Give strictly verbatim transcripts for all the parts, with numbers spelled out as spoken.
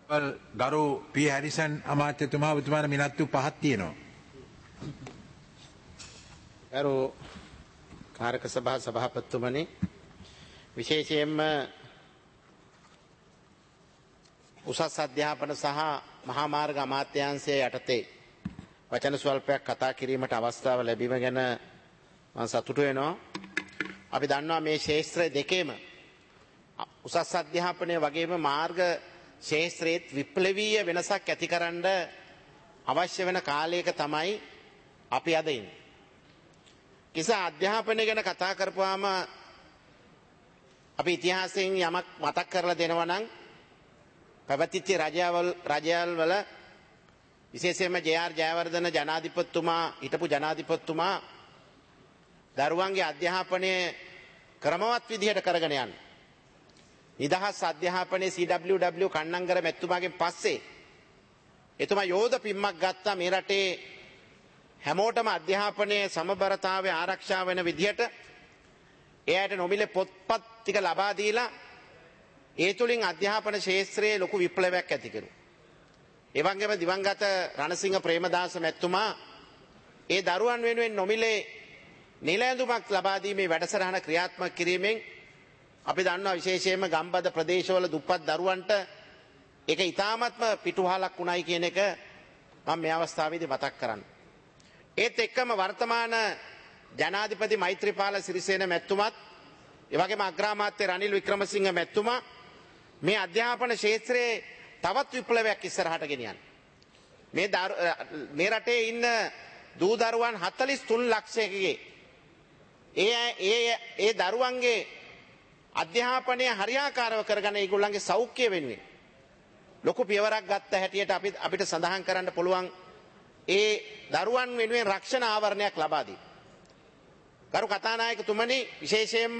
ගරු P Harrison අමාත්‍යතුමා ඔබතුමාට මිනිත්තු පහක් තියෙනවා. ගරු කාරක සභා සභාපතිතුමනි, විශේෂයෙන්ම උසස් අධ්‍යාපන සහ මහා මාර්ග අමාත්‍යාංශය යටතේ වචන ස්වල්පයක් කතා කිරීමට අවස්ථාව ලැබීම ගැන මම සතුටු වෙනවා. අපි දන්නවා මේ ශාස්ත්‍ර දෙකේම උසස් අධ්‍යාපනය වගේම මාර්ග ශාස්ත්‍රයේත් විප්ලවීය වෙනසක් ඇතිකරන්න අවශ්‍ය වෙන කාලයක තමයි අපි අද ඉන්නේ. කිසා අධ්‍යාපනය ගැන කතා කරපුවාම අපි ඉතිහාසයෙන් යමක් මතක් කරලා දෙනවා නම් පැවතිච්ච රජවල් රජයල් වල විශේෂයෙන්ම ජේ.ආර්. ජයවර්ධන ජනාධිපතිතුමා හිටපු ජනාධිපතිතුමා දරුවන්ගේ අධ්‍යාපනය ක්‍රමවත් විදිහට කරගෙන යන්න. නිදහස් අධ්‍යාපනයේ සී ඩබ්ලිව් ඩබ්ලිව් කන්නංගර මැතිතුමාගෙන් පස්සේ එතුමා යෝධ පිම්මක් ගත්තා මේ රටේ හැමෝටම අධ්‍යාපනයේ සමබරතාවය ආරක්ෂා වෙන විදිහට. එයාට නොමිලේ පොත්පත් ටික ලබා දීලා ඒ තුලින් අධ්‍යාපන ශාස්ත්‍රයේ ලොකු විප්ලවයක් ඇති කෙරුවා. ඒ වගේම දිවංගත රණසිංහ ප්‍රේමදාස මැතිතුමා ඒ දරුවන් වෙනුවෙන් නොමිලේ නිල ඇඳුමක් ලබා දීමේ වැඩසටහන ක්‍රියාත්මක කිරීමෙන් අපි දන්නවා විශේෂයෙන්ම ගම්බද ප්‍රදේශවල දුප්පත් දරුවන්ට ඒක ඉතාමත්ම පිටුහලක් වුණයි කියන එක මම මේ අවස්ථාවේදී මතක් කරන්න. ඒත් එක්කම වර්තමාන ජනාධිපති මෛත්‍රීපාල සිරිසේන මැතිතුමත් ඒ වගේම අග්‍රාමාත්‍ය රනිල් වික්‍රමසිංහ මැතිතුමා මේ අධ්‍යාපන ක්ෂේත්‍රයේ තවත් විප්ලවයක් ඉස්සරහට ගෙනියන්න. මේ මේ රටේ ඉන්න දූ දරුවන් හතළිස් තුන් ලක්ෂයකගේ ඒ ඒ ඒ දරුවන්ගේ අධ්‍යාපනය හරියාකාරව කරගන්න ඒගොල්ලන්ගේ සෞඛ්‍ය වෙන්නේ ලොකු පියවරක් ගත්ත හැටියට අපි අපිට සඳහන් කරන්න පුළුවන්. ඒ දරුවන් වෙනුවෙන් රක්ෂණ ආවරණයක් ලබා දී. කරු කතානායකතුමනි, විශේෂයෙන්ම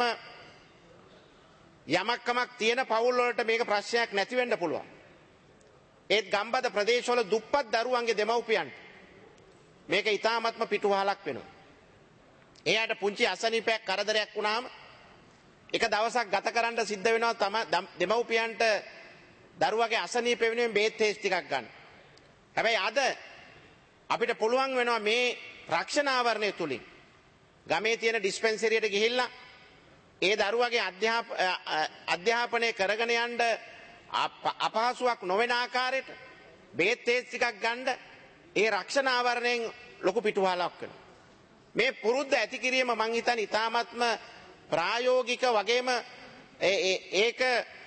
යමක් කමක් තියෙන පවුල් වලට මේක ප්‍රශ්නයක් නැති වෙන්න පුළුවන්. ඒත් ගම්බද ප්‍රදේශවල දුප්පත් දරුවන්ගේ දෙමව්පියන්ට මේක ඉතාමත්ම පිටුවහලක් වෙනවා. එයාට පුංචි අසනීපයක් කරදරයක් වුණාම එක දවසක් ගත කරන්න සිද්ධ වෙනවා තම දෙමව්පියන්ට දරුවගේ අසනීප වෙනුවෙන් බේත් තේස් ටිකක් ගන්න. හැබැයි අද අපිට පුළුවන් වෙනවා මේ රක්ෂණ ආවරණය තුලින් ගමේ තියෙන ඩිස්පෙන්සරියට ගිහිල්ලා ඒ දරුවගේ අධ්‍යාපනය කරගෙන යන්න අපහසුයක් නොවන ආකාරයට බේත් තේස් ටිකක් ගන්න ඒ රක්ෂණ ආවරණයෙන් ලොකු පිටුවහලක් වෙනවා. මේ පුරුද්ද ඇති කිරීම මං හිතන්නේ ඉතාමත්ම ප්‍රායෝගික වගේම ඒක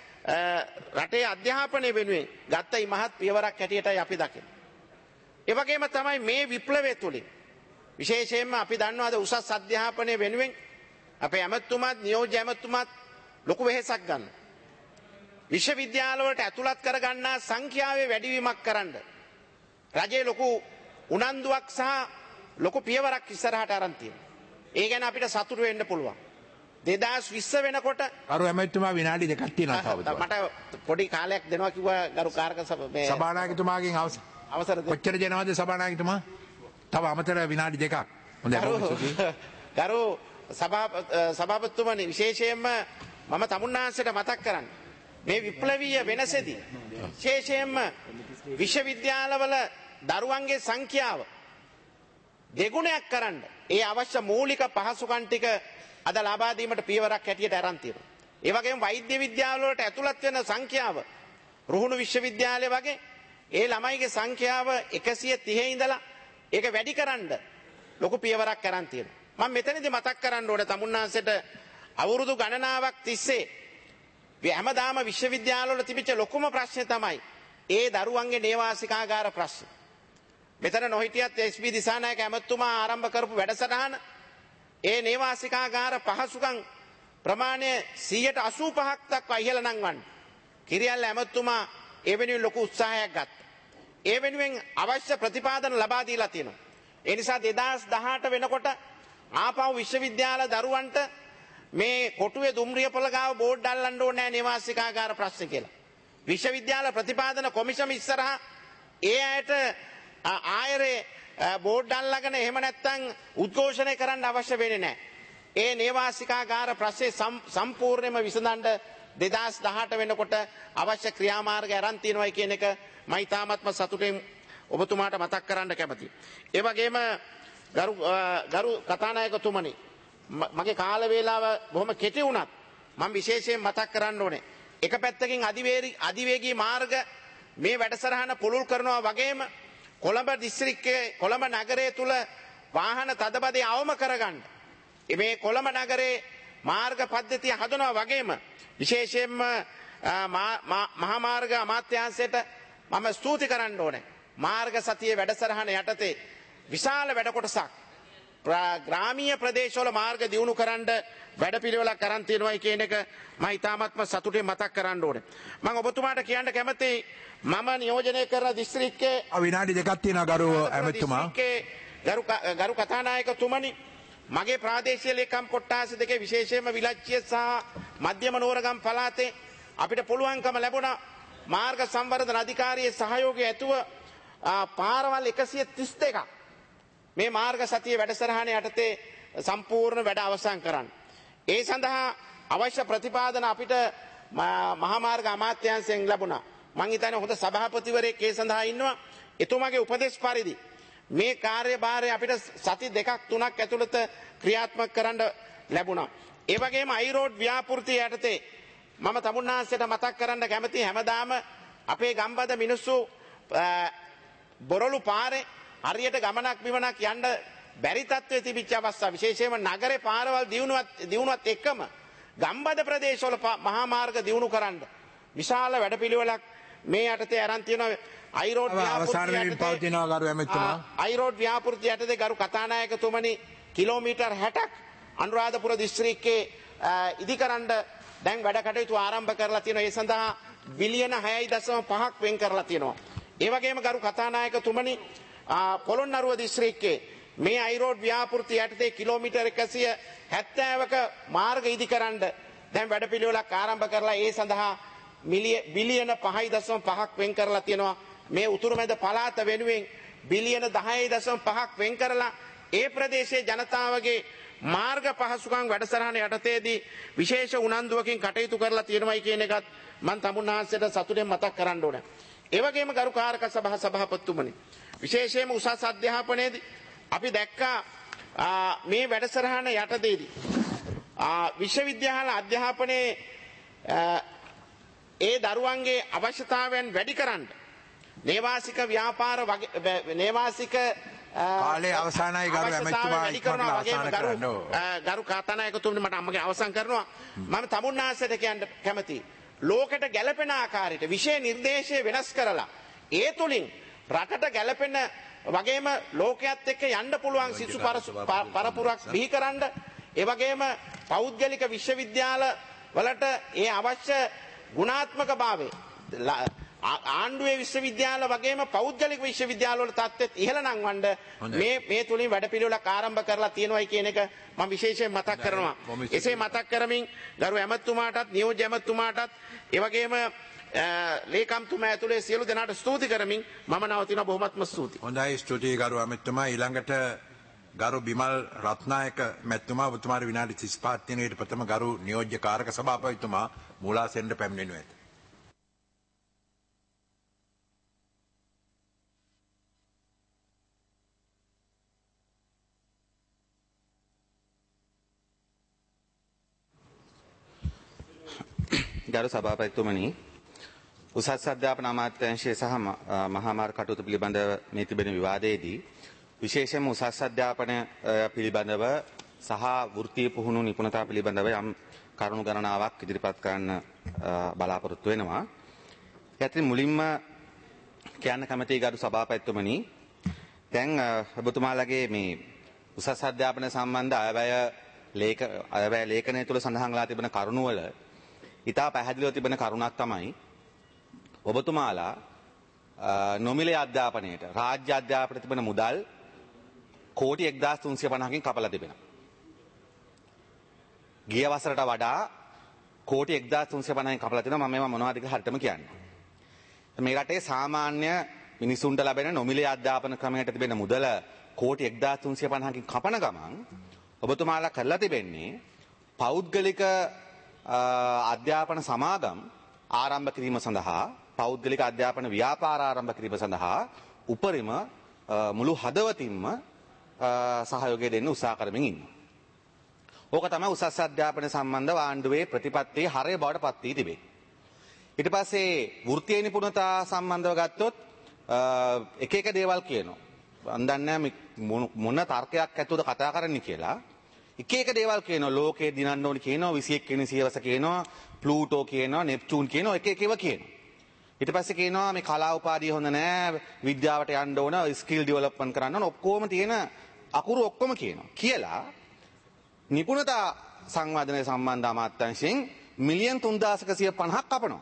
රටේ අධ්‍යාපනය වෙනුවෙන් ගත්ත ඉමහත් පියවරක් හැටියටයි අපි දකින්නේ. ඒ වගේම තමයි මේ විප්ලවය තුලින් විශේෂයෙන්ම අපි දන්නවාද උසස් අධ්‍යාපනය වෙනුවෙන් අපේ ඇමතුමාත් නියෝජ්‍ය ඇමතුමාත් ලොකු වෙහෙසක් ගන්නවා. විශ්වවිද්‍යාල වලට ඇතුළත් කර ගන්නා සංඛ්‍යාවේ වැඩිවීමක් කරන්න රජයේ ලොකු උනන්දුවක් සහ ලොකු පියවරක් ඉස්සරහට අරන් තියෙනවා. ඒ ගැන අපිට සතුටු වෙන්න පුළුවන්. දෙදාස් විස්ස වෙනකොට ගරු ඇමතුමා විනාඩි දෙකක් තියෙනවා. මට පොඩි කාලයක් දෙනවා කිව්වා ගරු කාරක සභානායකතුමාගෙන් අවසර අවසර කොච්චර දෙනවද සභානායකතුමා? තව අමතර විනාඩි දෙකක්. හොඳයි. ගරු සභාපතිතුමනි, විශේෂයෙන්ම මම තමුන්නාන්සේට මතක් කරන්න මේ විප්ලවීය වෙනසෙදී විශේෂයෙන්ම විශ්වවිද්‍යාලවල දරුවන්ගේ සංඛ්‍යාව දෙගුණයක් කරන්න ඒ අවශ්‍ය මූලික පහසුකම් ටික අද ලබා දීමට පියවරක් හැටියට අරන් තියෙනවා. ඒ වගේම වෛද්‍ය විද්‍යාල වලට ඇතුළත් වෙන සංඛ්‍යාව රුහුණු විශ්වවිද්‍යාලය වගේ ඒ ළමයිගේ සංඛ්‍යාව එකසිය තිහ ඉඳලා ඒක වැඩි කරන්න ලොකු පියවරක් අරන් තියෙනවා. මම මෙතනදී මතක් කරන්න ඕනේ තමුන්නාන්සේට අවුරුදු ගණනාවක් තිස්සේ හැමදාම විශ්වවිද්‍යාලවල තිබිච්ච ලොකුම ප්‍රශ්නේ තමයි ඒ දරුවන්ගේ නේවාසිකාගාර ප්‍රශ්න. මෙතන නොහිටියත් එස් පී දිසානායක ඇමතුමා ආරම්භ කරපු වැඩසටහන ඒ නේවාසිකාගාර පහසුකම් ප්‍රමාණය සියයට අසූපහක් දක්වා ඉහළ නංවන්න කිරියල්ල ඇමතුමා ඒ වෙනුවෙන් ලොකු උත්සාහයක් ගත්තා. ඒ වෙනුවෙන් අවශ්‍ය ප්‍රතිපාදන ලබා දීලා තියෙනවා. ඒ නිසා දෙදාස් දහඅට වෙනකොට ආපහු විශ්වවිද්‍යාල දරුවන්ට මේ කොටුවේ දුම්රියපොළ ගාව බෝඩ් අල්ලන්න ඕනේ නැහැ නේවාසිකාගාර ප්‍රශ්න කියලා. විශ්වවිද්‍යාල ප්‍රතිපාදන කොමිෂම ඉස්සරහා ඒ අයට ආයරේ බෝඩ් අල්ලගෙන එහෙම නැත්නම් උද්ඝෝෂණය කරන්න අවශ්‍ය වෙන්නේ නැහැ. ඒ නේවාසිකාගාර ප්‍රශ්නේ සම්පූර්ණයෙන්ම විසඳන්න දෙදාස් දහඅට වෙනකොට අවශ්‍ය ක්‍රියාමාර්ග අරන් තියෙනවා කියන එක මම ඉතාමත්ම සතුටින් ඔබතුමාට මතක් කරන්න කැමතියි. ඒ වගේම ගරු ගරු කතානායකතුමනි මගේ කාල වේලාව බොහොම කෙටි වුණත් මම විශේෂයෙන් මතක් කරන්න ඕනේ. එක පැත්තකින් අධිවේගී අධිවේගී මාර්ග මේ වැඩසටහන පුළුල් කරනවා වගේම කොළඹ දිස්ත්‍රික්කයේ කොළඹ නගරය තුල වාහන තදබදය අවම කරගන්න මේ කොළඹ නගරේ මාර්ග පද්ධතිය හදනවා වගේම විශේෂයෙන්ම මහා මාර්ග අමාත්‍යාංශයට මම ස්තුති කරන්න ඕනේ. මාර්ග සතියේ වැඩසටහන යටතේ විශාල වැඩ කොටසක් ග්‍රාමීය ප්‍රදේශවල මාර්ග දියුණු කරන්න වැඩපිළිවෙලක් කරන් තියෙනවායි කියන එක මම ඉතාමත්ම සතුටින් මතක් කරන්න ඕනේ. මම ඔබතුමාට කියන්න කැමතියි මම නියෝජනය කරන දිස්ත්‍රික්කයේ විනාඩි දෙකක් තියෙනවා ගරු ඇමතුමා. ගරු ගරු කතානායකතුමනි මගේ ප්‍රාදේශීය ලේකම් කොට්ටාස දෙකේ විශේෂයෙන්ම විලච්චිය සහ මධ්‍යම නෝරගම් පළාතේ අපිට පුළුවන්කම ලැබුණා මාර්ග සංවර්ධන අධිකාරියේ සහයෝගය ඇතුව පාරවල් එකසිය තිස් දෙකක් මේ මාර්ග සතිය වැඩසටහන යටතේ සම්පූර්ණ වැඩ අවසන් කරන්න. ඒ සඳහා අවශ්‍ය ප්‍රතිපාදන අපිට මහා මාර්ග අමාත්‍යාංශයෙන් ලැබුණා. මම හිතන්නේ හොඳ සභාපතිවරයෙක් ඒ සඳහා ඉන්නවා. එතුමාගේ උපදෙස් පරිදි මේ කාර්යභාරය අපිට සති දෙකක් තුනක් ඇතුළත ක්‍රියාත්මක කරන්න ලැබුණා. ඒ වගේම අයිරෝඩ් ව්‍යාපෘතිය යටතේ මම තමුන්නාන්සේට මතක් කරන්න කැමතියි හැමදාම අපේ ගම්බද මිනිස්සු බොරළු පාරේ හරියට ගමනක් බිමනක් යන්න බැරි තත්ත්වයේ තිබිච්ච අවස්ථා විශේෂයෙන්ම නගරේ පාරවල් දියුණුවත් දියුණුවත් එක්කම ගම්බද ප්‍රදේශවල මහා මාර්ග දියුණු කරන්න විශාල වැඩපිළිවෙලක් මේ යටතේ අරන් තියෙනවා. අයිරෝඩ් අයිරෝඩ් ව්‍යාපෘතිය යටතේ ගරු කතානායකතුමනි කිලෝමීටර් හැටක් අනුරාධපුර දිස්ත්‍රික්කයේ ඉදිකරන්න දැන් වැඩ කටයුතු ආරම්භ කරලා තියෙනවා. ඒ සඳහා බිලියන හයයි දශම පහක් වෙන් කරලා තියෙනවා. ඒ වගේම ගරු කතානායකතුමනි පොළොන්නරුව දිස්ත්‍රික්කයේ මේ අයිරෝඩ් ව්‍යාපෘතිය යටතේ කිලෝමීටර් එකසිය හැත්තෑවක මාර්ග ඉදිකරන්න දැන් වැඩපිළිවෙලක් ආරම්භ කරලා ඒ සඳහා බිලියන පහයි දශම පහක් වෙන් කරලා තියෙනවා. මේ උතුරුමැද පළාත වෙනුවෙන් බිලියන දහයයි දශම පහක් වෙන් කරලා ඒ ප්‍රදේශයේ ජනතාවගේ මාර්ග පහසුකම් වැඩසටහන යටතේදී විශේෂ උනන්දුවකින් කටයුතු කරලා තියෙනවායි කියන එකත් මම තමුන්නාන්සේට සතුටෙන් මතක් කරන්න ඕනේ. ඒ වගේම ගරු කාරක සභා සභාපතිතුමනි විශේෂයෙන්ම උසස් අධ්‍යාපනයේදී අපි දැක්කා මේ වැඩසටහන යටතේදී විශ්වවිද්‍යාල අධ්‍යාපනයේ ඒ දරුවන්ගේ අවශ්‍යතාවයන් වැඩි කරන්න නේවාසික ව්‍යාපාර නේවාසික කාලේ අවසానයි ගරු ඇමතුමා ඉක්මනට අවසන් කරන්න ගරු කතානායකතුමනි මට අම්මගේ අවසන් කරනවා. මම තමුන්නාන්සේට කියන්න කැමතියි ලෝකෙට ගැළපෙන ආකාරයට විෂය නිර්දේශය වෙනස් කරලා ඒ තුලින් රටට ගැළපෙන වගේම ලෝකයේත් එක්ක යන්න පුළුවන් සිසු පරපුරක් බිහි කරන්න ඒ වගේම පෞද්ගලික විශ්වවිද්‍යාල වලට ඒ අවශ්‍ය ගුණාත්මක භාවය ආණ්ඩුවේ විශ්වවිද්‍යාල වගේම පෞද්ගලික විශ්වවිද්‍යාල වල තත්ත්වෙත් ඉහළ නංවන්න මේ මේ තුලින් වැඩපිළිවෙලක් ආරම්භ කරලා තියෙනවායි කියන එක මම විශේෂයෙන් මතක් කරනවා. එසේ මතක් කරමින් ගරු ඇමතුමාටත් නියෝජ්‍ය ඇමතුමාටත් ඒ වගේම ලේකම්තුමා ඇතුලේ සියලු දෙනාට ස්තුති කරමින් මම නවතිනවා. බොහොමත්ම ස්තුතියි. හොඳයි ස්තුතියි ගරු ඇමතුමා. ඊළඟට ගරු බිමල් රත්නායක මැතිතුමා ඔබතුමාට විනාඩි තිස් පහක් තියෙන ඊට ප්‍රථම ගරු නියෝජ්‍ය කාරක සභාපතිතුමා මූලාසනෙට පැමිණෙනු ඇත. ගරු සභාපතිතුමනි උසස් අධ්‍යාපන අමාත්‍යාංශය සහ මහා මාර්ග කටයුතු පිළිබඳව මේ තිබෙන විවාදයේදී විශේෂයෙන්ම උසස් අධ්‍යාපනය පිළිබඳව සහ වෘත්තීය පුහුණු නිපුණතා පිළිබඳව යම් කරුණු ගණනාවක් ඉදිරිපත් කරන්න බලාපොරොත්තු වෙනවා. යතින් මුලින්ම කියන්න කැමතියි ගරු සභාපතිතුමනි දැන් ඔබතුමාලගේ මේ උසස් අධ්‍යාපන සම්බන්ධ අයවැය ලේඛ අයවැය ලේඛනය තුළ සඳහන් වෙලා තිබෙන කරුණු වල ඉතා පැහැදිලිව තිබෙන කරුණක් තමයි ඔබතුමාලා නොමිලේ අධ්‍යාපනයට රාජ්‍ය අධ්‍යාපනයට තිබෙන මුදල් කෝටි එක්දාස් තුන්සිය පනහකින් කපලා තිබෙනවා. ගිය වසරට වඩා කෝටි එක්දාස් තුන්සිය පනහකින් කපලා තිබෙනවා. මම මේවා මොනවද කියලා හරියටම කියන්නේ. මේ රටේ සාමාන්‍ය මිනිසුන්ට ලැබෙන නොමිලේ අධ්‍යාපන ක්‍රමයට තිබෙන මුදල කෝටි එක්දාස් තුන්සිය පනහකින් කපන ගමන් ඔබතුමාලා කරලා තිබෙන්නේ පෞද්ගලික අධ්‍යාපන සමාගම් ආරම්භ කිරීම සඳහා පෞද්ගලික අධ්‍යාපන ව්‍යාපාර ආරම්භ කිරීම සඳහා උපරිම මුළු හදවතින්ම සහයෝගය දෙන්න උත්සාහ කරමින් ඉන්නවා. ඕක තමයි උසස් අධ්‍යාපන සම්බන්ධව ආණ්ඩුවේ ප්‍රතිපත්තියේ හරය බවට පත් වී තිබේ. ඊට පස්සේ වෘත්තීය නිපුණතා සම්බන්ධව ගත්තොත් එක එක දේවල් කියනවා. මම දන්නේ මොන තර්කයක් ඇතුවද කතා කරන්නේ කියලා. එක එක දේවල් කියනවා. ලෝකේ දිනන්න ඕනි කියනවා, විසි එක් වෙනි සියවස කියනවා, ප්ලූටෝ කියනවා, නෙප්චූන් කියනවා, එක එක ඒවා කියනවා. ඊට පස්සේ කියනවා මේ කලා උපාධිය හොඳ නෑ, විද්‍යාවට යන්න ඕන, ස්කිල් ඩෙවලොප්මන්ට් කරන්න ඕන, ඔක්කොම තියෙන අකුරු ඔක්කොම කියනවා. කියලා නිපුණතා සංවර්ධනය සම්බන්ධ අමාත්‍යාංශයෙන් මිලියන් තුන්දාසක සිය පනහක් කපනවා.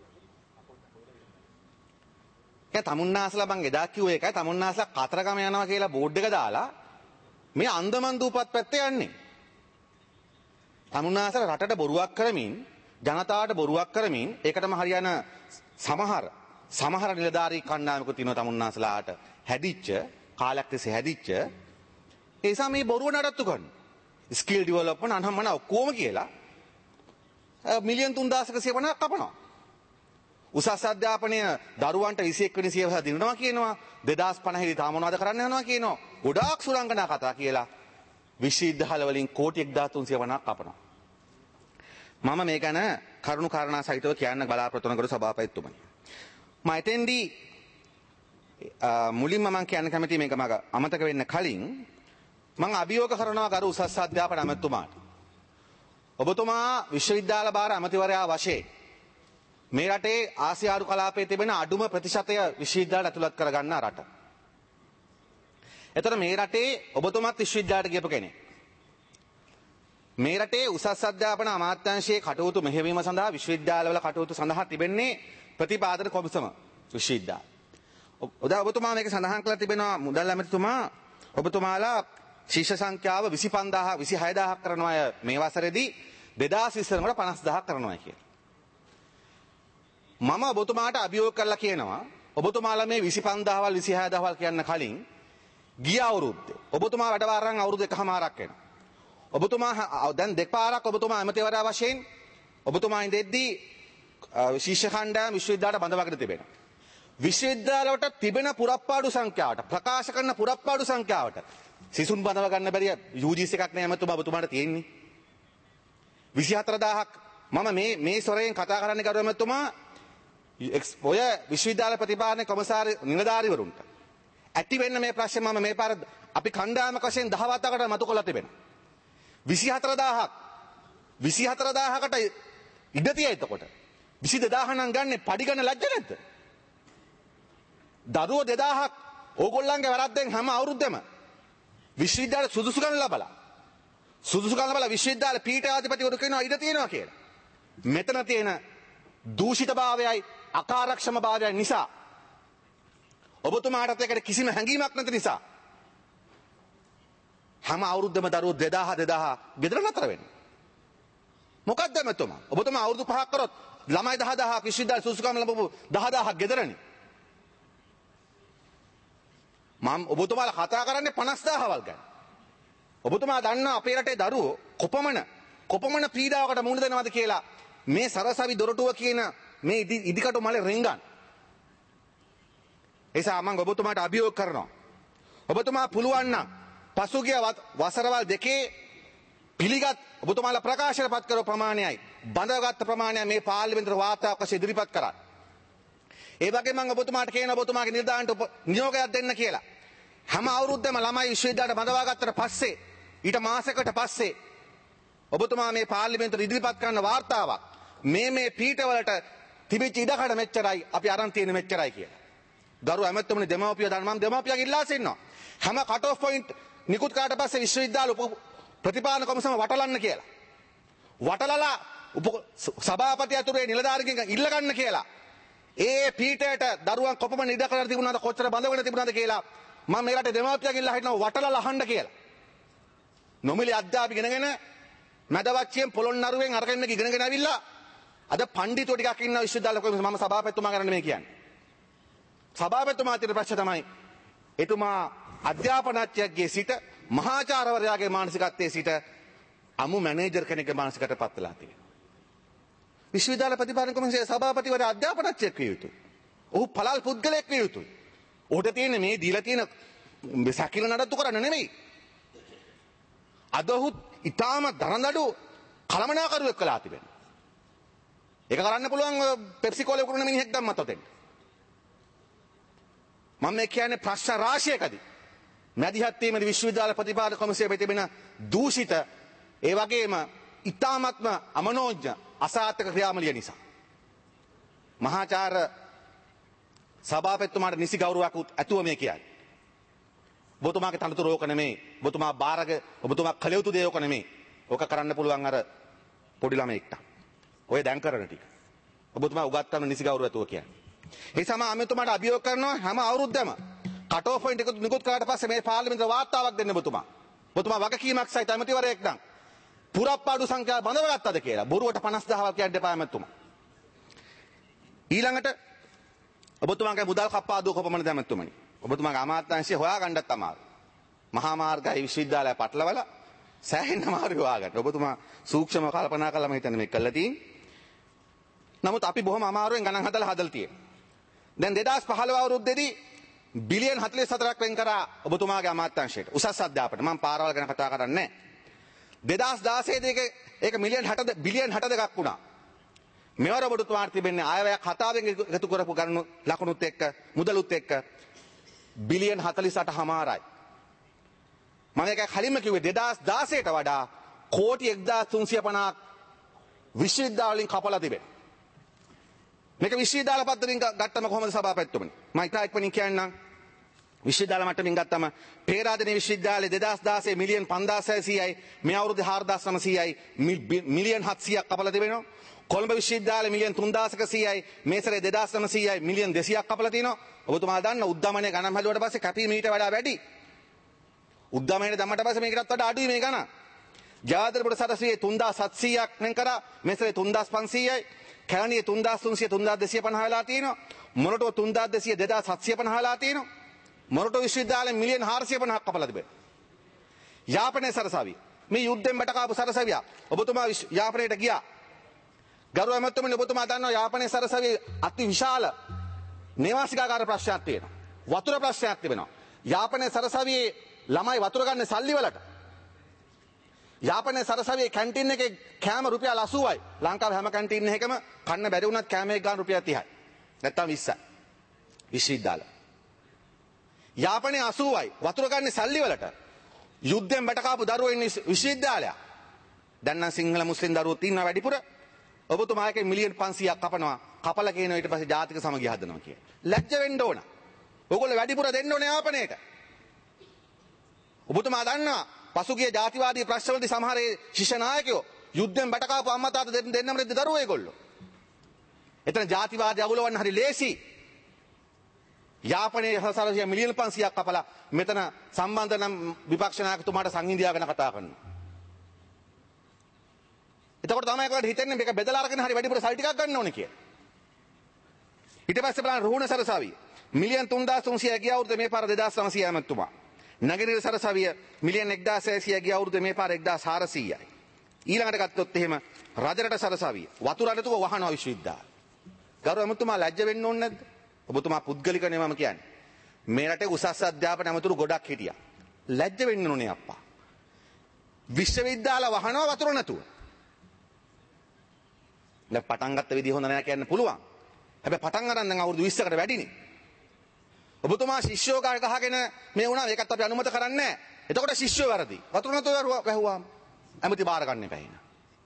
ඒ තමුන්නාසලා බං එදා කිව්ව එකයි තමුන්නාසලා කතරගම යනවා කියලා බෝඩ් එක දාලා මේ අන්දමන් දූපත් පැත්තේ යන්නේ. තමුන්නාසලා රටට බොරුවක් කරමින් ජනතාවට බොරුවක් කරමින් ඒකටම හරියන සමහර සමහර නිලධාරී කණ්ඩායමකුත් තියෙනවා තමුන්නාසලාට හැදිච්ච කාලයක් තිස්සේ හැදිච්ච ඒ නිසා මේ බොරුව නඩත්තු කරනවා. ස්කිල් ඩෙවලොප්මන්ට් අනම්මන ඔක්කොම කියලා මිලියන් තුන්දාසක සිය පනහක් කපනවා. උසස් අධ්‍යාපනය දරුවන්ට විසි එක් වෙනි සියවස දිනනවා කියනවා. දෙදාස් පනහ දී තාම මොනවද කරන්න යනවා කියනවා. ගොඩාක් සුරංගනා කතා කියලා විශ්වවිද්‍යාල වලින් කෝටි එක්දාස් තුන්සිය පනහක් කපනවා. මම මේ ගැන කරුණු කාරණා සහිතව කියන්න බලාපොරොත්තු වන ගරු සභාපතිතුමනි. මම එතෙන්දී මුලින්ම මම කියන්න කැමති මේක මම අමතක වෙන්න කලින් මම අභියෝග කරනවා ගරු උසස් අධ්‍යාපන ඇමතුමාට. ඔබතුමා විශ්වවිද්‍යාල භාර ඇමතිවරයා වශයෙන් මේ රටේ ආසියානු කලාපයේ තිබෙන අඩුම ප්‍රතිශතය විශ්වවිද්‍යාලයට ඇතුළත් කරගන්න රට. එතකොට මේ රටේ ඔබතුමාත් විශ්වවිද්‍යාලයට ගියපු කෙනෙක්. මේ රටේ උසස් අධ්‍යාපන අමාත්‍යාංශයේ කටයුතු මෙහෙයවීම සඳහා විශ්වවිද්‍යාලවල කටයුතු සඳහා තිබෙන්නේ ප්‍රතිපාදන කොමිසම විශ්වවිද්‍යාල. ඔද ඔබතුමා මේක සඳහන් කරලා තිබෙනවා මුදල් ඇමතිතුමා ඔබතුමාලා ශිෂ්‍ය සංඛ්‍යාව විසි පන්දාහක් විසි හයදාහක් කරනවා මේ වසරේදී දෙදාස් විස්ස වෙනකොට පනස් දහයක් කරනවා කියලා. මම ඔබතුමාට අභියෝග කරලා කියනවා ඔබතුමාලා මේ විසි පන්දාහවල් විසි හයදාහවල් කියන්න කලින් ගිය අවුරුද්දේ ඔබතුමා වැඩ වාරන් අවුරුදු එකමාරක් වෙනවා. ඔබතුමා දැන් දෙපාරක් ඔබතුමා ඇමතිවරයා වශයෙන් ඔබතුමා ඉඳෙද්දී ශිෂ්‍ය කණ්ඩායම විශ්වවිද්‍යාලයට බඳවාගෙන තිබෙනවා. විශ්වවිද්‍යාලවලට තිබෙන පුරප්පාඩු සංඛ්‍යාවට ප්‍රකාශ කරන පුරප්පාඩු සංඛ්‍යාවට සිසුන් බඳව ගන්න බැරි යූ ජී සී එකක් නෑ ඇමතුමා ඔබතුමාට තියෙන්නේ. විසි හතර දාහක් මම මේ මේ සොරෙන් කතා කරන්න ගරු ඇමතුමා ඔය විශ්වවිද්‍යාල ප්‍රතිපාදන කොමසාරි නිලධාරීවරුන්ට ඇති වෙන්න මේ ප්‍රශ්නේ මම මේ පාර අපි කණ්ඩායමක වශයෙන් දහවතකට මතු කරලා තිබෙනවා. විසි හතර දාහක් විසි හතර දාහකට ඉඩ තියෙයි එතකොට. විසි දෙදාහ නම් ගන්න පඩි ගන්න ලැජ්ජ නැද්ද? දරුවෝ දෙදාහක් ඕගොල්ලන්ගේ වැරද්දෙන් හැම අවුරුද්දෙම විශ්වවිද්‍යාල සුදුසුකම් ලබලා සුදුසුකම් ලබලා විශ්වවිද්‍යාල පීඨාධිපතිවරු කියනවා ඉඩ තියෙනවා කියලා. මෙතන තියෙන දූෂිතභාවයයි අකාර්යක්ෂමභාවයයි නිසා ඔබතුමාටත් ඒකට කිසිම හැඟීමක් නැති නිසා හැම අවුරුද්දම දරුවෝ දෙදාහ දෙදාහ ගෙදර නතර වෙනවා. මොකක්ද මෙතුමා? ඔබතුමා අවුරුදු පහක් කරොත් ළමයි දහදාහක් විශ්වවිද්‍යාල සුදුසුකම් ලැබපු දහදාහක් ගෙදරනේ. මම ඔබතුමාලා කතා කරන්නේ පනස් දාහවල් ගැන. ඔබතුමා දන්නා අපේ රටේ දරුවෝ කොපමණ කොපමණ පීඩාවකට මුහුණ දෙනවද කියලා මේ සරසවි දොරටුව කියන මේ ඉදිකටු මලේ රින්ගන්. එසා මම ඔබතුමාට අභියෝග කරනවා. ඔබතුමා පුළුවන් නම් පසුගිය වසරවල් දෙකේ පිළිගත් ඔබතුමාලා ප්‍රකාශනපත් කරපු ප්‍රමාණයයි බඳවගත් ප්‍රමාණය මේ පාර්ලිමේන්තුවට වාර්තාවක් වශයෙන් ඉදිරිපත් කරා. ඒ වගේම මම ඔබතුමාට කියන ඔබතුමාගේ නිලධාරීන්ට නියෝගයක් දෙන්න කියලා. හැම අවුරුද්දම ළමයි විශ්වවිද්‍යාලයට බඳවා ගත්තට පස්සේ ඊට මාසයකට පස්සේ ඔබතුමා මේ පාර්ලිමේන්තුවට ඉදිරිපත් කරන වාර්තාවක් මේ මේ පීඨවලට තිබිච්ච ඉඩකඩ මෙච්චරයි අපි අරන් තියෙන මෙච්චරයි කියලා. ගරු ඇමතුමනි දෙමාපිය දන්න මම දෙමාපියන් ඉල්ලා සිටිනවා. හැම කට් ඔෆ් පොයින්ට් නිකුත් කරාට පස්සේ විශ්වවිද්‍යාල ප්‍රතිපාදන කොමිසම වටලන්න කියලා. වටලලා සභාපති ඇතුලේ නිලධාරීන්ගෙන් ඉල්ල ගන්න කියලා. ඒ පීඨයට දරුවන් කොපමණ ඉඩකඩ තිබුණාද කොච්චර බඳවගෙන තිබුණාද කියලා මම මේ රටේ දෙමාපියන් ඉල්ලා හිටනවා වටලලා අහන්න කියලා. නොමිලේ අධ්‍යාපන ඉගෙනගෙන මැදවච්චියෙන් පොළොන්නරුවෙන් අරගෙන ඉගෙනගෙන ඇවිල්ලා අද පඬිතුෝ ටිකක් ඉන්න විශ්වවිද්‍යාල කොමිසම මම සභාපතිතුමා කරන්නේ මේ කියන්නේ. සභාපතිතුමා තියෙන ප්‍රශ්න තමයි එතුමා අධ්‍යාපනඥයෙක්ගේ සිට මහාචාර්යවරයාගේ මානසිකත්වයේ සිට අමු මැනේජර් කෙනෙක්ගේ මානසිකත්වයට පත් වෙලා තියෙනවා. විශ්වවිද්‍යාල ප්‍රතිපාදන කොමිසමේ සභාපතිවරයා අධ්‍යාපනඥයෙක් විය යුතුයි. ඔහු පළල් පුද්ගලයෙක් විය යුතුයි. ඔහුට තියෙන මේ දීලා තියෙන සැකිල නඩත්තු කරන්න නෙමෙයි. අද ඔහු ඊටාම දරදඬු කළමනාකරුවෙක් කළා තිබෙනවා. ඒක කරන්න පුළුවන් පෙප්සි කෝලේ උකුරුන මිනිහෙක් දැම්මත් ඔතෙන්. මම මේ කියන්නේ ප්‍රශ්න රාශියකදී මැදිහත් වීමේදී විශ්වවිද්‍යාල ප්‍රතිපාදක කොමිසමේ තිබෙන දූෂිත ඒ වගේම ඊ타මත්ම අමනෝඥ අසාර්ථක ක්‍රියාවලිය නිසා මහාචාර්ය සභාපතිතුමාට නිසි ගෞරවයක් ඇතුව මේ කියන්නේ. ඔබතුමාගේ තනතුර ඕක නෙමෙයි. ඔබතුමා බාරක ඔබතුමා කළ යුතු දේ ඕක නෙමෙයි. ඕක කරන්න පුළුවන් අර පොඩි ළමෙක්ට. ඔය දැන් කරන ටික. ඔබතුමා උගත්කම නිසි ගෞරවය ඇතුව කියන්නේ. ඒ සම අමතුමාට අභියෝග කරනවා හැම අවුරුද්දම කට් ඔෆ් පොයින්ට් එක නිකුත් කරාට පස්සේ මේ පාර්ලිමේන්තුව වාර්තාවක් දෙන්න ඔබතුමා. ඔබතුමා වගකීමක් සහිත ඇමතිවරයෙක් නම් පුරප්පාඩු සංඛ්‍යාව බඳව ගත්තද කියලා බොරුවට පනස් දහසක් කියන්න එපා ඇමතුමා. ඊළඟට ඔබතුමාගේ මුදල් කප්පාදුව කොපමණද ඇමතුමනි? ඔබතුමාගේ අමාත්‍යාංශය හොයාගන්නත් අමාරුයි. මහා මාර්ගයි විශ්වවිද්‍යාලය පටලවලා සෑහෙන්න අමාරුයි හොයාගන්න. ඔබතුමා සූක්ෂමව කල්පනා කළා මම හිතන්නේ මේක කළා තියෙන්නේ. නමුත් අපි බොහොම අමාරුවෙන් ගණන් හදලා හදලා තියෙනවා. දැන් දෙදාස් පහළොව අවුරුද්දේදී බිලියන් හතළිස් හතරක් වෙන් කරා ඔබතුමාගේ අමාත්‍යාංශයට උසස් අධ්‍යාපනයට. මම පාරවල් ගැන කතා කරන්නේ නැහැ. දෙදාස් දාසය දී ඒක මිලියන් හැට බිලියන් හැට දෙකක් වුණා. මෙවර ඔබතුමාට තිබෙන්නේ ආයවැයක් හතාවෙන් එකතු කරපු ගණන් ලකුණුත් එක්ක මුදලුත් එක්ක බිලියන් හතළිස් අට හමාරයි. මම ඒක කලින්ම කිව්වේ දෙදාස් දාසයට වඩා කෝටි එක්දාස් තුන්සිය පනහක් විශ්වවිද්‍යාල වලින් කපලා තිබෙනවා. මේක විශ්වවිද්‍යාල පද්ධතියෙන් ගත්තම කොහොමද සභාපතිතුමනි? මම ඉතා ඉක්මනින් කියන්නම්. විශ්වවිද්‍යාල මට්ටමින් ගත්තම පේරාදෙණිය විශ්වවිද්‍යාලයේ දෙදාස් දාසය මිලියන් පන්දාස් හයසීයයි මේ අවුරුද්දේ හාරදාස් නවසීයයි මිලියන් හත්සීයක් කපලා තිබෙනවා. කොළඹ විශ්වවිද්‍යාලයේ මිලියන් තුන්දාස් එකසීයයි මේ සැරේ දෙදාස් නවසීයයි මිලියන් දෙසීයක් කපලා තිනවා. ඔබතුමා දන්න උද්දමනය ගණන් හැදුවට පස්සේ කැපීම ඊට වඩා වැඩි. උද්දමනය දැම්මට පස්සේ මේකටත් වඩා අඩුයි මේ ගණන්. ජාතිපුර සරසවියේ තුන්දාස් හත්සීයක් වෙන් කරා මේ සැරේ තුන්දාස් පන්සීයයි. කැලණියේ තුන්දාස් තුන්සිය තුන්දාස් දෙසිය පනහ වෙලා තියෙනවා. මොරටුව තුන්දාස් දෙසිය දෙදාස් හත්සිය පනහ වෙලා තියෙනවා. මොරටුව විශ්වවිද්‍යාලයෙන් මිලියන් හාරසිය පනහක් කපලා තිබෙනවා. යාපනයේ සරසවිය මේ යුද්ධෙන් බට කාපු සරසවිය ඔබතුමා යාපනයට ගියා. ගරු ඇමතුමනි ඔබතුමා දන්නවා යාපනයේ සරසවියේ අති විශාල නේවාසිකාගාර ප්‍රශ්නයක් තියෙනවා. වතුර ප්‍රශ්නයක් තිබෙනවා. යාපනයේ සරසවියේ ළමයි වතුර ගන්න සල්ලි වලට. යාපනයේ සරසවියේ කැන්ටින් එකේ කෑම රුපියල් අසූවයි. ලංකාවේ හැම කැන්ටින් එකකම කන්න බැරි වුණත් කෑම එක ගන්න රුපියල් තිහයි. නැත්තම් විස්සයි. විශ්වවිද්‍යාල. යාපනයේ අසූවයි වතුර ගන්න සල්ලි වලට. යුද්ධෙන් බට කාපු දරුවෝ ඉන්නේ විශ්වවිද්‍යාලයක්. දැන් නම් සිංහල මුස්ලිම් දරුවෝ ඉන්නවා වැඩිපුර. ඔබතුමාගේ මිලියන් පන්සීයක් කපනවා. කපලා කියනවා ඊට පස්සේ ජාතික සමගිය හදනවා කියලා. ලැජ්ජ වෙන්න ඕන. ඕගොල්ලෝ වැඩිපුර දෙන්න ඕනේ යාපනයට. ඔබතුමා දන්නවා පසුගිය ජාතිවාදී ප්‍රශ්නවලදී සමහර ශිෂ්‍ය නායකයෝ යුද්ධෙන් බට කාපු අම්මා තාත්තා දෙන්න දෙන්නම රෙද්ද දරුවෝ ඒගොල්ලෝ. එතන ජාතිවාදී අගුලවන්න හරි ලේසි. යාපනයේ සරසවිය මිලියන් පන්සීයක් කපලා මෙතන සම්බන්ධ නම් විපක්ෂ නායකතුමාට සංහිඳියා ගැන කතා කරනවා. එතකොට තමයි ඒකට හිතෙන්නේ මේක බෙදලා අරගෙන හරි වැඩිපුර සල්ලි ටිකක් ගන්න ඕනේ කියලා. ඊට පස්සේ බලන්න රුහුණ සරසවිය මිලියන් තුන්දාස් තුන්සිය ගිය අවුරුද්දේ මේ පාර දෙදාස් නවසීය ඇමතුමා. නගරීය සරසවිය මිලියන් එක්දාස් හයසීය ගිය අවුරුද්දේ මේ පාර එක්දාස් හාරසීයයි. ඊළඟට ගත්තොත් එහෙම රජරට සරසවිය වතුර අඩතුව වහනවා විශ්වවිද්‍යාල. ගරු ඇමතුමා ලැජ්ජ වෙන්න ඕනේ නැද්ද? ඔබතුමා පුද්ගලික නේ මම කියන්නේ. මේ රටේ උසස් අධ්‍යාපන ඇමතුරු ගොඩක් හිටියා. ලැජ්ජ වෙන්න ඕනේ අප්පා. විශ්වවිද්‍යාල වහනවා වතුර නැතුව. දැන් පටන් ගත්ත විදිහ හොඳ නැහැ කියන්න පුළුවන්. හැබැයි පටන් ගන්න දැන් අවුරුදු විස්සකට වැඩිනේ. ඔබතුමා ශිෂ්‍යෝ ගහගෙන මේ වුණා ඒකත් අපි අනුමත කරන්නේ නැහැ. එතකොට ශිෂ්‍යෝ වැරදි. වතුර නැතුව වැහුවාම ඇමති බාර ගන්න එපා එහෙනම්.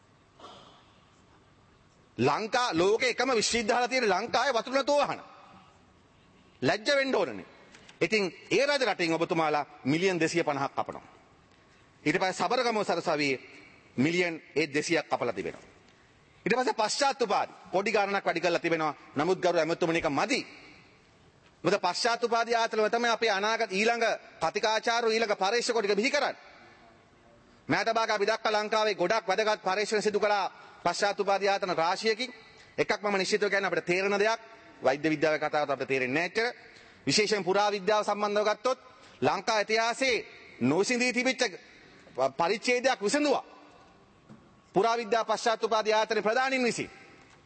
ලංකා ලෝකේ එකම විශ්වවිද්‍යාල තියෙන ලංකාවේ වතුර නැතුව වහන. ලැජ්ජ වෙන්න ඕනනේ. ඉතින් ඒ රජ රටින් ඔබතුමාලා මිලියන් දෙසිය පනහක් කපනවා. ඊට පස්සේ සබරගම සරසවියේ මිලියන් ඒ දෙසියක් කපලා තිබෙනවා. ඊට පස්සේ පශ්චාත් උපාධි පොඩි ගණනක් වැඩි කරලා තිබෙනවා. නමුත් ගරු ඇමතුමනි එක මදි. මොකද පශ්චාත් උපාධි ආයතනවල තමයි අපේ අනාගත ඊළඟ කතිකාචාර්ය ඊළඟ පරීක්ෂක ටික බිහි කරන්නේ. මෑත භාග අපි දක්වා ලංකාවේ ගොඩක් වැදගත් පරීක්ෂණ සිදු කළා පශ්චාත් උපාධි ආයතන රාශියකින්. එකක් මම නිශ්චිතව කියන්නේ අපිට තේරෙන දෙයක්. වෛද්‍ය විද්‍යාවේ කතාවට අපිට තේරෙන්නේ නැහැ ඇත්තට. විශේෂයෙන් පුරා විද්‍යාව සම්බන්ධව ගත්තොත් ලංකා ඉතිහාසයේ නොසිඳී තිබිච්ච පරිච්ඡේදයක් විසඳුවා. පුරා විද්‍යා පශ්චාත් උපාධි ආයතන ප්‍රධානීන් විසින්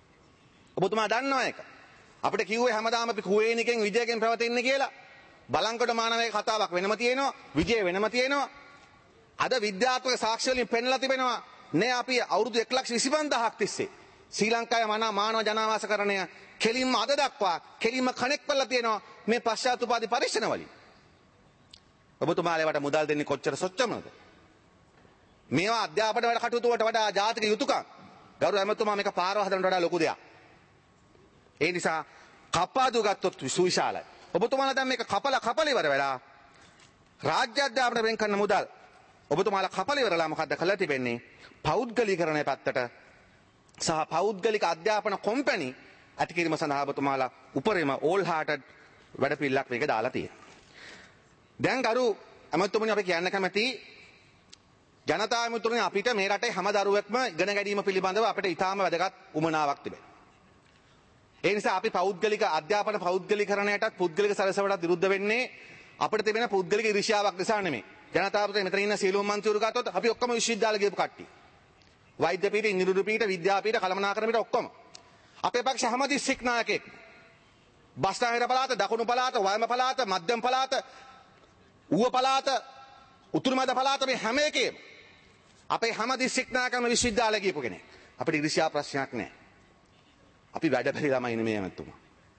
ඔබතුමා දන්නවා ඒක. අපිට කිව්වේ හැමදාම අපි කුවේනිකෙන් විජයගෙන් පැවතෙන්නේ කියලා. බලංගොඩ මානවයේ කතාවක් වෙනම තියෙනවා, විජය වෙනම තියෙනවා. අද විද්‍යාත්මක සාක්ෂි වලින් පෙන්ලා තිබෙනවා නේ අපි අවුරුදු එක ලක්ෂ විසි පන්දාහක් තිස්සේ ශ්‍රී ලංකාවේ මනා මානව ජනාවාසකරණය කෙලින්ම අද දක්වා කෙලින්ම කනෙක්ට් කරලා තියෙනවා මේ පශ්චාත් උපාධි පරීක්ෂණ වලින්. ඔබතුමාලේවට මුදල් දෙන්නේ කොච්චර සොච්චමද? මේවා අධ්‍යාපන වැඩ කටයුතු වලට වඩා ජාතික යුතුයකම්. ගෞරව ඇමතුමා මේක පාරව හදනට වඩා ලොකු දෙයක්. ඒ නිසා කපාදු ගත්තොත් සුවිශාලයි. ඔබතුමාලා දැන් මේක කපලා කපලා ඉවර වෙලා රාජ්‍ය අධ්‍යාපන වෙන් කරන මුදල් ඔබතුමාලා කපලා ඉවරලා මොකද්ද කළා තිබෙන්නේ? පෞද්ගලීකරණය පැත්තට සහ පෞද්ගලික අධ්‍යාපන කොම්පැනි ඇති කිරීම සඳහා ඔබතුමාලා උපරිම ඕල් හාටඩ් වැඩපිළිවෙලක් මේක දාලා තියෙනවා. දැන් ගරු ඇමතුමනි අපි කියන්න කැමති ජනතා ඇමතුමනි අපිට මේ රටේ හැම දරුවෙක්ම ඉගෙන ගැනීම පිළිබඳව අපිට ඉතාම වැදගත් උමනාවක් තිබෙනවා. ඒ නිසා අපි පෞද්ගලික අධ්‍යාපන පෞද්ගලීකරණයටත් පුද්ගලික සැලසුමටත් විරුද්ධ වෙන්නේ අපිට තිබෙන පුද්ගලික ඉරිෂාවක් නිසා නෙමෙයි. ජනතාවට මෙතන ඉන්න සියලුම මන්ත්‍රීවරු ගත්තොත් අපි ඔක්කොම විශ්වවිද්‍යාල ගියපු කට්ටිය. වෛද්‍ය පීඨ, ඉංජිනේරු පීඨ, විද්‍යාපීඨ, කළමනාකරණ පීඨ ඔක්කොම. අපේ පක්ෂ හැම දිස්ත්‍රික් නායකයෙක්. බස්නාහිර පළාත, දකුණු පළාත, වයඹ පළාත, මධ්‍යම පළාත, ඌව පළාත, උතුරු මැද පළාත මේ හැම එකේම අපේ හැම දිස්ත්‍රික් නායකම විශ්වවිද්‍යාල ගියපු කෙනෙක්. අපිට ඉරිෂා ප්‍රශ්නයක් නැහැ. අපි වැඩ බැරි ළමයි නෙමෙයි ඇමතුමා.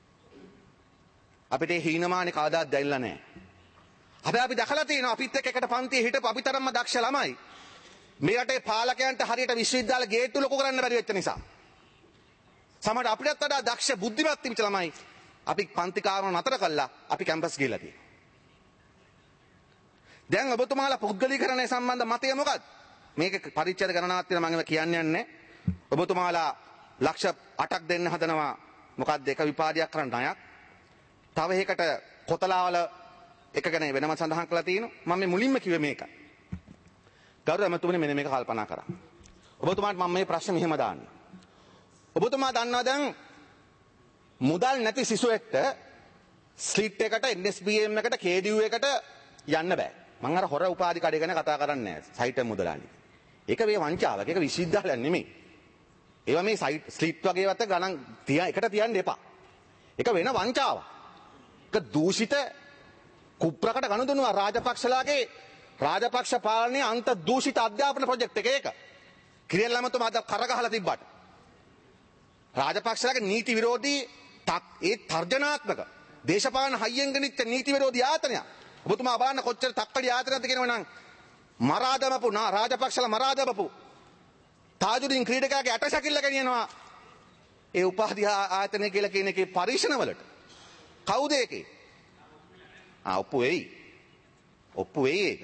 අපිට ඒ හීනමානේ කවදාවත් දැල්ලා නැහැ. හැබැයි අපි දැකලා තියෙනවා අපිත් එක්ක එකට පන්තියේ හිටපු අපිතරම්ම දක්ෂ ළමයි මේ රටේ පාලකයන්ට හරියට විශ්වවිද්‍යාල ගේට්ටු ලොකු කරන්න බැරි වෙච්ච නිසා. සමහර අපිටත් වඩා දක්ෂ බුද්ධිමත් තිබිච්ච ළමයි අපි පන්ති කාමර නතර කළා අපි කැම්පස් ගිහලා තියෙනවා. දැන් ඔබතුමාලා පුද්ගලීකරණය සම්බන්ධ මතය මොකක්ද? මේක පරිච්ඡේද ගණනාවක් තියෙනවා මම කියන්නේ නැහැ. ඔබතුමාලා ලක්ෂ අටක් දෙන්න හදනවා මොකක්ද එක විපාදයක් කරන්න ණයක්. තව එකකට කොතලාවල එක ගැන වෙනම සඳහන් කරලා තියෙනවා. මම මේ මුලින්ම කිව්වේ මේකයි. ගෞරව ඇමතුමනි මෙන්න මේක කල්පනා කරා. ඔබතුමාට මම මේ ප්‍රශ්න මෙහෙම දාන්න. ඔබතුමා දන්නවා දැන් මුදල් නැති සිසුවෙක්ට ස්ලිට් එකට එන් එස් බී එම් එකට කේ ඩී යූ එකට යන්න බෑ. මම අර හොර උපාධි කඩේ ගැන කතා කරන්නේ නැහැ. සයිට් මුදලානි. ඒක මේ වංචාවක්. ඒක විශ්වවිද්‍යාලයක් නෙමෙයි. ඒවා මේ සයිට් ස්ලිට් වගේ වට ගණන් තියා එකට තියන්න එපා. ඒක වෙන වංචාවක්. ඒක දූෂිත කුප්‍රකට ගනුදෙනුව රාජපක්ෂලාගේ රාජපක්ෂ පාලනයේ අන්ත දූෂිත අධ්‍යාපන ප්‍රොජෙක්ට් එක ඒක. කිරියල් ඇමතුමා අද කරගහලා තිබ්බට. රාජපක්ෂලාගේ නීති විරෝධී ඒ තර්ජනාත්මක දේශපාලන හයියෙන් ගෙනිච්ච නීති විරෝධී ආයතනයක්. ඔබතුමා බලන්න කොච්චර තක්කඩි ආයතනයක්ද කියනවනම් මරා දමපු නා රාජපක්ෂලා මරා දමපු තාජුදීන් ක්‍රීඩකයාගේ ඇටසැකිල්ල ගෙනියනවා ඒ උපාධි ආයතනය කියලා කියන එකේ පරීක්ෂණ වලට. කවුද ඒකේ? ආ ඔප්පු වෙයි. ඔප්පු වෙයි ඒක.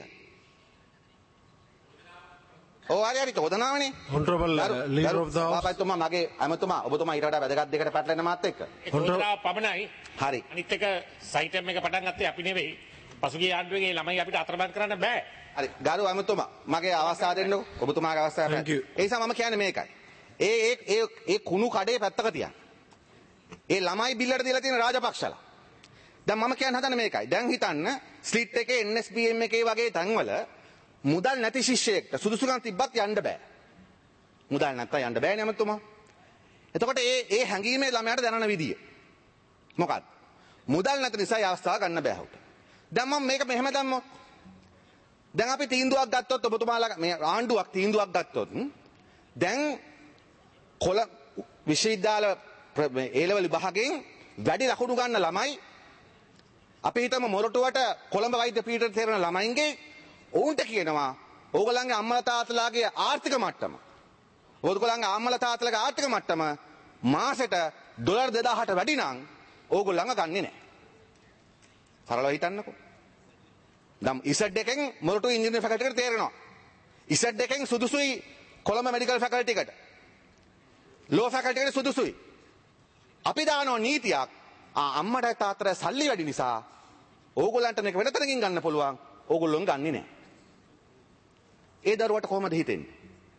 ඔව් හරි හරි චෝදනාවනේ. Honorable Leader of the House. පාපතුමා මගේ අමතුමා ඔබතුමා ඊට වඩා වැදගත් දෙයකට පැටලෙන මාත් එක්ක. චෝදනාව පමණයි. හරි. අනිත් එක සයිටම් එක පටන් ගත්තේ අපි නෙවෙයි. පසුගිය ආණ්ඩුවේ ළමයි අපිට අතරමං කරන්න බෑ. හරි ගරු අමතුමා මගේ අවස්ථාව දෙන්නකෝ. ඔබතුමාගේ අවස්ථාව. ඒ නිසා මම කියන්නේ මේකයි. ඒ ඒ ඒ කුණු කඩේ පැත්තක තියන්න. ඒ ළමයි බිල්ලට දීලා තියෙන රාජපක්ෂලා. දැන් මම කියන්න හදන්නේ මේකයි. දැන් හිතන්න ස්ලිට් එකේ එන් එස් බී එම් එකේ වගේ තැන්වල මුදල් නැති ශිෂ්‍යයෙක්ට සුදුසුකම් තිබ්බත් යන්න බෑ. මුදල් නැත්තම් යන්න බෑනේ අමතුමා. එතකොට ඒ ඒ හැංගීමේ ළමයාට දැනන විදිය මොකක්ද? මුදල් නැති නිසා ඒ අවස්ථාව ගන්න බෑ උට. දැන් මම මේක මෙහෙම දැම්මොත් දැන් අපි තීන්දුවක් ගත්තොත් ඔබතුමාලා මේ ආණ්ඩුවක් තීන්දුවක් ගත්තොත් දැන් කොළ විශ්වවිද්‍යාල ඒ ලෙවල් විභාගයෙන් වැඩි ලකුණු ගන්න ළමයි අපි හිතමු මොරටුවට කොළඹ වෛද්‍ය පීඨයට තේරෙන ළමයින්ගේ ඔවුන්ට කියනවා ඕගොල්ලන්ගේ අම්මලා තාත්තලාගේ ආර්ථික මට්ටම ඕගොල්ලන්ගේ අම්මලා තාත්තලාගේ ආර්ථික මට්ටම මාසෙට ඩොලර් දෙදාහට වැඩි නම් ඕගොල්ලන්ව ගන්නෙ නැහැ. සරලව හිතන්නකෝ. නම් ඉසඩ් එකෙන් මොරටු ඉංජිනේරින් ෆැකල්ටි එකට තේරෙනවා. ඉසඩ් එකෙන් සුදුසුයි කොළඹ මෙඩිකල් ෆැකල්ටි එකට. ලෝ ෆැකල්ටි එකට සුදුසුයි. අපි දානවා නීතියක් ආ අම්මට තාත්තට සල්ලි වැඩි නිසා ඕගොල්ලන්ට මේක වෙන තැනකින් ගන්න පුළුවන්. ඕගොල්ලොන් ගන්නෙ නැහැ. ඒ දරුවට කොහොමද හිතෙන්නේ?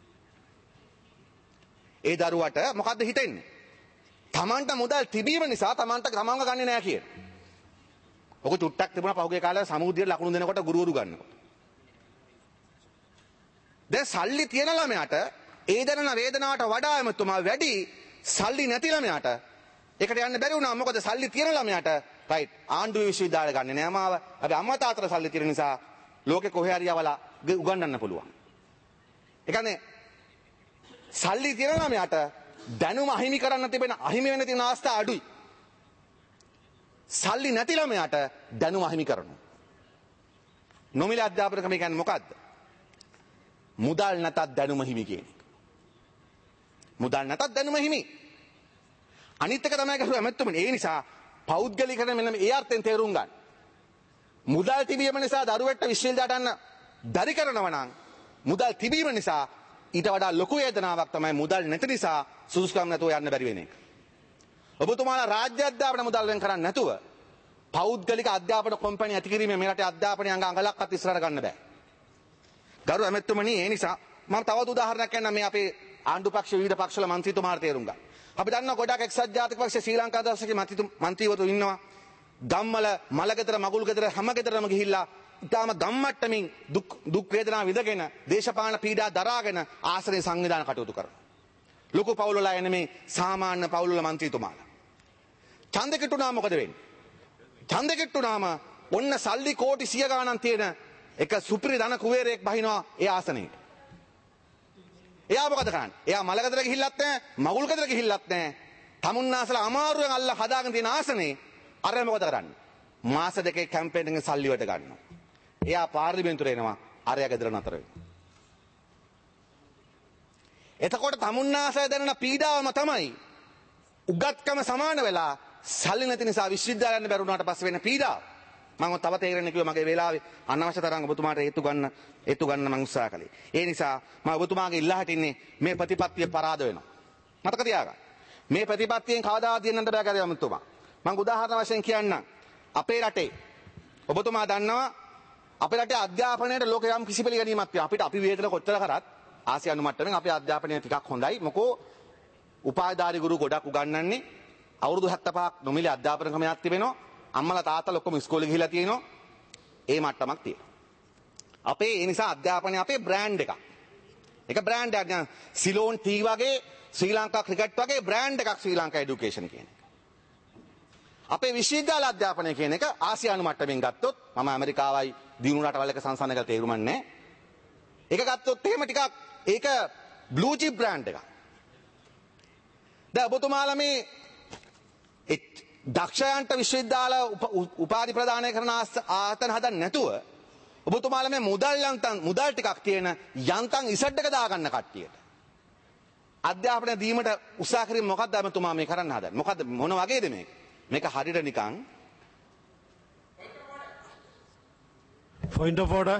ඒ දරුවට මොකද්ද හිතෙන්නේ? තමන්ට මුදල් තිබීම නිසා තමන්ට තමන්ව ගන්නෙ නැහැ කියන. ඔක චුට්ටක් තිබුණා පහුගිය කාලේ සමුද්‍රයට ලකුණු දෙනකොට ගුරුවරු ගන්නකොට. දැන් සල්ලි තියන ළමයාට ඒ දැනන වේදනාවට වඩා එමතුමා වැඩි සල්ලි නැති ළමයාට ඒකට යන්න බැරි වුණා. මොකද සල්ලි තියෙන ළමයාට රයිට් ආණ්ඩුවේ විශ්වවිද්‍යාලය ගන්නෙ නෑ මාව. අපි අම්මා තාත්තට සල්ලි තියෙන නිසා ලෝකේ කොහේ හරි යවලා උගන්වන්න පුළුවන්. ඒ කියන්නේ සල්ලි තියෙන ළමයාට දැනුම අහිමි කරන්න තිබෙන අහිමි වෙන තියෙන අවස්ථා අඩුයි. සල්ලි නැති ළමයාට දැනුම අහිමි කරනවා. නොමිලේ අධ්‍යාපන ක්‍රමය කියන්නේ මොකද්ද? මුදල් නැතත් දැනුම හිමි කියන එක. මුදල් නැතත් දැනුම හිමි. අනිත් එක තමයි කරුවා ඇමතුමනි. ඒ නිසා පෞද්ගලිකකරණ මෙන්න මේ අර්ථයෙන් තේරුම් ගන්න. මුදල් තිබීම නිසා දරුවෙක්ට විශ්වවිද්‍යාලයට යන්න බැරි කරනවා නම් මුදල් තිබීම නිසා ඊට වඩා ලොකු වේදනාවක් තමයි මුදල් නැති නිසා සුදුසුකම් නැතුව යන්න බැරි වෙන එක. ඔබතුමාලා රාජ්‍ය අධ්‍යාපන මුදල් වෙන් කරන්නේ නැතුව පෞද්ගලික අධ්‍යාපන කොම්පැනි ඇති කිරීමේ මේ රටේ අධ්‍යාපනය අංග අඟලක්වත් ඉස්සරහට ගන්න බෑ. ගරු ඇමතුමනි ඒ නිසා මම තවත් උදාහරණයක් කියන්නම් මේ අපේ ආණ්ඩු පක්ෂ විවිධ පක්ෂවල මන්ත්‍රීතුමාට තේරුම් ගන්න. අපි දන්නවා ගොඩක් එක්සත් ජාතික පක්ෂ ශ්‍රී ලංකා දවසකේ මන්ත්‍රීවරු ඉන්නවා. ගම්වල මලගෙදර මගුල් ගෙදර හැම ගෙදරම ගිහිල්ලා ඉතාලම ගම්මට්ටමින් දුක් දුක් වේදනා විඳගෙන දේශපාලන පීඩා දරාගෙන ආශ්‍රය සංවිධාන කටයුතු කරනවා. ලොකු පවුල් වල එන මේ සාමාන්‍ය පවුල් වල මන්ත්‍රීතුමාලා. ඡන්ද කිට්ටුනාම මොකද වෙන්නේ? ඡන්ද කිට්ටුනාම ඔන්න සල්ලි කෝටි සිය ගණන් තියෙන එක සුපිරි ධන කුවේරයෙක් බහිනවා ඒ ආසනේට. එයා මොකද කරන්නේ? එයා මලගෙදර ගිහිල්ලත් නැහැ, මගුල් ගෙදර ගිහිල්ලත් නැහැ. තමුන්නාසලා අමාරුවෙන් අල්ල හදාගෙන තියෙන ආසනේ අර මොකද කරන්නේ? මාස දෙකේ කැම්පේන් එකෙන් සල්ලි වලට ගන්නවා. එයා පාර්ලිමේන්තුවට එනවා, අරයා ගෙදර නතර වෙනවා. එතකොට තමුන්නාසය දැනෙන පීඩාවම තමයි උගත්කම සමාන වෙලා සල්ලි නැති නිසා විශ්වවිද්‍යාලයන් බැරුණාට පස්සේ වෙන පීඩාව. මම තව තේරෙන්න කිව්වා මගේ වෙලාවේ අනවශ්‍ය තරම් ඔබතුමාට හේතු ගන්න හේතු ගන්න මම උත්සාහ කළේ. ඒ නිසා මම ඔබතුමාගේ ඉල්ලා හිටින්නේ මේ ප්‍රතිපත්තිය පරාද වෙනවා. මතක තියාගන්න. මේ ප්‍රතිපත්තියෙන් කවදාවත් දෙන්නට බෑ කියලා ඔබතුමා. මම උදාහරණ වශයෙන් කියන්නම්. අපේ රටේ ඔබතුමා දන්නවා අපේ රටේ අධ්‍යාපනයේ ලෝක යම් කිසි පිළිගැනීමක් තියෙනවා. අපිට අපි වේදන කොච්චර කරත් ආසියානු මට්ටමින් අපේ අධ්‍යාපනය ටිකක් හොඳයි. මොකෝ උපාධිධාරී ගුරු ගොඩක් උගන්වන්නේ අවුරුදු හැත්තෑ පහක් නොමිලේ අධ්‍යාපන ක්‍රමයක් තිබෙනවා. අම්මලා තාත්තලා ඔක්කොම ඉස්කෝලේ ගිහිලා තියෙනවා. ඒ මට්ටමක් තියෙනවා. අපේ ඒ නිසා අධ්‍යාපනය අපේ බ්‍රෑන්ඩ් එකක්. ඒක බ්‍රෑන්ඩ් එකක්. දැන් සිලෝන් ටී වගේ ශ්‍රී ලංකා ක්‍රිකට් වගේ බ්‍රෑන්ඩ් එකක් ශ්‍රී ලංකා এডুকেෂන් කියන්නේ. අපේ විශ්වවිද්‍යාල අධ්‍යාපනය කියන එක ආසියානු මට්ටමින් ගත්තොත් මම ඇමරිකාවයි දියුණු රටවල් එක සංසන්දනය කරලා තේරුම් නැහැ. ඒක ගත්තොත් එහෙම ටිකක් ඒක බ්ලූ චිප් බ්‍රෑන්ඩ් එකක්. දැන් ඔබතුමාලා මේ දක්ෂයන්ට විශ්වවිද්‍යාල උපාධි ප්‍රදානය කරන ආයතන හදන්න නැතුව ඔබතුමාලා මේ මුදල් යන්තම් මුදල් ටිකක් තියෙන යන්තම් ඉසඩ් එක දාගන්න කට්ටියට අධ්‍යාපනය දීමට උත්සාහ කිරීම මොකක්ද ඔබතුමා මේ කරන්න හදන්නේ? මොකද්ද මොන වගේද මේක? මේක හරියට නිකන් point of order.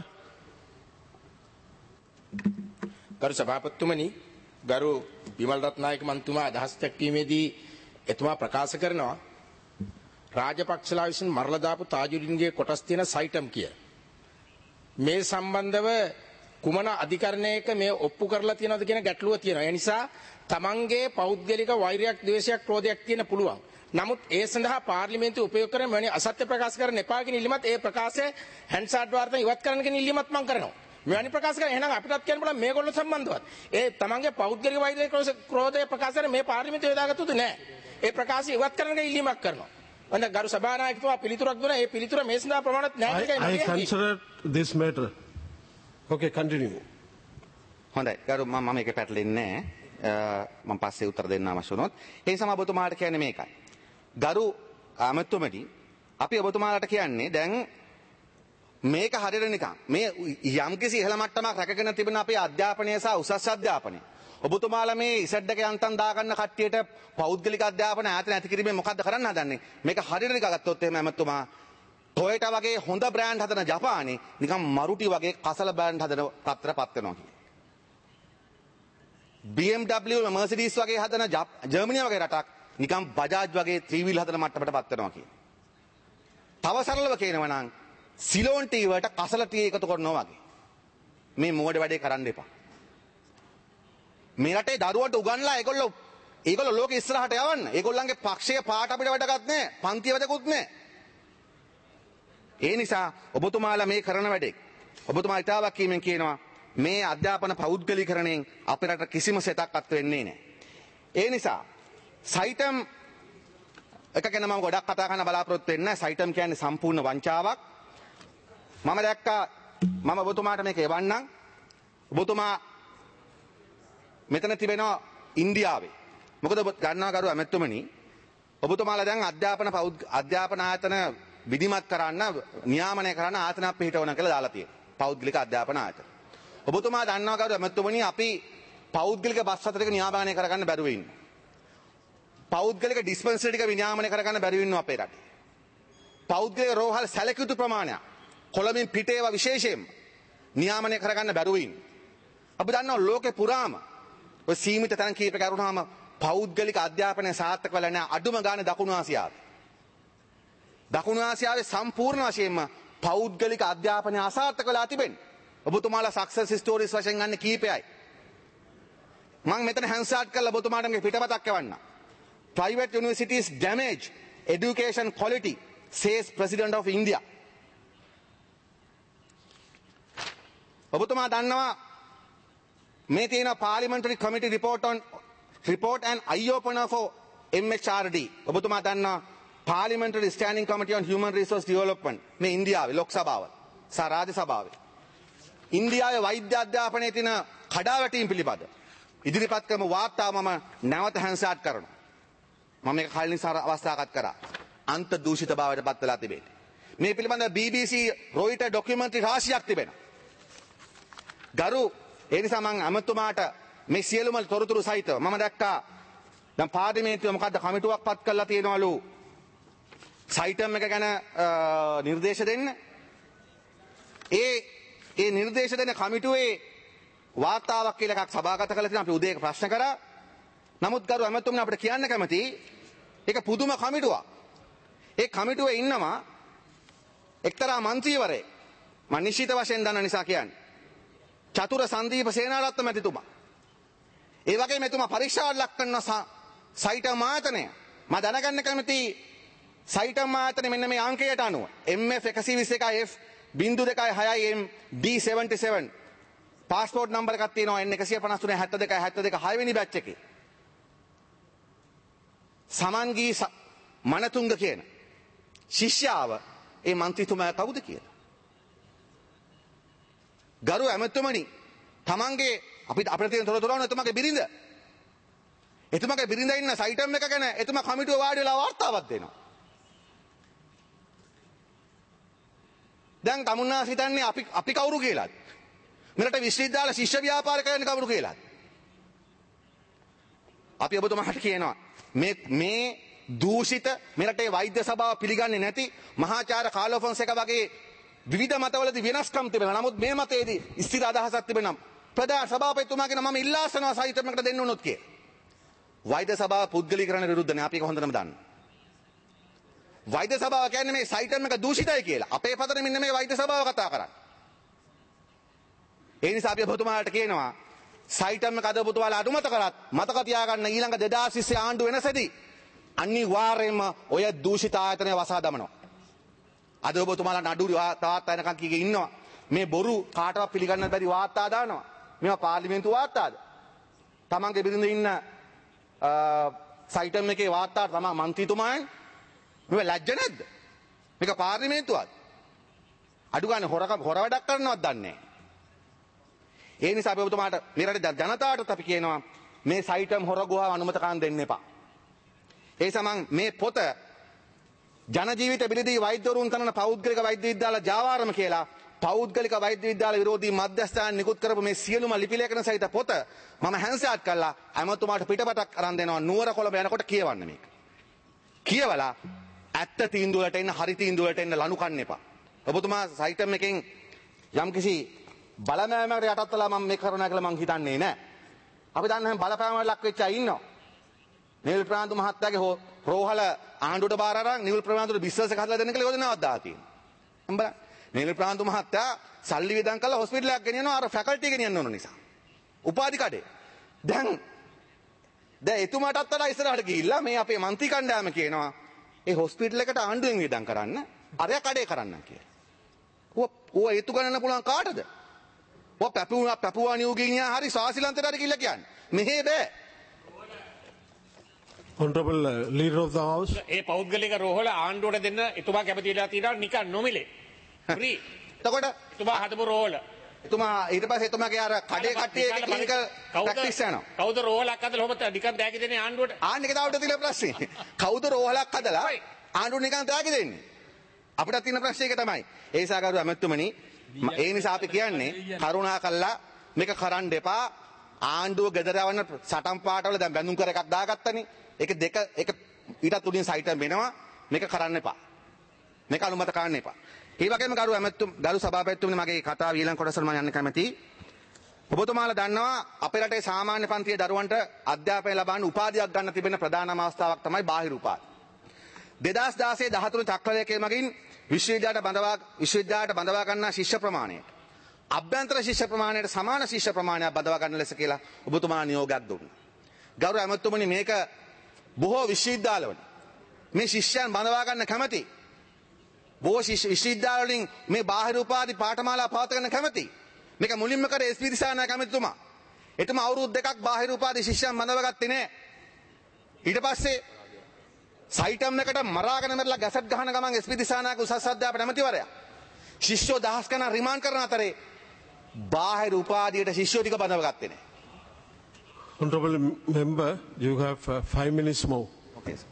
ගරු සභාපතිතුමනි, ගරු විමල් රත්නායක මන්තුමා අදහස් දැක්වීමේදී එතුමා ප්‍රකාශ කරනවා රාජපක්ෂලා විසින් මරලා දාපු තාජුඩින්ගේ කොටස් තියෙන සයිටම් කිය. මේ සම්බන්ධව කුමන අධිකරණයක මේ ඔප්පු කරලා තියෙනවද කියන ගැටලුව තියෙනවා. ඒ නිසා තමන්ගේ පෞද්ගලික වෛරයක්, ද්වේෂයක්, ක්‍රෝධයක් තියෙන පුළුවන්. නමුත් ඒ සඳහා පාර්ලිමේන්තුව උපයෝග කරන මෙවැනි අසත්‍ය ප්‍රකාශ කරන්න එපා කියන ඉල්ලීමත් ඒ ප්‍රකාශය හැන්සාඩ් වාර්තාවෙන් ඉවත් කරන්න කියන ඉල්ලීමත් මම කරනවා. මෙවැනි ප්‍රකාශ කරන එහෙනම් අපිටත් කියන්න පුළුවන් මේගොල්ලෝ සම්බන්ධවත්. ඒ තමන්ගේ පෞද්ගලික වෛරය, ක්‍රෝධය ප්‍රකාශ කරන මේ පාර්ලිමේන්තුවේ යොදාගත්තොත් නෑ. ඒ ප්‍රකාශය ඉවත් කරන්න ඉල්ලීමක් කරනවා. වන්ද ගරු සභානායකතුමා පිළිතුරක් දුන්නා. ඒ පිළිතුර මේ සඳහා ප්‍රමාණවත් නැහැ I, I consider this matter. Okay, continue. හොඳයි. ගරු මම මම මේක පැටලෙන්නේ නැහැ. මම පස්සේ උත්තර දෙන්න අවශ්‍ය වුණොත්. ඒ නිසා ඔබතුමාට කියන්නේ මේකයි. ගරු ආමතුමනි, අපි ඔබතුමාලට කියන්නේ දැන් මේක හරියට නිකන් මේ යම්කිසි ඉහළ මට්ටමක් රැකගෙන තිබෙන අපේ අධ්‍යාපනය සහ උසස් අධ්‍යාපනය ඔබතුමාලා මේ ඉසඩ් එක යන්තම් දාගන්න කට්ටියට පෞද්ගලික අධ්‍යාපන ආයතන ඇති කිරීමෙන් මොකද්ද කරන්න හදන්නේ? මේක හරියට නිකන් ගත්තොත් එහෙම ඇමතුමා ටොයෝටා වගේ හොඳ බ්‍රෑන්ඩ් හදන ජපානේ නිකන් මරුටි වගේ කසල බ්‍රෑන්ඩ් හදන තත්ත්වයටපත් වෙනවා කියන්නේ. B M W Mercedes වගේ හදන ජර්මනිය වගේ රටක් නිකන් බජාජ් වගේ ත්‍රී වීල් හදන මට්ටමටපත් වෙනවා කියන්නේ. තව සරලව කියනවා නම් සිලෝන් ටී වලට කසල ටී එකතු කරනවා වගේ. මේ මෝඩ වැඩේ කරන්න එපා. මේ රටේ දරුවන්ට උගන්ලා ඒගොල්ලෝ ඒගොල්ලෝ ලෝකෙ ඉස්සරහට යවන්න. ඒගොල්ලන්ගේ පක්ෂයේ පාට අපිට වැඩගත් නැහැ. පන්තිය වැඩකුත් නැහැ. ඒ නිසා ඔබතුමාලා මේ කරන වැඩේ ඔබතුමා ඉතාලක් කීමෙන් කියනවා මේ අධ්‍යාපන පෞද්ගලීකරණයෙන් අපේ රට කිසිම සෙතක්වත් වෙන්නේ නැහැ. ඒ නිසා සයිටම් එක ගැන මම ගොඩක් කතා කරන්න බලාපොරොත්තු වෙන්නේ නැහැ. සයිටම් කියන්නේ සම්පූර්ණ වංචාවක්. මම දැක්කා මම ඔබතුමාට මේක එවන්නම්. ඔබතුමා මෙතන තිබෙනවා ඉන්දියාවේ. මොකද ඔබ ගන්නවා කරු ඇමතුමනි ඔබතුමාලා දැන් අධ්‍යාපන අධ්‍යාපන ආයතන විධිමත් කරන්න නියාමනය කරන්න ආයතනයක් පිහිටවන කියලා දාලා තියෙනවා. පෞද්ගලික අධ්‍යාපන ආයතන. ඔබතුමා දන්නවා කරු ඇමතුමනි අපි පෞද්ගලික බස් හතරක නියාමනය කරගන්න බැරුව ඉන්නේ. පෞද්ගලික ඩිස්පෙන්සරි ටික විනියාමනය කරගන්න බැරි වෙනවා අපේ රටේ. පෞද්ගලික රෝහල් සැලකියුතු ප්‍රමාණයක් කොළඹින් පිට ඒවා විශේෂයෙන්ම නියාමනය කරගන්න බැරුව ඉන්නේ. අපි දන්නවා ලෝකේ පුරාම ඔය සීමිත තැන් කීපයක කරුණාම පෞද්ගලික අධ්‍යාපනය සාර්ථක වෙලා නැහැ අඩුම ගානේ දකුණු ආසියාවේ. දකුණු ආසියාවේ සම්පූර්ණ වශයෙන්ම පෞද්ගලික අධ්‍යාපනය අසාර්ථක වෙලා තිබෙන්නේ. ඔබතුමාලා සක්සස් ස්ටෝරීස් වශයෙන් ගන්න කීපයයි. මම මෙතන හැන්සාට් කරලා ඔබතුමාට මේ පිටපතක් එවන්නම්. Private universities damage education quality, says President of India. ඔබතුමා දන්නවා මේ තියෙන parliamentary committee report on report and eye opener for M H R D. ඔබතුමා දන්නවා parliamentary standing committee on human resource development මේ ඉන්දියාවේ ලෝක සභාව සහ රාජ්‍ය සභාවේ ඉන්දියාවේ වෛද්‍ය අධ්‍යාපනයේ තියෙන කඩාවැටීම් පිළිබඳ ඉදිරිපත් කරන වාර්තාව මම නැවත හැන්සාට් කරනවා. මම මේක කලින් අවස්ථාවකත් කරා. අන්ත දූෂිත භාවයට පත් වෙලා තිබෙන්නේ. මේ පිළිබඳ B B C Reuters documentary රාශියක් තිබෙනවා. ගරු ඒ නිසා මම අමතුමාට මේ සියලුම තොරතුරු සහිතව මම දැක්කා දැන් පාර්ලිමේන්තුවේ මොකද්ද කමිටුවක් පත් කරලා තියෙනවලු සයිටම් එක ගැන නිර්දේශ දෙන්න. ඒ ඒ නිර්දේශ දෙන කමිටුවේ වාර්තාවක් කියලා එකක් සභාගත කරලා තියෙනවා. අපි උදේ ඒක ප්‍රශ්න කරා. නමුත් ගරු ඇමතුමනි අපිට කියන්න කැමති ඒක පුදුම කමිටුවක්. ඒ කමිටුවේ ඉන්නවා එක්තරා മന്ത്രിවරයෙක්. මම නිශ්චිත වශයෙන් දන්න නිසා කියන්නේ. චතුර සංදීප සේනාරත්න මැතිතුමා. ඒ වගේම එතුමා පරීක්ෂාවට ලක් කරන සයිටම් ආයතනය. මම දැනගන්න කැමති සයිටම් ආයතනයේ මෙන්න මේ අංකයට අනුව M F එකසිය විස්ස එකයි F බිංදුව දෙකයි හයයි M D seventy seven passport number එකක් තියෙනවා N එකසිය පනස් තුන හැත්තෑ දෙකයි හැත්තෑ දෙක හය වෙනි බැච් එකේ. සමන්ගී මනතුංග කියන ශිෂ්‍යාව ඒ මන්ත්‍රීතුමා කවුද කියලා. ගරු ඇමතුමනි තමන්ගේ අපිට අපිට තියෙන තොරතුරු අනුව එතුමාගේ බිරිඳ එතුමාගේ බිරිඳ ඉන්න සයිටම් එක ගැන එතුමා කමිටුව වාඩි වෙලා වාර්තාවක් දෙනවා. දැන් තමුන්නාස් හිතන්නේ අපි අපි කවුරු කියලාද? මෙරට විශ්වවිද්‍යාල ශිෂ්‍ය ව්‍යාපාර කරන කවුරු කියලාද? අපි ඔබතුමාට කියනවා මේ මේ දූෂිත මෙරටේ වෛද්‍ය සභාව පිළිගන්නේ නැති මහාචාර්ය කාලෝ ෆොන්සේකා වගේ විවිධ මතවලදී වෙනස්කම් තිබෙනවා. නමුත් මේ මතයේදී ස්ථිර අදහසක් තිබෙනවා. ප්‍රධාන සභාපතිතුමාගෙන මම ඉල්ලා අසනවා සයිටම් එකට දෙන්න උනොත් කියලා. වෛද්‍ය සභාව පුද්ගලීකරණ විරුද්ධ නැහැ. අපි ඒක හොඳටම දන්නවා. වෛද්‍ය සභාව කියන්නේ මේ සයිටම් එක දූෂිතයි කියලා. අපේ පතර මෙන්න මේ වෛද්‍ය සභාව කතා කරන්නේ. ඒ නිසා අපි ඔබතුමාට කියනවා සයිටම් එක අද ඔබතුමාලා අනුමත කරත් මතක තියාගන්න ඊළඟ දෙදාස් විස්සේ ආණ්ඩුව වෙනසදී අනිවාර්යයෙන්ම ඔය දූෂිත ආයතනය වසා දමනවා. අද ඔබතුමාලා නඩු තාත්තා එනකන් කීගේ ඉන්නවා. මේ බොරු කාටවත් පිළිගන්න බැරි වාර්තා දානවා. මේවා පාර්ලිමේන්තු වාර්තාද? තමන්ගේ බිරිඳ ඉන්න සයිටම් එකේ වාර්තා තමයි മന്ത്രിතුමායන්. මේක ලැජ්ජ නැද්ද? මේක පාර්ලිමේන්තුවද? අඩු ගන්න හොරකම් හොර වැඩක් කරනවත් දන්නේ නැහැ. ඒ නිසා අපි ඔබතුමාට මේ රටේ ජනතාවටත් අපි කියනවා මේ සයිටම් හොර ගුහාව අනුමත කරන්න දෙන්න එපා. ඒ සමන් මේ පොත ජන ජීවිත බිලිදී වෛද්‍යවරුන් තනන පෞද්ගලික වෛද්‍ය විද්‍යාල ජාවාරම කියලා පෞද්ගලික වෛද්‍ය විද්‍යාල විරෝධී මධ්‍යස්ථාන නිකුත් කරපු මේ සියලුම ලිපි ලේඛන සහිත පොත මම හැන්සාට් කරලා ඇමතුමාට පිටපතක් අරන් දෙනවා නුවර කොළඹ යනකොට කියවන්න මේක. කියවලා ඇත්ත තීන්දුව වලට එන්න හරි තීන්දුව වලට එන්න ලනු කන්න එපා. ඔබතුමා සයිටම් එකෙන් යම්කිසි බලපෑමකට යටත් වෙලා මම මේක කරනවා කියලා මං හිතන්නේ නැහැ. අපි දන්න හැම බලපෑමකට ලක් වෙච්ච අය ඉන්නවා. නිල් ප්‍රාන්තු මහත්තයාගේ රෝහල ආණ්ඩුවට බාර අරන් නිල් ප්‍රාන්තුට බිස්නස් එක හදලා දෙන්න කියලා යෝජනාවක් දාලා තියෙනවා. මම බලන්න නිල් ප්‍රාන්තු මහත්තයා සල්ලි වියදම් කරලා හොස්පිටල් එකක් ගෙනියනවා අර ෆැකල්ටි ගෙනියන්න ඕන නිසා. උපාධි කඩේ. දැන් දැන් එතුමාටත් වඩා ඉස්සරහට ගිහිල්ලා මේ අපේ മന്ത്രി කණ්ඩායම කියනවා ඒ හොස්පිටල් එකට ආණ්ඩුවෙන් වියදම් කරන්න අරයා කඩේ කරන්න කියලා. ඌ ඌ ඒතු ගණන පුළුවන් කාටද? ඌ පැපුවා පැපුවා නිව්ගිනියා හරි ස්වාසිලන්තයට හරි ගිහිල්ලා කියන්නේ. මෙහෙ බෑ. Honorable uh, Leader of the House. ඒ පෞද්ගලික රෝහල ආණ්ඩුවට දෙන්න එතුමා කැමති වෙලා තියෙනවා නිකන් නොමිලේ. ෆ්‍රී. එතකොට එතුමා හදපු රෝහල. එතුමා ඊට පස්සේ එතුමාගේ අර කඩේ කට්ටියගේ ක්ලිනිකල් ප්‍රැක්ටිස් යනවා. කවුද රෝහලක් හදලා ඔබ නිකන් දැකි දෙන්නේ ආණ්ඩුවට? ආන්න එක තාවට තියෙන ප්‍රශ්නේ. කවුද රෝහලක් හදලා ආණ්ඩුව නිකන් ත්‍යාග දෙන්නේ? අපිට තියෙන ප්‍රශ්නේ ඒක තමයි. ඒ නිසා කරු අමතුමනි ඒ නිසා අපි කියන්නේ කරුණා කළා මේක කරන්න එපා. ආණ්ඩුව ගෙදර යවන්න සටන් පාටවල දැන් බැඳුම් කර එකක් දාගත්තනේ. ඒක දෙක එක ඊටත් උඩින් සයිට් එක වෙනවා. මේක කරන්න එපා. මේක අනුමත කරන්න එපා. ඒ වගේම ගරු අමතුම ගරු සභාපතිතුමනි මගේ කතාව ඊළඟ කොටසට මම යන්න කැමතියි. ඔබතුමාලා දන්නවා අපේ රටේ සාමාන්‍ය පන්තියේ දරුවන්ට අධ්‍යාපනය ලබන්න උපාධියක් ගන්න තිබෙන ප්‍රධානම අවස්ථාවක් තමයි බාහිර උපාධිය. දෙදහස් දාසය දහතුන චක්‍රලේඛය මගින් විශ්වවිද්‍යාලයට බඳවා විශ්වවිද්‍යාලයට බඳවා ගන්නා ශිෂ්‍ය ප්‍රමාණයට අභ්‍යන්තර ශිෂ්‍ය ප්‍රමාණයට සමාන ශිෂ්‍ය ප්‍රමාණයක් බඳවා ගන්න ලෙස කියලා ඔබතුමා නියෝගයක් දුන්නා. ගෞරව ඇමතුමනි මේක බොහෝ විශ්වවිද්‍යාලවල මේ ශිෂ්‍යයන් බඳවා ගන්න කැමති. බොහෝ විශ්වවිද්‍යාල වලින් මේ බාහිර උපාධි පාඨමාලා පවත්වා ගන්න කැමති. මේක මුලින්ම කරේ එස් පී දිසානායක ඇමතිතුමා. එතුමා අවුරුදු දෙකක් බාහිර උපාධි ශිෂ්‍යයන් බඳවා ගත්තේ නැහැ. ඊට පස්සේ සයිටම් එකට මරාගෙන මරලා ගැසට් ගහන ගමන් එස් පී දිසානායක උසස් අධ්‍යාපන ඇමතිවරයා ශිෂ්‍යෝ දහස් ගණන් රිමාන්ඩ් කරන අතරේ බාහිර උපාධියට ශිෂ්‍යෝ ටික බඳව ගත්තේ නැහැ. Honorable member, you have uh, five minutes more. Okay, sir.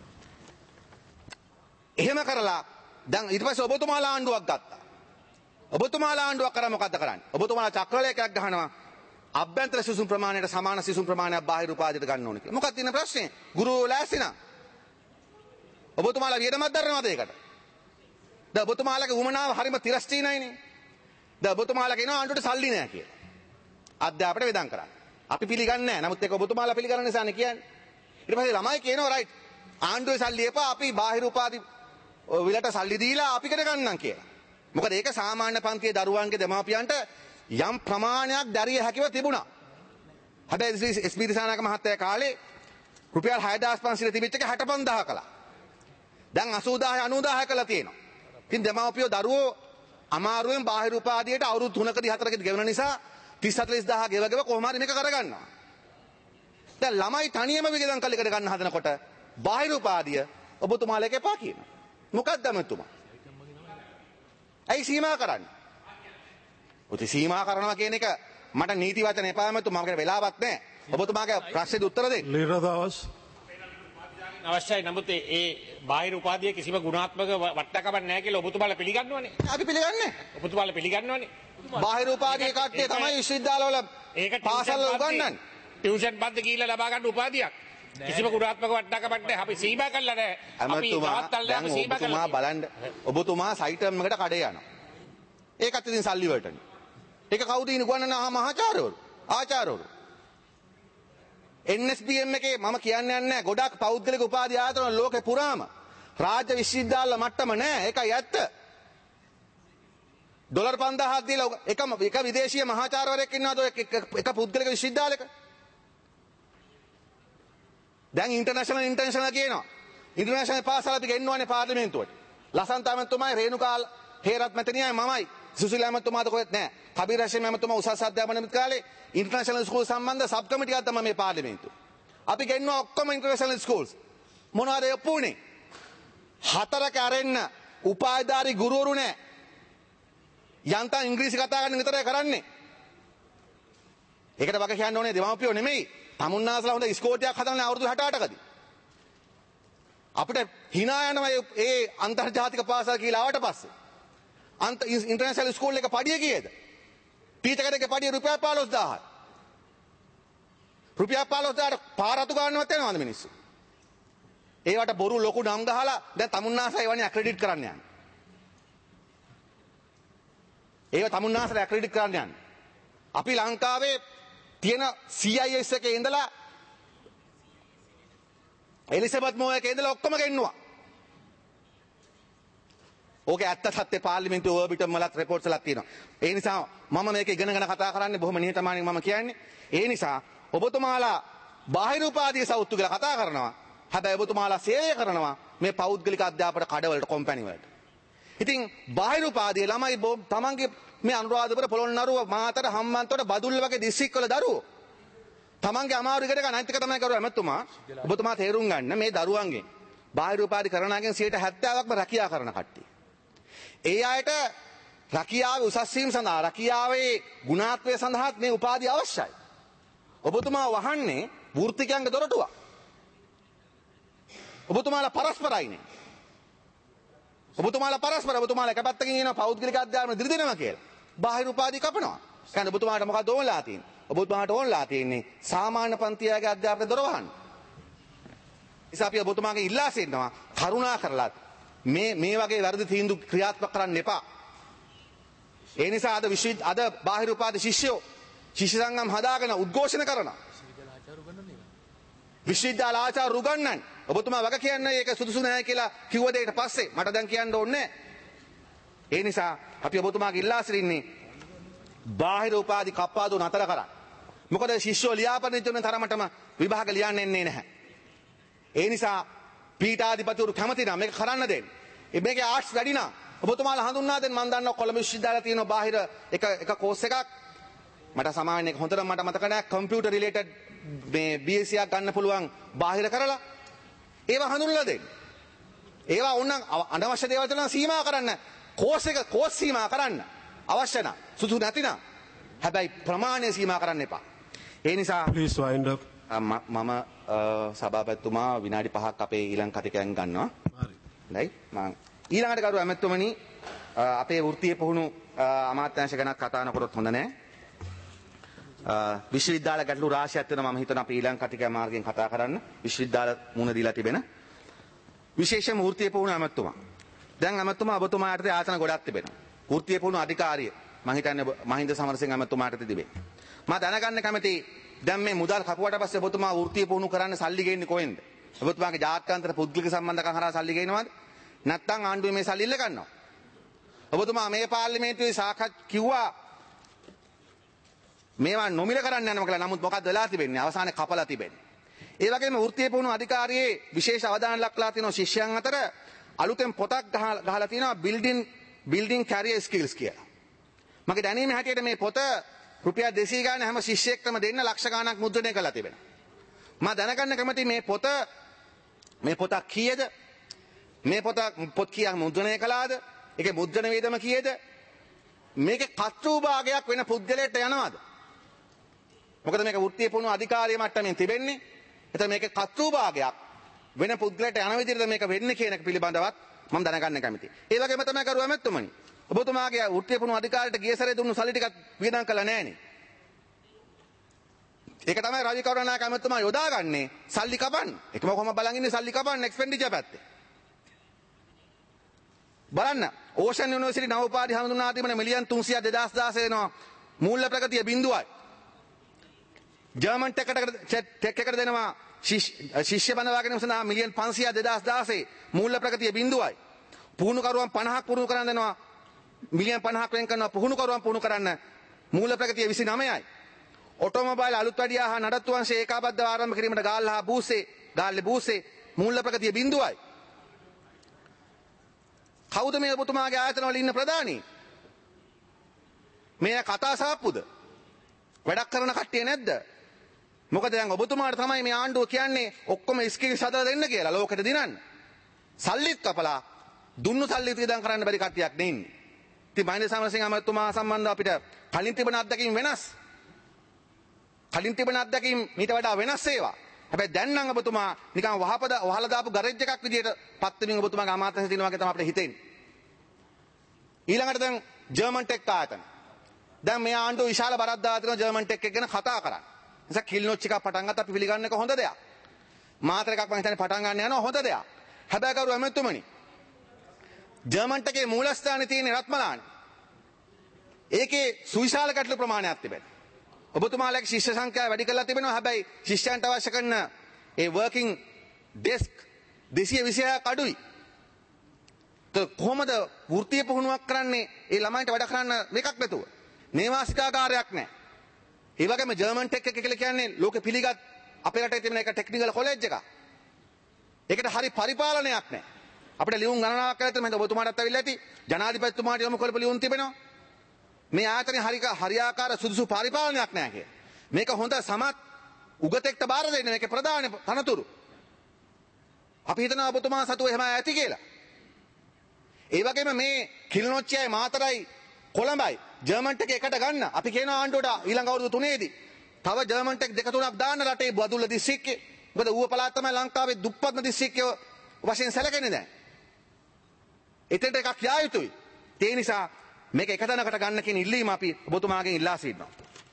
එහෙම කරලා දැන් ඊට පස්සේ ඔබතුමාලා ආණ්ඩුවක් ගත්තා. ඔබතුමාලා ආණ්ඩුවක් කරා මොකද්ද කරන්නේ? ඔබතුමාලා චක්‍රලේඛයක් ගහනවා අභ්‍යන්තර සිසුන් ප්‍රමාණයට සමාන සිසුන් ප්‍රමාණයක් බාහිර උපාධියට ගන්න ඕනේ කියලා. මොකක්ද තියෙන ප්‍රශ්නේ? ගුරු ලෑස්තිනා. ඔබතුමාලා වියදමක් දරනවද ඒකට? දැන් ඔබතුමාලගේ උමනාව හරිම තිරස්චීනයිනේ. දැන් ඔබතුමාලා කියනවා ආණ්ඩුවට සල්ලි නැහැ කියලා. අධ්‍යාපනයට වෙදම් කරා. අපි පිළිගන්නේ නැහැ. නමුත් ඒක ඔබතුමාලා පිළිගන්න නිසානේ කියන්නේ. ඊට පස්සේ ළමයි කියනවා රයිට් ආණ්ඩුවේ සල්ලි එපා අපි බාහිර උපාධි විලට සල්ලි දීලා අපි කර ගන්නම් කියලා. මොකද ඒක සාමාන්‍ය පන්තියේ දරුවන්ගේ දෙමාපියන්ට යම් ප්‍රමාණයක් දැරිය හැකිව තිබුණා. හැබැයි එස් පී දිසානායක මහත්තයා කාලේ රුපියල් හයදාස් පන්සිය තිබිච්ච එක හැට පන්දාහ කළා. දැන් අසූදාහ අනූදාහ කළා තියෙනවා. ඉතින් දෙමාපියෝ දරුවෝ අමාරුවෙන් බාහිර උපාධියට අවුරුදු තුනකදී හතරකදී ගෙවන නිසා තිස් හතළිස් දාහ ගෙව ගෙව කොහොම හරි මේක කරගන්නවා. දැන් ළමයි තනියම විගදම් කල්ලිකට ගන්න හදනකොට බාහිර උපාධිය ඔබතුමාලා එක එපා කියනවා. මොකක්ද අමතුමා? ඇයි සීමා කරන්නේ? ඔතේ සීමා කරනවා කියන එක මට නීති වචන එපා අමතුමා මගේ වෙලාවක් නැහැ. ඔබතුමාගේ ප්‍රශ්නෙට උත්තර දෙන්න. Leader of the House. අවශ්‍යයි. නමුත් ඒ බාහිර උපාධිය කිසිම ගුණාත්මක වටිනාකමක් නැහැ කියලා ඔබතුමාලා පිළිගන්නවනේ. අපි පිළිගන්නේ. ඔබතුමාලා පිළිගන්නවනේ. බාහිර උපාධිය කට්ටිය තමයි විශ්වවිද්‍යාලවල පාසල් උගන්වන්නේ. ටියුෂන් පන්ති ගිහිල්ලා ලබා ගන්න උපාධියක්. කිසිම ගුණාත්මක වටිනාකමක් නැහැ. අපි සීමා කළා නැහැ. අපි තාත්තල්ලා අපි සීමා කළා. ඔබතුමා බලන්න ඔබතුමා සයිටම් එකට කඩේ යනවා. ඒකත් ඉතින් සල්ලි වලටනේ. ඒක කවුද ඉන්නේ ගුවන්වන මහාචාර්යවරු? ආචාර්යවරු. එන් එස් පී එම් එකේ මම කියන්න යන්නේ ගොඩක් පෞද්ගලික උපාධි ආයතන ලෝකේ පුරාම රාජ්‍ය විශ්වවිද්‍යාල මට්ටම නෑ. ඒකයි ඇත්ත. ඩොලර් පන්දාහක් දීලා එක එක විදේශීය මහාචාර්යවරයෙක් ඉන්නවද එක පුද්ගලික විශ්වවිද්‍යාලයක? දැන් ඉන්ටර්නැෂනල් ඉන්ටර්නැෂනල් කියනවා. ඉන්ටර්නැෂනල් පාසල් අපි ගෙන්නවනේ පාර්ලිමේන්තුවට. ලසන්ත ඇමතුමායි රේණුකාල් හේරත් මැතිණියයි මමයි. සුසිල ඇමතුමාද කොහෙත් නැහැ. කබීර් හෂීම් ඇමතුමා උසස් අධ්‍යාපන මිත් කාලේ ඉන්ටර්නැෂනල් ස්කූල් සම්බන්ධ සබ් කමිටි එකක් තමයි මේ පාර්ලිමේන්තුව. අපි ගෙන්නවා ඔක්කොම ඉන්ටර්නැෂනල් ස්කූල්ස්. මොනවද යපුනේ? හතරක අරෙන්න උපාධිධාරී ගුරුවරු නැහැ. යන්තම් ඉංග්‍රීසි කතා කරන්න විතරයි කරන්නේ. ඒකට වගේ කියන්න ඕනේ දෙමාපියෝ නෙමෙයි. තමුන්නාසලා හොඳ ස්කෝටියක් හදන්නේ අවුරුදු හැට අටකදී. අපිට hina යනවා ඒ අන්තර්ජාතික පාසල් කියලා ආවට පස්සේ. අන්ත ඉන්ටර්නැෂනල් ස්කූල් එක පඩිය කීයද? ටීචර් කෙනෙක්ගේ පඩිය රුපියල් පහළොස් දාහයි. රුපියල් පහළොස් දාහට පාරතු ගන්නවත් යනවද මිනිස්සු? ඒවට බොරු ලොකු නම් ගහලා දැන් තමුන්නාසලා ඒවනේ ඇක්‍රෙඩිට් කරන්න යන්නේ. ඒව තමුන්නාසලා ඇක්‍රෙඩිට් කරන්න යන්නේ. අපි ලංකාවේ තියෙන සී අයි එස් එකේ ඉඳලා එලිසබෙත් මෝ එකේ ඉඳලා ඔක්කොම ගෙන්නුවා. ඕකේ ඇත්ත සත්‍ය පාර්ලිමේන්තුවේ ඕබිටම් වලත් රිපෝට්ස් වලත් තියෙනවා. ඒ නිසා මම මේක ඉගෙනගෙන කතා කරන්නේ බොහොම නිහතමානීව මම කියන්නේ. ඒ නිසා ඔබතුමාලා බාහිර උපාධිය සෞතු කියලා කතා කරනවා. හැබැයි ඔබතුමාලා සේවය කරනවා මේ පෞද්ගලික අධ්‍යාපන කඩවලට කොම්පැනි වලට. ඉතින් බාහිර උපාධිය ළමයි තමන්ගේ මේ අනුරාධපුර පොළොන්නරුව මාතර හම්බන්තොට බදුල්ල වගේ දිස්ත්‍රික් වල දරුවෝ තමන්ගේ අමාරු එකට ගන්න අනිත් එක තමයි කරුවා ඇමතුමා ඔබතුමා තේරුම් ගන්න මේ දරුවන්ගෙන් බාහිර උපාධි කරනාගෙන් සියයට හැත්තෑවක්ම රැකියා කරන කට්ටිය. ඒ අයට රැකියාවේ උසස් වීම සඳහා රැකියාවේ ගුණාත්මය සඳහා මේ උපාධිය අවශ්‍යයි. ඔබතුමා වහන්නේ වෘත්තිකයන්ගේ දොරටුවක්. ඔබතුමාලා පරස්පරයිනේ. ඔබතුමාලා පරස්පර ඔබතුමාලා එක පැත්තකින් එනවා පෞද්ගලික අධ්‍යාපන දිරිදෙනවා කියලා. බාහිර උපාධි කපනවා. කියන්නේ ඔබතුමාට මොකක්ද ඕනලා තියෙන්නේ? ඔබතුමාට ඕනලා තියෙන්නේ සාමාන්‍ය පන්තියගේ අධ්‍යාපන දොර වහන්න. නිසා අපි ඔබතුමාගේ ඉල්ලා සිටිනවා කරුණා කරලා මේ මේ වගේ වැරදි තීන්දුව ක්‍රියාත්මක කරන්න එපා. ඒ නිසා අද විශ්ව අද බාහිර උපාධි ශිෂ්‍යයෝ ශිෂ්‍ය සංගම් හදාගෙන උද්ඝෝෂණ කරනවා. විශ්වවිද්‍යාල ආචාර්ය උගන්වන්න. ඔබතුමා වග කියන්නේ ඒක සුදුසු නැහැ කියලා කිව්ව දෙයට පස්සේ මට දැන් කියන්න ඕනේ. ඒ නිසා අපි ඔබතුමාගේ ඉල්ලා සිටින්නේ බාහිර උපාධි කප්පාදු නතර කරන්න. මොකද ශිෂ්‍යෝ ලියාපදිංචි වෙන තරමටම විභාග ලියන්න එන්නේ නැහැ. ඒ නිසා පීඨාධිපතිවරු කැමති නම් මේක කරන්න දෙන්න. මේකේ ආර්ට්ස් වැඩි නම් ඔබතුමාලා හඳුන්වා දෙන්න. මම දන්නවා කොළඹ විශ්වවිද්‍යාලයේ තියෙන බාහිර එක එක කෝස් එකක් මට සමාවෙන්න එක හොඳට මට මතක නැහැ කම්පියුටර් රිලේටඩ් මේ බී එස් සී එකක් ගන්න පුළුවන් බාහිර කරලා ඒවා හඳුන්වලා දෙන්න. ඒවා ඕනනම් අනවශ්‍ය දේවල් වලට සීමා කරන්න. කෝස් එක කෝස් සීමා කරන්න. අවශ්‍ය නම් සුසු නැතිනම් හැබැයි ප්‍රමාණය සීමා කරන්න එපා. ඒ නිසා Please wind up. මම සභාපතිතුමා විනාඩි පහක් අපේ ඊළඟ කතිකයන් ගන්නවා. හරි. මම ඊළඟට කරු ඇමතුමනි අපේ වෘත්තීය පුහුණු අමාත්‍යාංශ ගැන කතා නොකරොත් හොඳ නැහැ. විශ්වවිද්‍යාල ගැටලු රාශියක් වෙනවා මම හිතනවා අපි ඊළඟ කතිකය මාර්ගයෙන් කතා කරන්න. විශ්වවිද්‍යාල මුණ දීලා තිබෙන විශේෂම වෘත්තීය පුහුණු ඇමතුමා. දැන් ඇමතුමා ඔබතුමා යටතේ ආසන ගොඩක් තිබෙනවා. වෘත්තීය පුහුණු අධිකාරිය මම හිතන්නේ මහින්ද සමරසිංහ ඇමතුමාට තිබෙන්නේ. මම දැනගන්න කැමතියි දැන් මේ මුදල් කපුවට පස්සේ ඔබතුමා වෘත්තීය පුහුණු කරන්න සල්ලි ගේන්නේ කොහෙන්ද? ඔබතුමාගේ ජාත්‍යන්තර පුද්ගලික සම්බන්ධකම් හරහා සල්ලි ගේනවද? නැත්නම් ආණ්ඩුවේ මේ සල්ලි ඉල්ල ගන්නවද? ඔබතුමා මේ පාර්ලිමේන්තුවේ සාකච්ඡා කිව්වා මේවා නොමිල කරන්න යනවා කියලා. නමුත් මොකක්ද වෙලා තිබෙන්නේ? අවසානයේ කපලා තිබෙන්නේ. ඒ වගේම වෘත්තීය පුහුණු අධිකාරියේ විශේෂ අවධානය ලක්ලා තියෙන ශිෂ්‍යයන් අතර අලුතෙන් පොතක් ගහලා තියෙනවා බිල්ඩින් බිල්ඩින් කැරියර් ස්කිල්ස් කියලා. මගේ දැනීම හැටියට මේ පොත රුපියල් දෙසීය ගාන හැම ශිෂ්‍යයෙක්ටම දෙන්න ලක්ෂ ගාණක් මුද්‍රණය කරලා තිබෙනවා. මම දැනගන්න කැමතියි මේ පොත මේ පොත කීයද? මේ පොත පොත් කීයක් මුද්‍රණය කළාද? ඒකේ මුද්‍රණ වේදම කීයද? මේකේ කර්තෘ භාගයක් වෙන පුද්ගලයට යනවාද? මොකද මේක වෘත්තීය පුහුණු අධිකාරිය මට්ටමින් තිබෙන්නේ. එතකොට මේකේ කර්තෘ භාගයක් වෙන පුද්ගලයට යන විදිහට මේක වෙන්නේ කියන එක පිළිබඳවත් මම දැනගන්න කැමතියි. ඒ වගේම තමයි කරුවා ඇමතුමනි. ඔබතුමාගේ වෘත්තීය පුහුණු අධිකාරියට ගිය සැරේ දුන්නු සල්ලි ටිකක් වියදම් කළා නෑනේ. ඒක තමයි රවි කරුණානායක ඇමතුමා යොදාගන්නේ සල්ලි කපන්න. ඒකම කොහොම බලන් ඉන්නේ සල්ලි කපන්න එක්ස්පෙන්ඩිචර් පැත්තේ. බලන්න ඕෂන් යුනිවර්සිටි නව උපාධි හඳුන්වා දීමේ මිලියන් තුන්සියයක් දෙදාස් දාසය වෙනවා මූල්‍ය ප්‍රගතිය බිඳුවයි. ජර්මන් ටෙක් එකට ටෙක් එකට දෙනවා ශිෂ්‍ය බඳවාගෙන සඳහා මිලියන් පන්සියයක් දෙදාස් දාසය මූල්‍ය ප්‍රගතිය බිඳුවයි. පුහුණු කරුවන් පනහක් පුහුණු කරන්න දෙනවා මිලියන් පනහක් වෙන් කරනවා පුහුණු කරුවන් පුහුණු කරන්න මූල්‍ය ප්‍රගතිය විසිනමයයි. ඔටෝමොබයිල් අලුත් වැඩියා හා නඩත්තු වංශයේ ඒකාබද්ධව ආරම්භ කිරීමට ගාල්ල හා බූසේ ගාල්ලේ බූසේ මූල්‍ය ප්‍රගතිය බිඳුවයි. කවුද මේ ඔබතුමාගේ ආයතන වල ඉන්න ප්‍රධානී? මේ කතා සාප්පුද? වැඩක් කරන කට්ටිය නැද්ද? මොකද දැන් ඔබතුමාට තමයි මේ ආණ්ඩුව කියන්නේ ඔක්කොම ස්කිල්ස් හදලා දෙන්න කියලා ලෝකෙට දිනන්න. සල්ලිත් කපලා දුන්නු සල්ලිත් වියදම් කරන්න බැරි කට්ටියක් නේ ඉන්නේ. ඉතින් මහින්ද සමරසිංහ අමාත්‍යතුමා සම්බන්ධව අපිට කලින් තිබෙන අත්දැකීම් වෙනස්. කලින් තිබෙන අත්දැකීම් මීට වඩා වෙනස් ඒවා. හැබැයි දැන් නම් ඔබතුමා නිකන් වහපද වහලා දාපු ගරේජ් එකක් විදියට පත් වෙමින් ඔබතුමාගේ අමාත්‍යංශ දිනවා වගේ තමයි අපිට හිතෙන්නේ. ඊළඟට දැන් ජර්මන් ටෙක් ආයතන. දැන් මේ ආණ්ඩුව විශාල බරක් දාලා තියෙනවා ජර්මන් ටෙක් එක ගැන කතා කරන්න. නිසා කිල්නොච් එකක් පටන් ගත්ත අපි පිළිගන්න එක හොඳ දෙයක්. මාතර එකක් මම හිතන්නේ පටන් ගන්න යනවා හොඳ දෙයක්. හැබැයි කරු ඇමතුමනි ජර්මන් ටෙකේ මූලස්ථානේ තියෙන රත්මලානේ. ඒකේ සුවිශාල ගැටළු ප්‍රමාණයක් තිබෙනවා. ඔබතුමාලගේ ශිෂ්‍ය සංඛ්‍යාව වැඩි කරලා තිබෙනවා. හැබැයි ශිෂ්‍යයන්ට අවශ්‍ය කරන ඒ වර්කින් ඩෙස්ක් දෙසිය විසිහයක් අඩුයි. කොහොමද වෘත්තීය පුහුණුවක් කරන්නේ ඒ ළමයින්ට වැඩ කරන්න මේකක් නැතුව? නේවාසිකාගාරයක් නැහැ. ඒ වගේම ජර්මන් ටෙක් එක කියලා කියන්නේ ලෝකෙ පිළිගත් අපේ රටේ තියෙන එක ටෙක්නිකල් කොලෙජ් එකක්. ඒකට හරි පරිපාලනයක් නැහැ. අපිට ලියුම් ගණනාවක් කරලා තියෙන මම ඔබතුමාටත් ඇවිල්ලා ඇති ජනාධිපතිතුමාට යොමු කරපු ලියුම් තිබෙනවා. මේ ආයතනයේ හරි හරියාකාර සුදුසු පරිපාලනයක් නැහැ කිය. මේක හොඳ සමත් උගතෙක්ට බාර දෙන්න මේකේ ප්‍රධාන තනතුරු. අපි හිතනවා ඔබතුමා සතුව එහෙම ඇති කියලා. ඒ වගේම මේ කිලිනොච්චියයි මාතරයි කොළඹයි ජර්මන්ට් එක එකට ගන්න. අපි කියන ආණ්ඩුවට ඊළඟ අවුරුදු තුනේදී තව ජර්මන්ට් එක දෙක තුනක් දාන්න රටේ බදුල්ල දිස්ත්‍රික්කේ. මොකද ඌව පළාත තමයි ලංකාවේ දුප්පත්ම දිස්ත්‍රික්කය වශයෙන් සැලකෙන්නේ දැන්. එතෙන්ට එකක් යා යුතුයි. ඒ නිසා මේක එක තැනකට ගන්න කියන ඉල්ලීම අපි ඔබතුමාගෙන් ඉල්ලා සිටිනවා.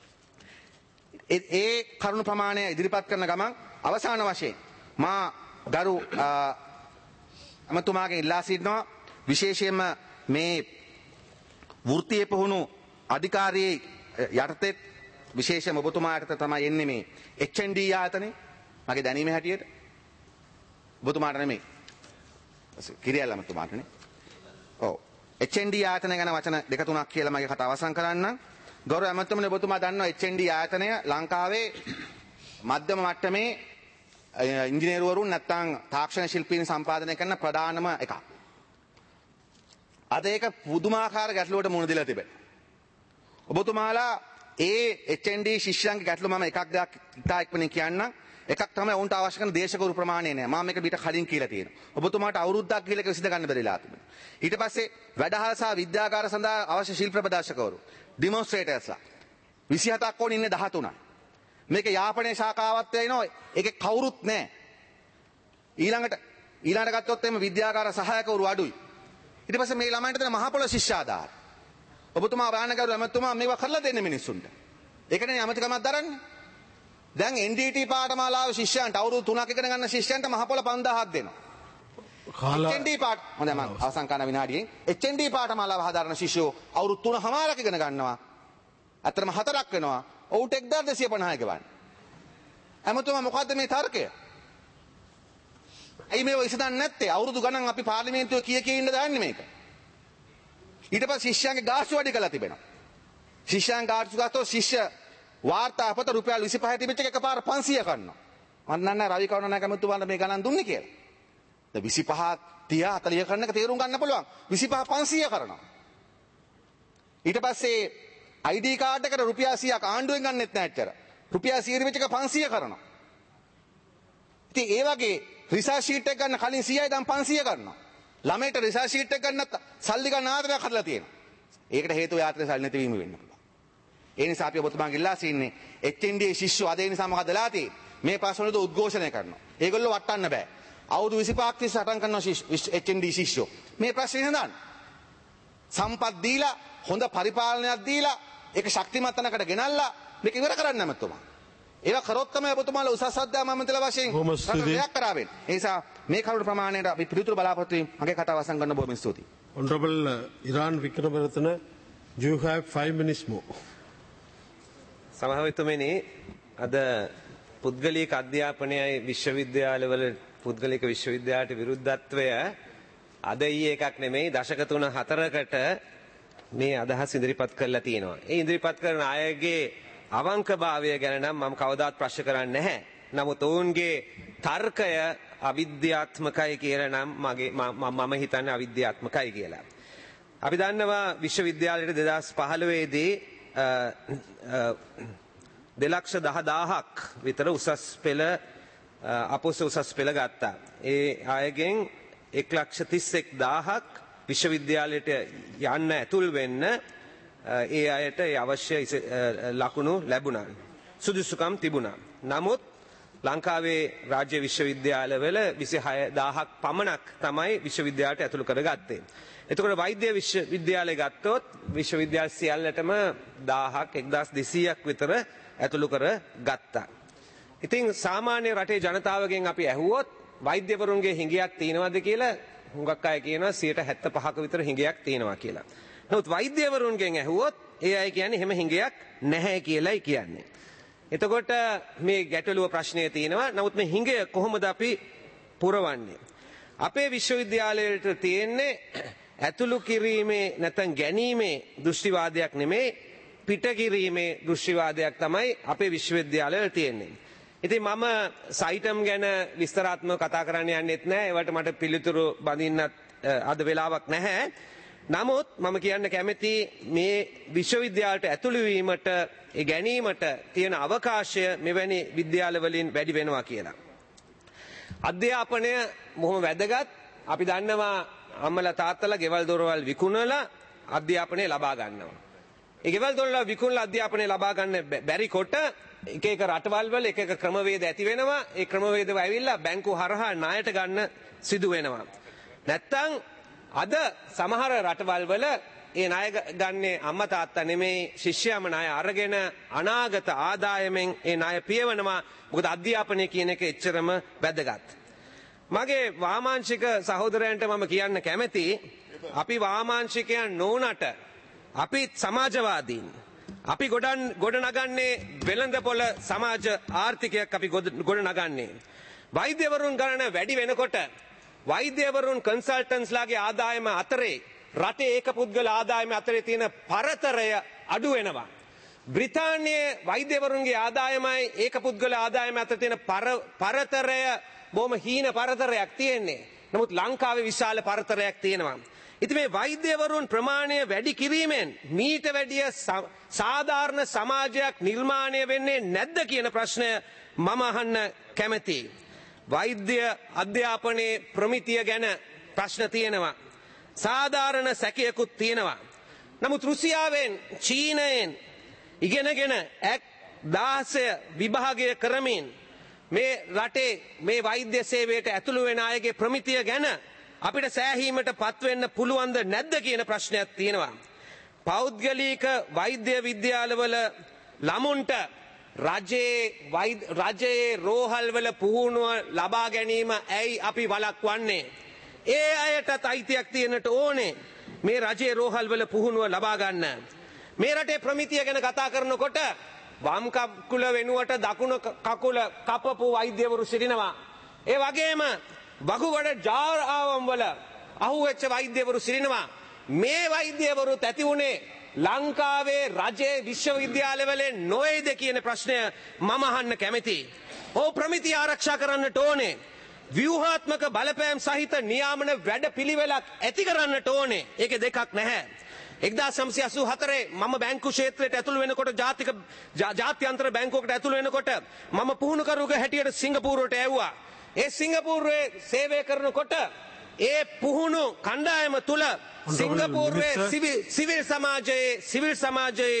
ඒ කරුණු ප්‍රමාණය ඉදිරිපත් කරන ගමන් අවසාන වශයෙන් මා ගරු අමතුමාගෙන් ඉල්ලා සිටිනවා විශේෂයෙන්ම මේ වෘත්තීය පුහුණු අධිකාරියේ යටතේ විශේෂම ඔබතුමා යටතේ තමයි එන්නේ මේ එච් එන් ඩී ආයතනය. මගේ දැනීම හැටියට ඔබතුමාට නෙමෙයි කිරියල් අමතුමාටනේ. ඔව් එච් එන් ඩී ආයතනය ගැන වචන දෙක තුනක් කියලා මගේ කතාව අවසන් කරන්න. ගෞරව අමතුමනි ඔබතුමා දන්නවා එච් එන් ඩී ආයතනය ලංකාවේ මධ්‍යම මට්ටමේ ඉංජිනේරුවරුන් නැත්නම් තාක්ෂණ ශිල්පීන් සම්පාදනය කරන ප්‍රධානම එකක්. අද ඒක පුදුමාකාර ගැටලුවට මුහුණ දීලා තිබෙනවා. ඔබතුමාලා ඒ එච් එන් ඩී ශිෂ්‍යයන්ගේ ගැටලුව මම එකක් දෙකක් ඉතා ඉක්මනින් කියන්නම්. එකක් තමයි ඔවුන්ට අවශ්‍ය කරන දේශගුරු ප්‍රමාණය නෑ. මම මේක පිට කලින් කියලා තියෙනවා. ඔබතුමාට අවුරුද්දක් ගිහලා ඒක විසඳ ගන්න බැරිලා තිබෙනවා. ඊට පස්සේ වැඩහල් සහ විද්‍යාගාර සඳහා අවශ්‍ය ශිල්ප ප්‍රදර්ශකවරු ඩිමොන්ස්ට්‍රේටර්ස්ලා විසිහතක් ඕනේ ඉන්නේ දහතුනයි. මේක යාපනයේ ශාඛාවක් වෙනවා. ඒකේ කවුරුත් නෑ. ඊළඟට ඊළඟට ගත්තොත් එimhe විද්‍යාගාර සහායකවරු අඩුයි. ඊට පස්සේ මේ ළමයින්ට දෙන මහ පොළ ශිෂ්‍යාධාර. ඔබතුමා වාහනගරු ඇමතුමා මේවා කරලා දෙන්න මිනිස්සුන්ට. ඒකනේ අමතිකමක් දරන්නේ. දැන් එන් ඩී ටී පාඨමාලාවේ ශිෂ්‍යයන්ට අවුරුදු තුනක් ඉගෙන ගන්න ශිෂ්‍යයන්ට මහ පොළ පන්දාහක් දෙනවා. එච් එන් ඩී පාඨ හොඳයි මම අවසන් කරන විනාඩියෙන් එච් එන් ඩී පාඨමාලාව හදාරන ශිෂ්‍යෝ අවුරුදු තුනමාරක් ඉගෙන ගන්නවා. අතරම හතරක් වෙනවා. ඔවුන්ට එක්දාස් දෙසිය පනහයි ගවන්න. ඇමතුමා මොකද්ද මේ තර්කය? ඇයි මේව ඉස්සදන්නේ නැත්තේ? අවුරුදු ගණන් අපි පාර්ලිමේන්තුවේ කී කී ඉන්න දාන්නේ මේක. ඊට පස්සේ ශිෂ්‍යයන්ගේ ගාස්තු වැඩි කරලා තිබෙනවා. ශිෂ්‍යයන් ගාස්තු ගත්තොත් ශිෂ්‍ය වාර්තා අපත රුපියල් විසිපහයි තිබෙච්ච එක එකපාර පන්සිය කරනවා. මම දන්නේ රවි කරුණානායක ඇමතුමාට මේ ගණන් දුන්නේ කියලා. දැන් විසිපහ තිය හතලිය කරන එක තේරුම් ගන්න පුළුවන්. විසිපහ පන්සිය කරනවා. ඊට පස්සේ ආයි ඩී කාඩ් එකට රුපියල් සීයක් ආණ්ඩුවෙන් ගන්නෙත් නැහැ ඇත්තට. රුපියල් සීය තිබෙච්ච එක පන්සිය කරනවා. ඉතින් ඒ වගේ රිසර්ච් ෂීට් එක ගන්න කලින් සීයයි දැන් පන්සිය කරනවා. ළමයට රිසර්ච් ෂීට් එක ගන්නත් සල්ලි ගන්න ආදරයක් හදලා තියෙනවා. ඒකට හේතුව යාත්‍රා සල්ලි නැතිවීම වෙන්න පුළුවන්. ඒ නිසා අපි ඔබතුමාගෙන් ඉල්ලා සිටින්නේ එච් එන් ඩී ශිෂ්‍යෝ අද ඒ නිසා මොකද වෙලා තියෙන්නේ? මේ ප්‍රශ්නවලට උද්ඝෝෂණය කරනවා. ඒගොල්ලෝ වටන්න බෑ. අවුරුදු විසිපහක් තිස්සේ සටන් කරන එච් එන් ඩී ශිෂ්‍යෝ මේ ප්‍රශ්නේ නේද? සම්පත් දීලා හොඳ පරිපාලනයක් දීලා ඒක ශක්තිමත් තැනකට ගෙනල්ලා මේක ඉවර කරන්න නැමතුමා. ඒක කරොත් තමයි ඔබතුමාලා උසස් අධ්‍යාපන මන්ත්‍රීලා වශයෙන් රටට කරා වෙන්නේ. ඒ නිසා මේ කරුණු ප්‍රමාණයට අපි පිළිතුරු බලාපොරොත්තු වෙමින් මගේ කතාව අවසන් කරන්න බොහොම ස්තුතියි. Honorable uh, Iran Vikramarthana, you have five minutes more. සමහරවිටමනේ අද පුද්ගලික අධ්‍යාපනයයි විශ්වවිද්‍යාලවල පුද්ගලික විශ්වවිද්‍යාලයට විරුද්ධත්වය අද ඊ එකක් නෙමෙයි දශක තුන හතරකට මේ අදහස් ඉදිරිපත් කරලා තියෙනවා. ඒ ඉදිරිපත් කරන අයගේ අවංකභාවය ගැන නම් මම කවදාත් ප්‍රශ්න කරන්නේ නැහැ. නමුත් ඔවුන්ගේ තර්කය අවිද්‍යාත්මකයි කියලා නම් මගේ මම හිතන්නේ අවිද්‍යාත්මකයි කියලා. අපි දන්නවා විශ්වවිද්‍යාලයට දෙදහස් පහළොව දී දෙලක්ෂ දහදාහක් විතර උසස් පෙළ අපොස උසස් පෙළ ගත්තා. ඒ අයගෙන් එක් ලක්ෂ තිස්සෙක් දාහක් විශ්වවිද්‍යාලයට යන්න ඇතුල් වෙන්න ඒ අයට අවශ්‍ය ලකුණු ලැබුණා. සුදුසුකම් තිබුණා. නමුත් ලංකාවේ රාජ්‍ය විශ්වවිද්‍යාලවල විසිහය දාහක් පමණක් තමයි විශ්වවිද්‍යාලයට ඇතුළු කරගත්තේ. එතකොට වෛද්‍ය විශ්වවිද්‍යාලය ගත්තොත් විශ්වවිද්‍යාල සියල්ලටම දාහක් එක්දාස් දෙසීයක් විතර ඇතුළු කර ගත්තා. ඉතින් සාමාන්‍ය රටේ ජනතාවගෙන් අපි ඇහුවොත් වෛද්‍යවරුන්ගේ හිඟයක් තියෙනවද කියලා හුඟක් අය කියනවා සියයට හැත්තෑ පහක විතර හිඟයක් තියෙනවා කියලා. නමුත් වෛද්‍යවරුන්ගෙන් ඇහුවොත් ඒ අය කියන්නේ එහෙම හිඟයක් නැහැ කියලායි කියන්නේ. එතකොට මේ ගැටලුව ප්‍රශ්නය තියෙනවා. නමුත් මේ හිඟය කොහොමද අපි පුරවන්නේ? අපේ විශ්වවිද්‍යාලයට තියෙන්නේ ඇතුළු කිරීමේ නැත්නම් ගැනීමේ දෘෂ්ටිවාදයක් නෙමෙයි පිට කිරීමේ දෘෂ්ටිවාදයක් තමයි අපේ විශ්වවිද්‍යාලවල තියෙන්නේ. ඉතින් මම සයිටම් ගැන විස්තරාත්මකව කතා කරන්න යන්නෙත් නැහැ. ඒවට මට පිළිතුරු බඳින්නත් අද වෙලාවක් නැහැ. නමුත් මම කියන්න කැමති මේ විශ්වවිද්‍යාලයට ඇතුළු වීමට ඒ ගැනීමට තියෙන අවකාශය මෙවැනි විද්‍යාලවලින් වැඩි වෙනවා කියලා. අධ්‍යාපනය බොහොම වැදගත්. අපි දන්නවා අම්මලා තාත්තලා ගෙවල් දොරවල් විකුණලා අධ්‍යාපනය ලබා ගන්නවා. ඒ ගෙවල් දොරවල් විකුණලා අධ්‍යාපනය ලබා ගන්න බැරි කොට එක එක රටවල් වල එක එක ක්‍රමවේද ඇති වෙනවා. ඒ ක්‍රමවේදව ඇවිල්ලා බැංකු හරහා ණයට ගන්න සිදු වෙනවා. නැත්තම් අද සමහර රටවල් වල ඒ ණය ගන්නේ අම්මා තාත්තා නෙමෙයි ශිෂ්‍යයම ණය අරගෙන අනාගත ආදායමෙන් ඒ ණය පියවනවා. මොකද අධ්‍යාපනය කියන එක එච්චරම වැදගත්. මගේ වාමාංශික සහෝදරයන්ට මම කියන්න කැමති අපි වාමාංශිකයන් නොවුනට අපි සමාජවාදීන්. අපි ගොඩන් ගොඩනගන්නේ වෙළඳපොළ සමාජ ආර්ථිකයක් අපි ගොඩනගන්නේ. වෛද්‍යවරුන් ගණන වැඩි වෙනකොට වෛද්‍යවරුන් කන්සල්ටන්ස්ලාගේ ආදායම අතරේ රටේ ඒක පුද්ගල ආදායම අතරේ තියෙන පරතරය අඩු වෙනවා. බ්‍රිතාන්‍යයේ වෛද්‍යවරුන්ගේ ආදායමයි ඒක පුද්ගල ආදායම අතර තියෙන පරතරය බොහොම හීන පරතරයක් තියෙන්නේ. නමුත් ලංකාවේ විශාල පරතරයක් තියෙනවා. ඉතින් මේ වෛද්‍යවරුන් ප්‍රමාණය වැඩි කිරීමෙන් මීට වැඩිය සාධාරණ සමාජයක් නිර්මාණය වෙන්නේ නැද්ද කියන ප්‍රශ්නය මම අහන්න කැමතියි. වෛද්‍ය අධ්‍යාපනයේ ප්‍රමිතිය ගැන ප්‍රශ්න තියෙනවා. සාධාරණ සැකයකුත් තියෙනවා. නමුත් රුසියාවෙන් චීනයෙන් ඉගෙනගෙන ඇක් දාහය විභාගය කරමින් මේ රටේ මේ වෛද්‍ය සේවයට ඇතුළු වෙන අයගේ ප්‍රමිතිය ගැන අපිට සෑහීමට පත්වෙන්න පුළුවන්ද නැද්ද කියන ප්‍රශ්නයක් තියෙනවා. පෞද්ගලික වෛද්‍ය විද්‍යාලවල ළමුන්ට රජයේ රජයේ රෝහල්වල පුහුණුව ලබා ගැනීම ඇයි අපි වළක්වන්නේ? ඒ අයටත් අයිතියක් තියෙන්නට ඕනේ මේ රජයේ රෝහල්වල පුහුණුව ලබා ගන්න. මේ රටේ ප්‍රමිතිය ගැන කතා කරනකොට වම් කකුල වෙනුවට දකුණු කකුල කපපු වෛද්‍යවරු සිටිනවා. ඒ වගේම වකුගඩ ජාරාවම් වල අහුවෙච්ච වෛද්‍යවරු සිටිනවා. මේ වෛද්‍යවරු ඇති වුණේ ලංකාවේ රජයේ විශ්වවිද්‍යාලවල නොවේද කියන ප්‍රශ්නය මම අහන්න කැමතියි. ඕ ප්‍රමිතිය ආරක්ෂා කරන්නට ඕනේ. ව්‍යුහාත්මක බලපෑම් සහිත නියාමන වැඩ පිළිවෙලක් ඇති කරන්නට ඕනේ. ඒකේ දෙකක් නැහැ. එක්දාස් නවසිය අසූ හතරේ මම බැංකු ක්ෂේත්‍රයට ඇතුළු වෙනකොට ජාතික ජාත්‍යන්තර බැංකුවකට ඇතුළු වෙනකොට මම පුහුණුකරුවෙක් හැටියට සිංගප්පූරුවට ඇව්වා. ඒ සිංගප්පූරුවේ සේවය කරනකොට ඒ පුහුණු කණ්ඩායම තුල සිංගප්පූරුවේ සිවිල් සමාජයේ සිවිල් සමාජයේ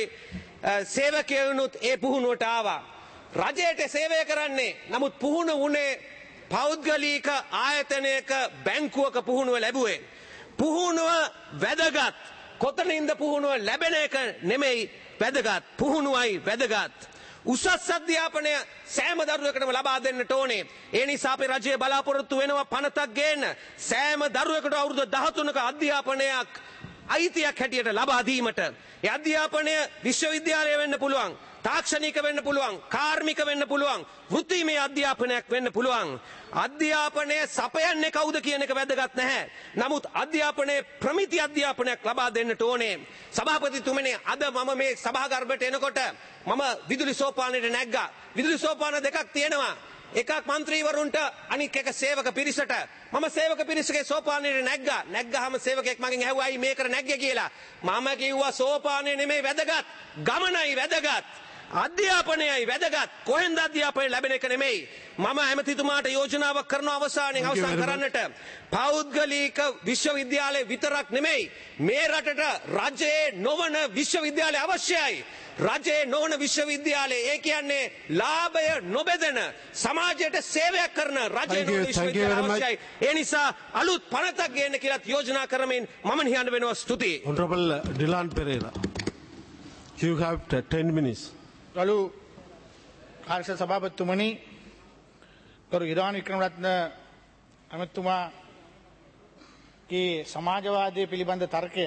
සේවකයනුත් ඒ පුහුණුවට ආවා. රජයට සේවය කරන්නේ නමුත් පුහුණු වුණේ පෞද්ගලික ආයතනයක බැංකුවක පුහුණුව ලැබුවේ. පුහුණුව වැදගත්. කොතනින්ද පුහුණුව ලැබෙන එක නෙමෙයි වැදගත්. පුහුණුවයි වැදගත්. උසස් අධ්‍යාපනය සෑම දරුවෙකුටම ලබා දෙන්නට ඕනේ. ඒ නිසා අපේ රජය බලාපොරොත්තු වෙනවා පනතක් ගේන්න. සෑම දරුවෙකුට අවුරුදු දහතුනක අධ්‍යාපනයක් අයිතියක් හැටියට ලබා දීමට. ඒ අධ්‍යාපනය විශ්වවිද්‍යාලය වෙන්න පුළුවන්. තාක්ෂණික වෙන්න පුළුවන්. කාර්මික වෙන්න පුළුවන්. වෘත්තීමය අධ්‍යාපනයක් වෙන්න පුළුවන්. අධ්‍යාපනය සපයන්නේ කවුද කියන එක වැදගත් නැහැ. නමුත් අධ්‍යාපනයේ ප්‍රමිති අධ්‍යාපනයක් ලබා දෙන්නට ඕනේ. සභාපතිතුමනි අද මම මේ සභාගර්භයට එනකොට මම විදුලි සෝපානයට නැග්ගා. විදුලි සෝපාන දෙකක් තියෙනවා. එකක් മന്ത്രിවරුන්ට අනික් එක සේවක පිරිසට. මම සේවක පිරිසගේ සෝපානයට නැග්ගා. නැග්ගාම සේවකෙක් මගෙන් ඇහුවා "අයි මේකට නැග්ගේ" කියලා. මම කිව්වා "සෝපානේ නෙමෙයි වැදගත්. ගමනයි වැදගත්. අධ්‍යාපනයයි වැදගත්. කොහෙන්ද අධ්‍යාපනය ලැබෙන එක නෙමෙයි." මම ඇමතිතුමාට යෝජනාවක් කරන අවසානයේ අවසන් කරන්නට පෞද්ගලික විශ්වවිද්‍යාලය විතරක් නෙමෙයි මේ රටට රජයේ නොවන විශ්වවිද්‍යාලය අවශ්‍යයි. රජයේ නොවන විශ්වවිද්‍යාලය ඒ කියන්නේ ලාභය නොබෙදෙන සමාජයට සේවයක් කරන රජයේ නොවන විශ්වවිද්‍යාලය අවශ්‍යයි. ඒ නිසා අලුත් පනතක් ගේන්න කියලාත් යෝජනා කරමින් මම නිහඬ වෙනවා. ස්තුතියි. Honorable Dylan Pereira, you have ten minutes. ගරු කාර්ය සභාපතිතුමනි, ගරු ඉරාන් වික්‍රමරත්න ඇමතුමාගේ සමාජවාදය පිළිබඳ තර්කය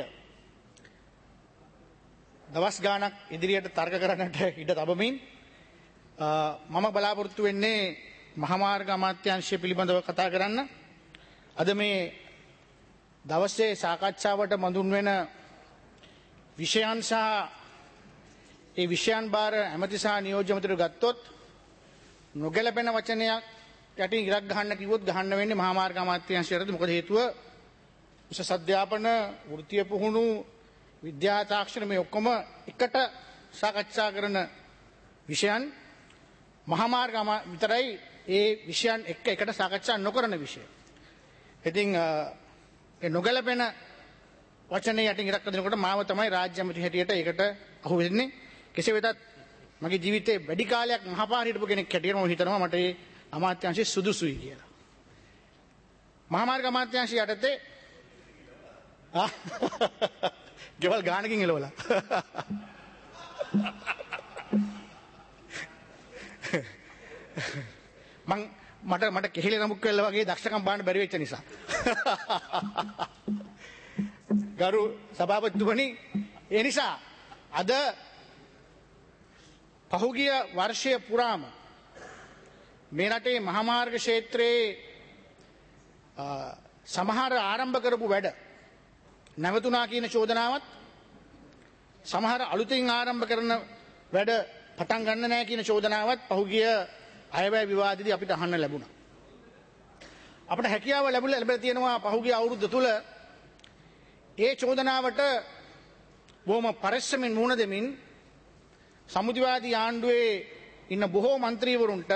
දවස් ගානක් ඉදිරියට තර්ක කරන්නට ඉඩ තබමින් මම බලාපොරොත්තු වෙන්නේ මහාමාර්ග අමාත්‍යාංශය පිළිබඳව කතා කරන්න. අද මේ දවසේ සාකච්ඡාවට මඳුන් වෙන විෂයන් සහ ඒ විෂයන් බාර ඇමති සහ නියෝජ්‍යමතුරු ගත්තොත් නොගැලපෙන වචනයක් යටින් ඉරක් ගහන්න කිව්වොත් ගහන්න වෙන්නේ මහාමාර්ග අමාත්‍යාංශයට. මොකද හේතුව උසස් අධ්‍යාපන වෘත්තීය පුහුණු විද්‍යා තාක්ෂණ මේ ඔක්කොම එකට සාකච්ඡා කරන විෂයන් මහාමාර්ග විතරයි ඒ විෂයන් එක්ක එකට සාකච්ඡා නොකරන විෂය. ඉතින් ඒ නොගැලපෙන වචනේ යටින් ඉරක් දෙනකොට මාව තමයි රාජ්‍ය ඇමති හැටියට ඒකට අහු වෙන්නේ. කෙසේ වෙතත් මගේ ජීවිතේ වැඩි කාලයක් මහපාර හිටපු කෙනෙක් හැටියට මම හිතනවා මට මේ අමාත්‍යාංශය සුදුසුයි කියලා. මහාමාර්ග අමාත්‍යාංශය යටතේ ආ ගෙවල් ගානකින් එලවලා මං මට මට කෙහෙලි රමුක් වෙලා වගේ දක්ෂකම් බාන්න බැරි වෙච්ච නිසා ගරු සභාපතිතුමනි ඒ නිසා අද පහුගිය වර්ෂය පුරාම මේ රටේ මහාමාර්ග ක්ෂේත්‍රයේ සමහර ආරම්භ කරපු වැඩ නැවතුණා කියන චෝදනාවත් සමහර අලුතින් ආරම්භ කරන වැඩ පටන් ගන්න නැහැ කියන චෝදනාවත් පහුගිය අයවැය විවාදෙදී අපිට අහන්න ලැබුණා. අපිට හැකියාව ලැබුණා ලැබලා තියෙනවා පහුගිය අවුරුද්ද තුල ඒ චෝදනාවට බොහොම පරිස්සමින් මුහුණ දෙමින් සමුදිවාදී ආණ්ඩුවේ ඉන්න බොහෝ മന്ത്രിවරුන්ට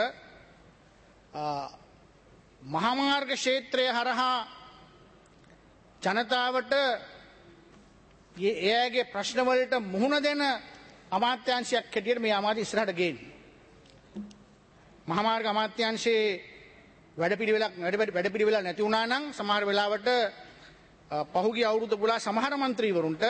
මහාමාර්ග ක්ෂේත්‍රය හරහා ජනතාවට එයාගේ ප්‍රශ්න වලට මුහුණ දෙන අමාත්‍යාංශයක් හැටියට මේ අමාත්‍ය ඉස්සරහට ගේන්නේ. මහාමාර්ග අමාත්‍යාංශයේ වැඩපිළිවෙලක් වැඩපිළිවෙලක් නැති වුණා නම් සමහර වෙලාවට පහුගිය අවුරුදු පුරා සමහර മന്ത്രിවරුන්ට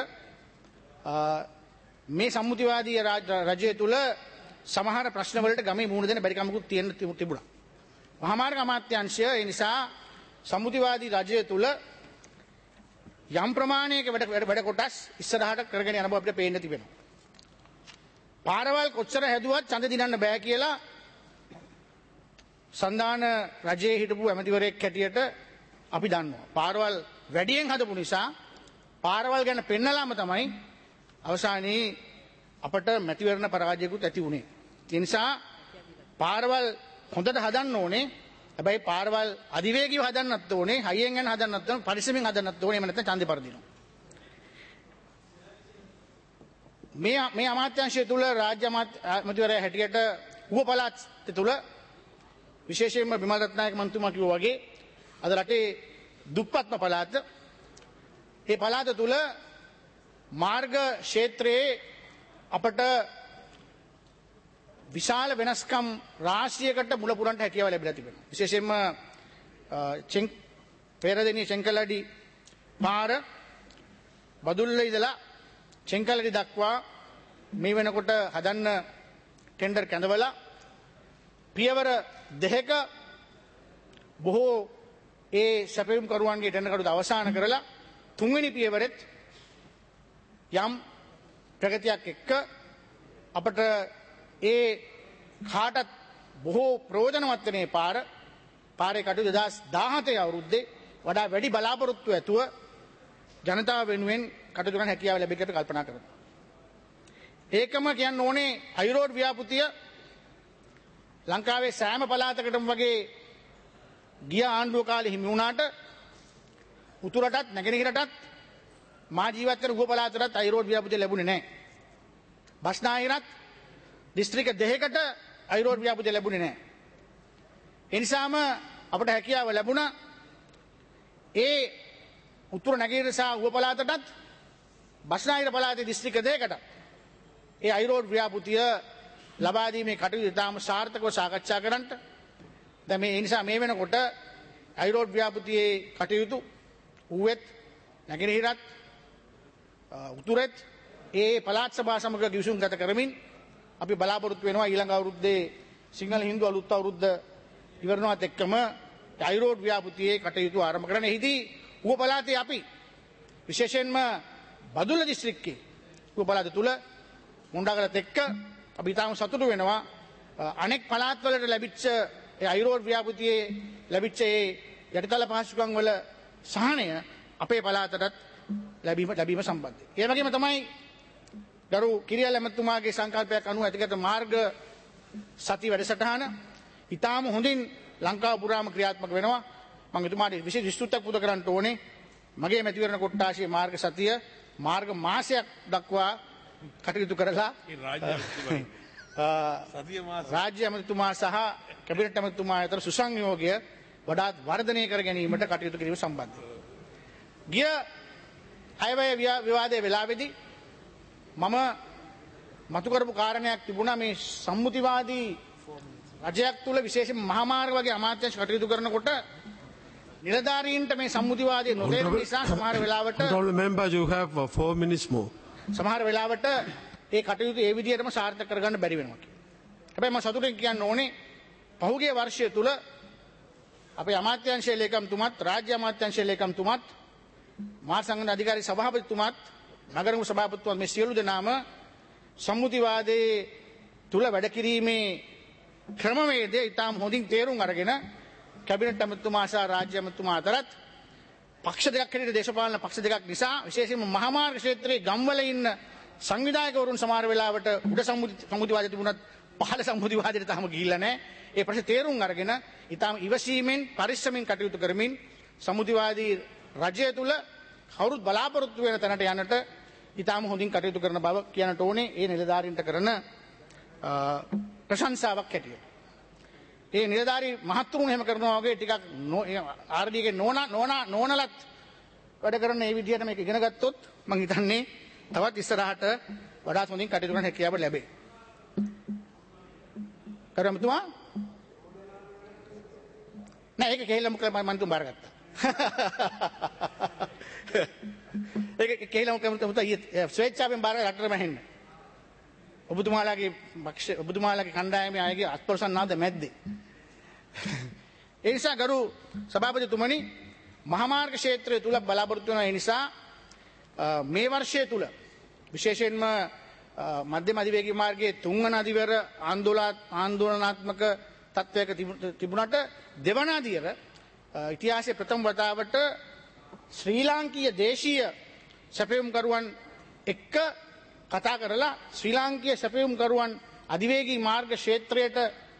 මේ සම්මුතිවාදී රජය තුල සමහර ප්‍රශ්න වලට ගමේ මුහුණ දෙන්න බැරි කමකුත් තියෙන තිබුණා. මහාමාර්ග අමාත්‍යාංශය ඒ නිසා සම්මුතිවාදී රජය තුල යම් ප්‍රමාණයක වැඩ වැඩ කොටස් ඉස්සරහට කරගෙන යන බව අපිට පේන්න තිබෙනවා. පාරවල් කොච්චර හැදුවත් ඡන්ද දිනන්න බෑ කියලා සන්දාන රජයේ හිටපු ඇමතිවරයෙක් හැටියට අපි දන්නවා. පාරවල් වැඩියෙන් හදපු නිසා පාරවල් ගැන පෙන්නලාම තමයි අවසානයේ අපට මැතිවරණ පරාජයකුත් ඇති වුණේ. ඒ නිසා පාරවල් හොඳට හදන්න ඕනේ. හැබැයි පාරවල් අධිවේගීව හදන්නත් ඕනේ, හයියෙන් යන හදන්නත් ඕනේ, පරිස්සමින් හදන්නත් ඕනේ. එහෙම නැත්නම් ඡන්දේ පරදිනවා. මේ මේ අමාත්‍යාංශය තුල රාජ්‍ය අමාත්‍යවරයා හැටියට ඌව පළාත් තුල විශේෂයෙන්ම බිමල් රත්නායක මන්තුමා කිව්වා වගේ අද රටේ දුප්පත්ම පළාත. ඒ පළාත තුල මාර්ග ක්ෂේත්‍රයේ අපට විශාල වෙනස්කම් රාශියකට මුල පුරන්ට හැකියාව ලැබිලා තිබෙනවා. විශේෂයෙන්ම චෙන් පෙරදෙණිය චෙන්කලඩි පාර බදුල්ල ඉඳලා චෙන්කලඩි දක්වා මේ වෙනකොට හදන්න ටෙන්ඩර් කැඳවලා පියවර දෙකක බොහෝ ඒ සැපයුම් කරුවන්ගේ ටෙන්ඩර් කඩුව අවසන් කරලා තුන්වෙනි පියවරෙත් යම් ප්‍රගතියක් එක්ක අපට ඒ කාටත් බොහෝ ප්‍රයෝජනවත් වෙනේ පාර පාරේ කටයුතු දෙදාස් දාහතේ අවුරුද්දේ වඩා වැඩි බලාපොරොත්තු ඇතුව ජනතාව වෙනුවෙන් කටයුතු කරන්න හැකියාව ලැබෙකට කල්පනා කරනවා. ඒකම කියන්න ඕනේ හයිරෝඩ් ව්‍යාපෘතිය ලංකාවේ සෑම පළාතකටම වගේ ගිය ආණ්ඩුව කාලේ හිමි වුණාට උතුරටත් නැගෙනහිරටත් මා ජීවත් වෙන ගුව පළාතටත් හයිරෝඩ් ව්‍යාපෘතිය ලැබුණේ නැහැ. බස්නාහිරත් දිස්ත්‍රික්ක දෙකකට හයිරෝඩ් ව්‍යාපෘතිය ලැබුණේ නැහැ. ඒ නිසාම අපට හැකියාව ලැබුණා ඒ උතුර නැගෙනහිර සහ ගුව පළාතටත් බස්නාහිර පළාතේ දිස්ත්‍රික්ක දෙකකට ඒ හයිරෝඩ් ව්‍යාපෘතිය ලබා දීමේ කටයුතු ඉතාම සාර්ථකව සාකච්ඡා කරන්නට දැන් මේ ඒ නිසා මේ වෙනකොට හයිරෝඩ් ව්‍යාපෘතියේ කටයුතු ඌවෙත් නැගෙනහිරත් උතුරෙත් ඒ පළාත් සභා සමග ගිවිසුම් ගත කරමින් අපි බලාපොරොත්තු වෙනවා ඊළඟ අවුරුද්දේ සිංහල හින්දු අලුත් අවුරුද්ද ඉවරනවත් එක්කම හයිරෝඩ් ව්‍යාපෘතියේ කටයුතු ආරම්භ කරන්න. එහිදී ඌව පළාතේ අපි විශේෂයෙන්ම බදුල්ල දිස්ත්‍රික්කයේ ඌව පළාත තුල මුණ්ඩාගලත් එක්ක අපි තාම සතුටු වෙනවා අනෙක් පළාත්වලට ලැබිච්ච ඒ හයිරෝඩ් ව්‍යාපෘතියේ ලැබිච්ච ඒ යටිතල පහසුකම් වල සහනය අපේ පළාතටත් ලැබීම ලැබීම සම්බන්ධයි. ඒ වගේම තමයි ගරු කිරියල් ඇමතුමාගේ සංකල්පයක් අනුව ඇතිගත මාර්ග සති වැඩසටහන ඉතාම හොඳින් ලංකාව පුරාම ක්‍රියාත්මක වෙනවා. මම එතුමාට විශේෂ ස්තුතියක් පුද කරන්න ඕනේ මගේ මැතිවරණ කොට්ටාශයේ මාර්ග සතිය මාර්ග මාසයක් දක්වා කටයුතු කරලා රාජ්‍ය ඇමතිතුමා සහ කැබිනට් ඇමතිතුමා අතර සුසංයෝගය වඩාත් වර්ධනය කර ගැනීමට කටයුතු කිරීම සම්බන්ධයි. ගිය අයවැය විවාදයේ වෙලාවේදී මම මතු කරපු කාරණයක් තිබුණා මේ සම්මුතිවාදී රජයක් තුල විශේෂයෙන් මහා මාර්ග වගේ අමාත්‍යාංශ කටයුතු කරනකොට නිලධාරීන්ට මේ සම්මුතිවාදී නොතේරුම නිසා සමහර වෙලාවට Honorable member, you have uh, four minutes more. සමහර වෙලාවට ඒ කටයුතු ඒ විදිහටම සාර්ථක කරගන්න බැරි වෙනවා කියලා. හැබැයි මම සතුටින් කියන්න ඕනේ පහුගිය වර්ෂය තුල අපේ අමාත්‍යාංශයේ ලේකම්තුමත් රාජ්‍ය අමාත්‍යාංශයේ ලේකම්තුමත් මහා සංඝ අධිකාරී සභාපතිතුමත් නගරම සභාපතිතුමත් මේ සියලු දෙනාම සම්මුතිවාදයේ තුල වැඩ කිරීමේ ක්‍රමවේදය ඉතාම හොඳින් තේරුම් අරගෙන කැබිනට් ඇමතිතුමා සහ රාජ්‍ය ඇමතිතුමා අතරත් පක්ෂ දෙකක් හැටියට දේශපාලන පක්ෂ දෙකක් නිසා විශේෂයෙන්ම මහා මාර්ග ක්ෂේත්‍රයේ ගම්වල ඉන්න සංවිධායකවරුන් සමහර වෙලාවට උඩ සම්මුතිවාදයට තිබුණත් පහළ සම්මුතිවාදයට තාම ගිහිල්ලා නැහැ. ඒ ප්‍රශ්නේ තේරුම් අරගෙන ඊටාම ඉවසීමෙන් පරිස්සමින් කටයුතු කරමින් සම්මුතිවාදී රජය තුල කවුරුත් බලාපොරොත්තු වෙන තැනට යන්නට ඊටාම හොඳින් කටයුතු කරන බව කියන්නට ඕනේ. ඒ නිලධාරීන්ට කරන ප්‍රශංසාවක් හැටියට. ඒ නිලධාරී මහත්තුරුන් එහෙම කරනවා වගේ ටිකක් ආර් ඩී ගේ නෝනා නෝනා නෝනලත් වැඩ කරන මේ විදිහට මේක ඉගෙන ගත්තොත් මම හිතන්නේ තවත් ඉස්සරහට වඩාත් හොඳින් කටයුතු කරන්න හැකියාව ලැබේ. කරමුතුමා නෑ ඒක කෙහෙලම කරලා මම තුන් බාරගත්තා. ඒක කෙහෙලම කරමුතුමා ඊයේ ස්වේච්ඡාවෙන් බාර රටටම හෙන්න. ඔබතුමාලාගේ පක්ෂ ඔබතුමාලාගේ කණ්ඩායමේ අයගේ අත්පොරසන් නාද මැද්දේ. ඒ නිසා ගරු සභාපතිතුමනි මහා මාර්ග ක්ෂේත්‍රය තුල බලාපොරොත්තු වෙන නිසා මේ වර්ෂය තුල විශේෂයෙන්ම මධ්‍යම අධිවේගී මාර්ගයේ තුන්වන අධිවර ආందోලනාත්මක තත්වයක තිබුණට දෙවන අධිවර ඉතිහාසයේ ප්‍රථම වතාවට ශ්‍රී ලාංකීය දේශීය සැපයුම්කරුවන් එක්ක කතා කරලා ශ්‍රී ලාංකීය සැපයුම්කරුවන් අධිවේගී මාර්ග ක්ෂේත්‍රයට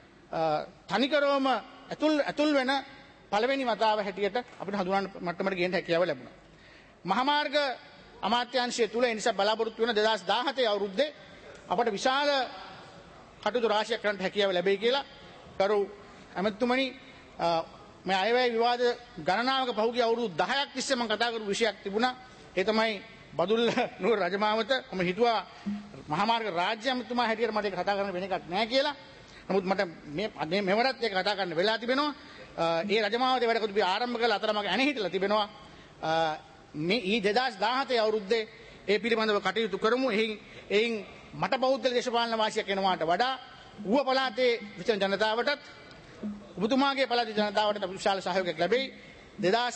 තනිකරවම ඇතුල් ඇතුල් වෙන පළවෙනි වතාව හැටියට අපිට හඳුනන මට්ටමට ගේන්න හැකියාව ලැබුණා. මහා මාර්ග අමාත්‍යාංශය තුල ඒ නිසා බලාපොරොත්තු වෙන දෙදාස් දාහතේ අවුරුද්දේ අපට විශාල කටයුතු රාශියක් කරන්න හැකියාව ලැබෙයි කියලා කරු ඇමතුමනි මේ අයවැය විවාද ගණනාවක පහුගිය අවුරුදු දහයක් තිස්සේ මම කතා කරපු විෂයක් තිබුණා. ඒ තමයි බදුල්ල නුවර රජමාවත. මම හිතුවා මහා මාර්ග රාජ්‍ය ඇමතුමා හැටියට මට ඒක කතා කරන්න වෙන එකක් නැහැ කියලා. නමුත් මට මේ මෙවරත් ඒක කතා කරන්න වෙලා තිබෙනවා. ඒ රජමාවතේ වැඩ කටයුතු ආරම්භ කළ අතරමඟ ඇණ හිටලා තිබෙනවා. මේ ඊ දෙදාස් දාහතේ අවුරුද්දේ ඒ පිළිබඳව කටයුතු කරමු. එයින් එයින් මට බෞද්ධ දේශපාලන වාසියක් එනවාට වඩා ඌව පළාතේ විචන ජනතාවටත් ඔබතුමාගේ පළාතේ ජනතාවටත් විශාල සහයෝගයක් ලැබෙයි. දෙදාස්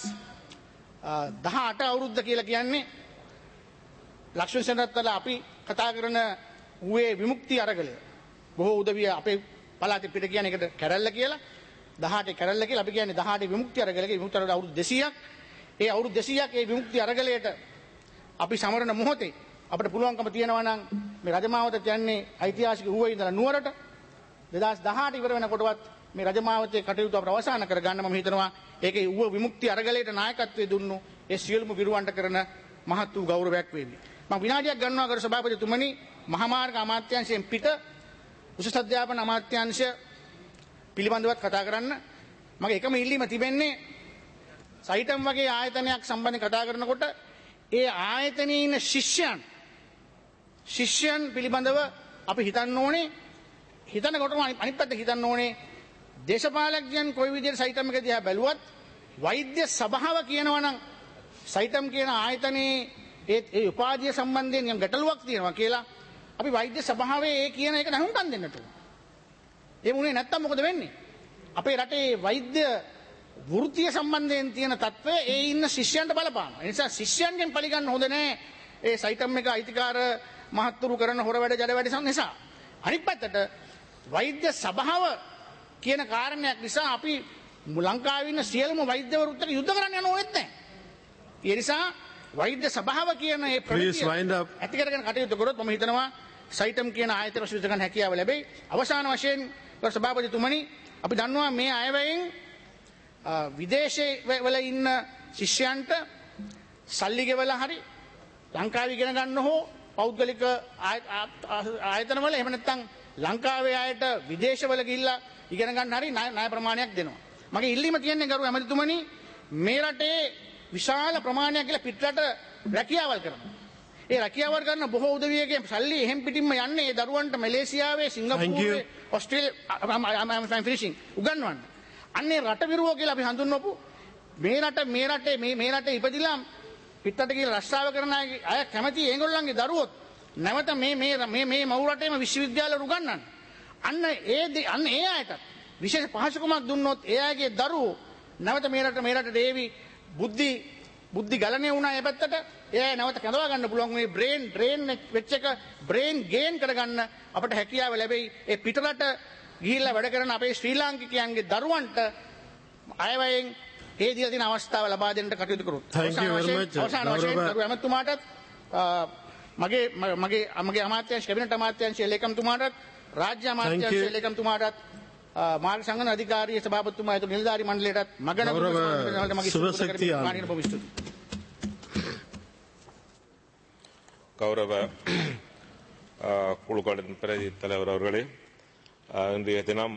දහඅට අවුරුද්ද කියලා කියන්නේ ලක්ෂ්මන් සෙනරත්නල අපි කතා කරන ඌවේ විමුක්ති අරගලය. බොහෝ උදවිය අපේ පළාතේ පිට කියන එකට කැරැල්ල කියලා. දහඅටේ කැරැල්ල කියලා අපි කියන්නේ දහඅටේ විමුක්ති අරගලක විමුක්ති අරගල අවුරුදු දෙසීයක්. ඒ අවුරුදු දෙසීයක් ඒ විමුක්ති අරගලයට අපි සමරන මොහොතේ අපිට පුළුවන්කම තියෙනවා නම් මේ රජමාවත කියන්නේ ඓතිහාසික ඌවේ ඉඳලා නුවරට දෙදාස් දහඅට ඉවර වෙනකොටවත් මේ රජමාවතේ කටයුතු අපර අවසන් කර ගන්න මම හිතනවා ඒකේ ඌව විමුක්ති අරගලයට නායකත්වයේ දුන්නු ඒ සියලුම විරුවන්ට කරන මහත් වූ ගෞරවයක් වේවි. මම විනාඩියක් ගන්නවා කර සභාපතිතුමනි මහා මාර්ග අමාත්‍යාංශයෙන් පිට උසස් අධ්‍යාපන අමාත්‍යාංශය පිළිබඳවත් කතා කරන්න මගේ එකම ඉල්ලීම තිබෙන්නේ සයිටම් වගේ ආයතනයක් සම්බන්ධව කතා කරනකොට ඒ ආයතනයේ ඉන්න ශිෂ්‍යයන් ශිෂ්‍යයන් පිළිබඳව අපි හිතන්න ඕනේ හිතනකොටම අනිත් පැත්ත හිතන්න ඕනේ දේශපාලකයන් කොයි විදිහට සයිටම් එක දිහා බැලුවත් වෛද්‍ය සභාව කියනවා නම් සයිටම් කියන ආයතනයේ ඒ ඒ උපාධිය සම්බන්ධයෙන් යම් ගැටලුවක් තියෙනවා කියලා අපි වෛද්‍ය සභාවේ ඒ කියන එක නහුම්කම් දෙන්නට ඕන. ඒ වුණේ නැත්තම් මොකද වෙන්නේ? අපේ රටේ වෛද්‍ය වෘත්තිය සම්බන්ධයෙන් තියෙන තත්ත්වය ඒ ඉන්න ශිෂ්‍යයන්ට බලපානවා. ඒ නිසා ශිෂ්‍යයන්ගෙන් පරිගන්න හොඳ නැහැ. ඒ සයිටම් එක අයිතිකාර මහත්තුරු කරන හොර වැඩ ජඩ වැඩ නිසා. අනිත් පැත්තට වෛද්‍ය සභාව කියන කාරණයක් නිසා අපි ලංකාවේ ඉන්න සියලුම වෛද්‍යවරුත් එක්ක යුද්ධ කරන්න යන්න ඕනෙත් නැහැ. ඒ නිසා වෛද්‍ය සභාව කියන මේ ප්‍රතිය ඇති කරගෙන කටයුතු කරොත් මම හිතනවා සයිටම් කියන ආයතන විශ්වාස ගන්න හැකියාව ලැබෙයි. අවසාන වශයෙන් සභාපතිතුමනි අපි දන්නවා මේ අයවැයෙන් විදේශයේ වල ඉන්න ශිෂ්‍යයන්ට සල්ලි ගෙවලා හරි ලංකාවේ ඉගෙන ගන්න හෝ පෞද්ගලික ආයතනවල එහෙම නැත්නම් ලංකාවේ අයට විදේශවල ගිහිල්ලා ඉගෙන ගන්න හරි ණය ප්‍රමාණයක් දෙනවා. මගේ ඉල්ලීම තියෙන්නේ ගරු ඇමතිතුමනි මේ රටේ විශාල ප්‍රමාණයක් කියලා පිටරට රැකියාවල් කරනවා. ඒ රැකියාවල් කරන බොහෝ උදවියගේ සල්ලි එහෙම් පිටින්ම යන්නේ ඒ දරුවන්ට මැලේසියාවේ සිංගප්පූරුවේ ඕස්ට්‍රේලියාවේ ෆිනිෂින් උගන්වන්න. අන්නේ රට විරුවෝ කියලා අපි හඳුන්වපු මේ රට මේ රටේ මේ මේ රටේ ඉපදිලා පිටරට ගිහලා රස්සාව කරන අය කැමති ඒගොල්ලන්ගේ දරුවොත් නැවත මේ මේ මේ මේ මව් රටේම විශ්වවිද්‍යාල උගන්වන්න. අන්න ඒ අන්න ඒ අයට විශේෂ පහසුකමක් දුන්නොත් ඒ අයගේ දරුවෝ නැවත මේ රට මේ රටට ඒවි බුද්ධි බුද්ධි ගලණය වුණා ඒ පැත්තට ඒ අය නැවත කැඳවා ගන්න පුළුවන් මේ බ්‍රේන් ඩ්‍රේන් වෙච්ච එක බ්‍රේන් ගේන් කරගන්න අපට හැකියාව ලැබෙයි. ඒ පිටරට ගිහිල්ලා වැඩ කරන අපේ ශ්‍රී ලාංකිකයන්ගේ දරුවන්ට අයවැයෙන් ඒ දීලා තියෙන අවස්ථාව ලබා දෙන්න කටයුතු කරොත්. අවසාන වශයෙන් ගරු ඇමතුමාටත් මගේ මගේ මගේ අමාත්‍යාංශ කැබිනට් අමාත්‍යාංශයේ ලේකම්තුමාටත් රාජ්‍ය අමාත්‍යාංශයේ ලේකම්තුමාටත් මාර්ග සංගණන අධිකාරිය සභාපතිතුමා ඇතුළු නිලධාරී මණ්ඩලයටත් මගන கௌரவ குழுக்களின் பிரதி தலைவர் அவர்களே, இன்றைய தினம்